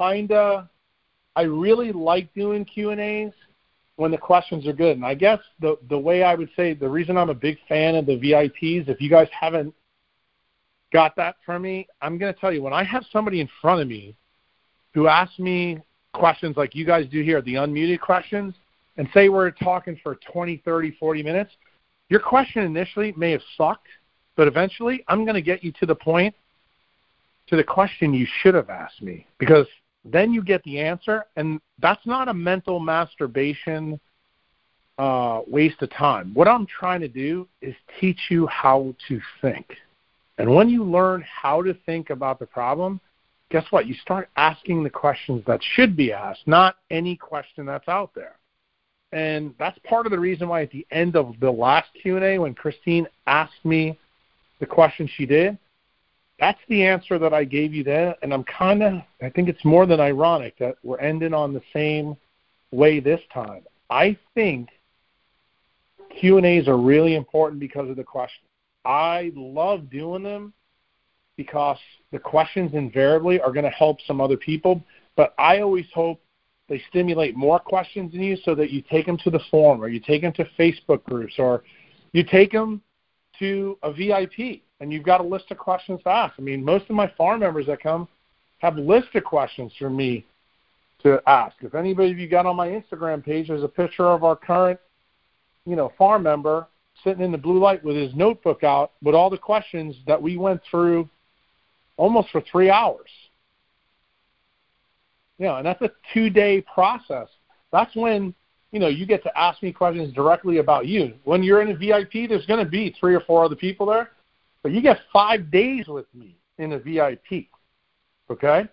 Speaker 2: I really like doing Q&As when the questions are good. And I guess the way I would say, the reason I'm a big fan of the VIPs, if you guys haven't got that from me, I'm going to tell you, when I have somebody in front of me who asks me questions like you guys do here, the unmuted questions, and say we're talking for 20, 30, 40 minutes, your question initially may have sucked, but eventually I'm going to get you to the point, to the question you should have asked me, because then you get the answer, and that's not a mental masturbation waste of time. What I'm trying to do is teach you how to think. And when you learn how to think about the problem, guess what? You start asking the questions that should be asked, not any question that's out there. And that's part of the reason why at the end of the last Q&A, when Christine asked me the question she did, that's the answer that I gave you then. And I think it's more than ironic that we're ending on the same way this time. I think Q&As are really important because of the questions. I love doing them because the questions invariably are going to help some other people, but I always hope they stimulate more questions in you so that you take them to the forum, or you take them to Facebook groups, or you take them to a VIP, and you've got a list of questions to ask. I mean, most of my farm members that come have a list of questions for me to ask. If anybody of you got on my Instagram page, there's a picture of our current, farm member sitting in the blue light with his notebook out with all the questions that we went through almost for 3 hours. And that's a 2-day process. That's when you get to ask me questions directly about you. When you're in a VIP, there's going to be 3 or 4 other people there, but you get 5 days with me in a VIP, okay?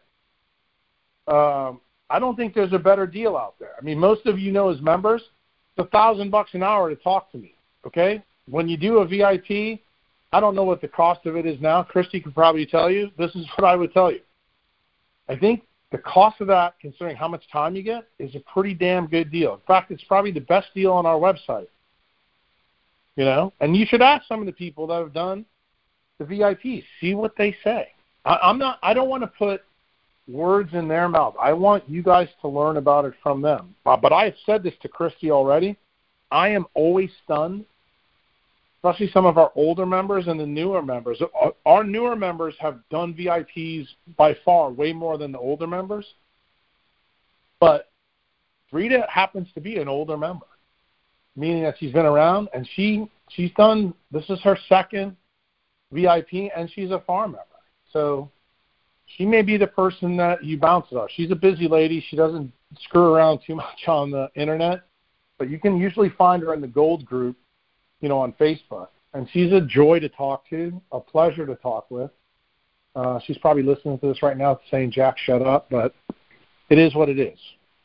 Speaker 2: I don't think there's a better deal out there. I mean, most of you know as members, it's $1,000 an hour to talk to me, okay? When you do a VIP, I don't know what the cost of it is now. Christy could probably tell you. This is what I would tell you. I think the cost of that, considering how much time you get, is a pretty damn good deal. In fact, it's probably the best deal on our website. And you should ask some of the people that have done the VIPs. See what they say. I don't want to put words in their mouth. I want you guys to learn about it from them. But I have said this to Christy already. I am always stunned, especially some of our older members and the newer members. Our newer members have done VIPs by far way more than the older members. But Rita happens to be an older member, meaning that she's been around, and she's done, this is her second VIP, and she's a farm member. So she may be the person that you bounce it off. She's a busy lady. She doesn't screw around too much on the internet, but you can usually find her in the gold group, on Facebook. And she's a joy to talk to, a pleasure to talk with. She's probably listening to this right now saying, Jack, shut up, but it is what it is.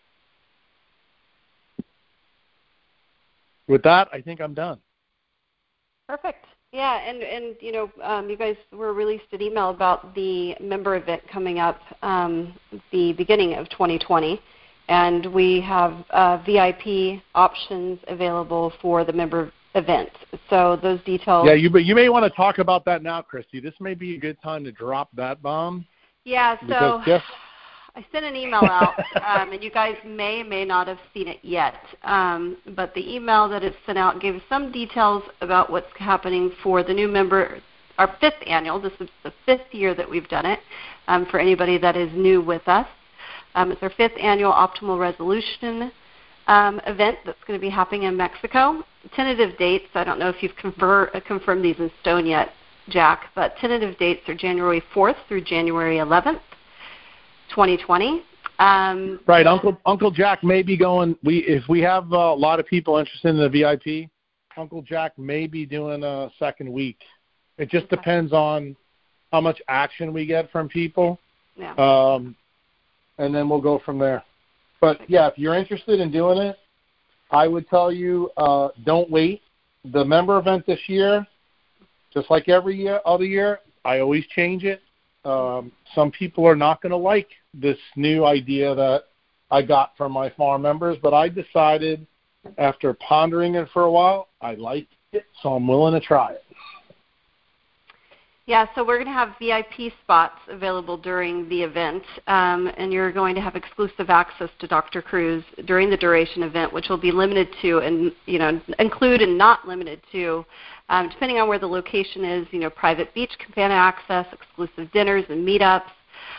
Speaker 2: With that, I think I'm done.
Speaker 1: Perfect. Yeah, and you guys were released an email about the member event coming up the beginning of 2020, and we have VIP options available for the member event. So those details.
Speaker 2: Yeah, you may want to talk about that now, Christy. This may be a good time to drop that bomb.
Speaker 1: Yeah, so I sent an email out, and you guys may not have seen it yet. But the email that is sent out gave some details about what's happening for the new member, our 5th annual. This is the 5th year that we've done it for anybody that is new with us. It's our 5th annual Optimal Resolution event that's going to be happening in Mexico. Tentative dates, I don't know if you've confirmed these in stone yet, Jack, but tentative dates are January 4th through January 11th, 2020.
Speaker 2: Right, Uncle Jack may be going. If we have a lot of people interested in the VIP, Uncle Jack may be doing a second week. It just depends on how much action we get from people.
Speaker 1: Yeah.
Speaker 2: And then we'll go from there. But, yeah, if you're interested in doing it, I would tell you don't wait. The member event this year, just like every other year, I always change it. Some people are not going to like this new idea that I got from my farm members, but I decided after pondering it for a while, I liked it, so I'm willing to try it.
Speaker 1: Yeah, so we're going to have VIP spots available during the event, and you're going to have exclusive access to Dr. Cruz during the duration event, which will be limited to, and include and not limited to, depending on where the location is, private beach cabana access, exclusive dinners and meetups,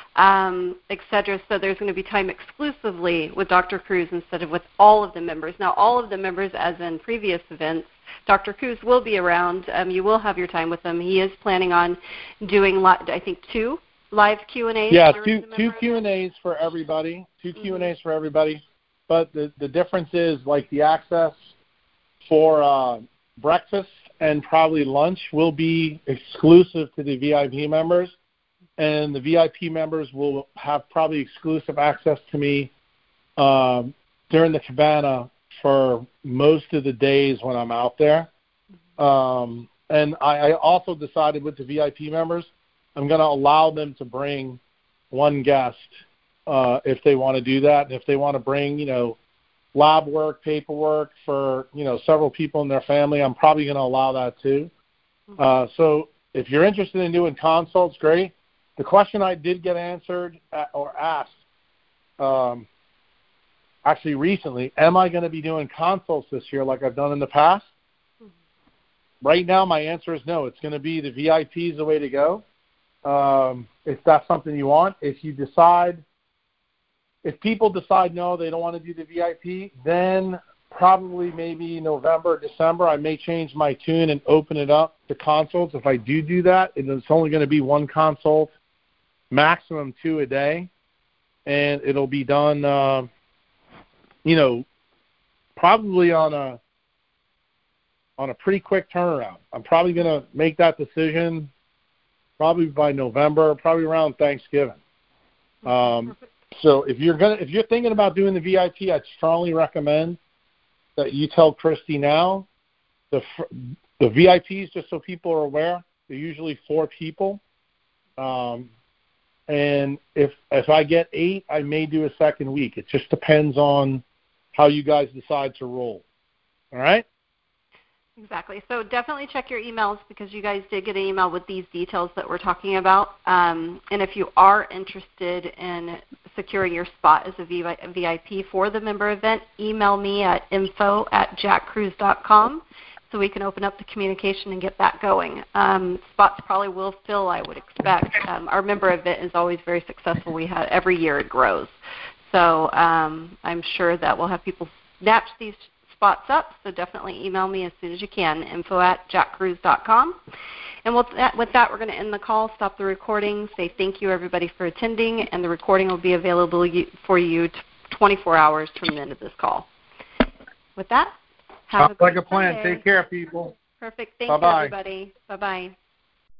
Speaker 1: etc. So there's going to be time exclusively with Dr. Cruz instead of with all of the members. Now, all of the members, as in previous events, Dr. Cruz will be around. You will have your time with him. He is planning on doing, I think, 2 live Q&As.
Speaker 2: Yeah, two Q&As for everybody. 2 Q&As for everybody. But the difference is, like, the access for breakfast and probably lunch will be exclusive to the VIP members. And the VIP members will have probably exclusive access to me during the cabana for most of the days when I'm out there. And I also decided with the VIP members, I'm going to allow them to bring one guest if they want to do that. And if they want to bring, lab work, paperwork for, several people in their family, I'm probably going to allow that too. So if you're interested in doing consults, great. The question I did get answered or asked actually recently, am I going to be doing consults this year like I've done in the past? Right now, my answer is no. It's going to be the VIP is the way to go. If that's something you want. If people decide no, they don't want to do the VIP, then probably maybe November, December, I may change my tune and open it up to consults. If I do that, it's only going to be 1 consult, maximum 2 a day, and it'll be done, probably on a pretty quick turnaround. I'm probably going to make that decision probably by November, probably around Thanksgiving. So if you're thinking about doing the VIP, I'd strongly recommend that you tell Christy now. The VIPs, just so people are aware, they're usually 4 people. And if I get 8, I may do a second week. It just depends on how you guys decide to roll. All right?
Speaker 1: Exactly. So definitely check your emails because you guys did get an email with these details that we're talking about. And if you are interested in securing your spot as a VIP for the member event, email me at info@jackcruise.com so we can open up the communication and get that going. Spots probably will fill, I would expect. Our member event is always very successful. Every year it grows. So I'm sure that we'll have people snatch these spots up, so definitely email me as soon as you can, info@jackcruise.com. And with that, we're going to end the call, stop the recording, say thank you, everybody, for attending, and the recording will be available for you 24 hours from the end of this call. With that, have a great
Speaker 2: like a plan.
Speaker 1: Sunday.
Speaker 2: Take care, people.
Speaker 1: Perfect. Thank you, everybody. Bye-bye.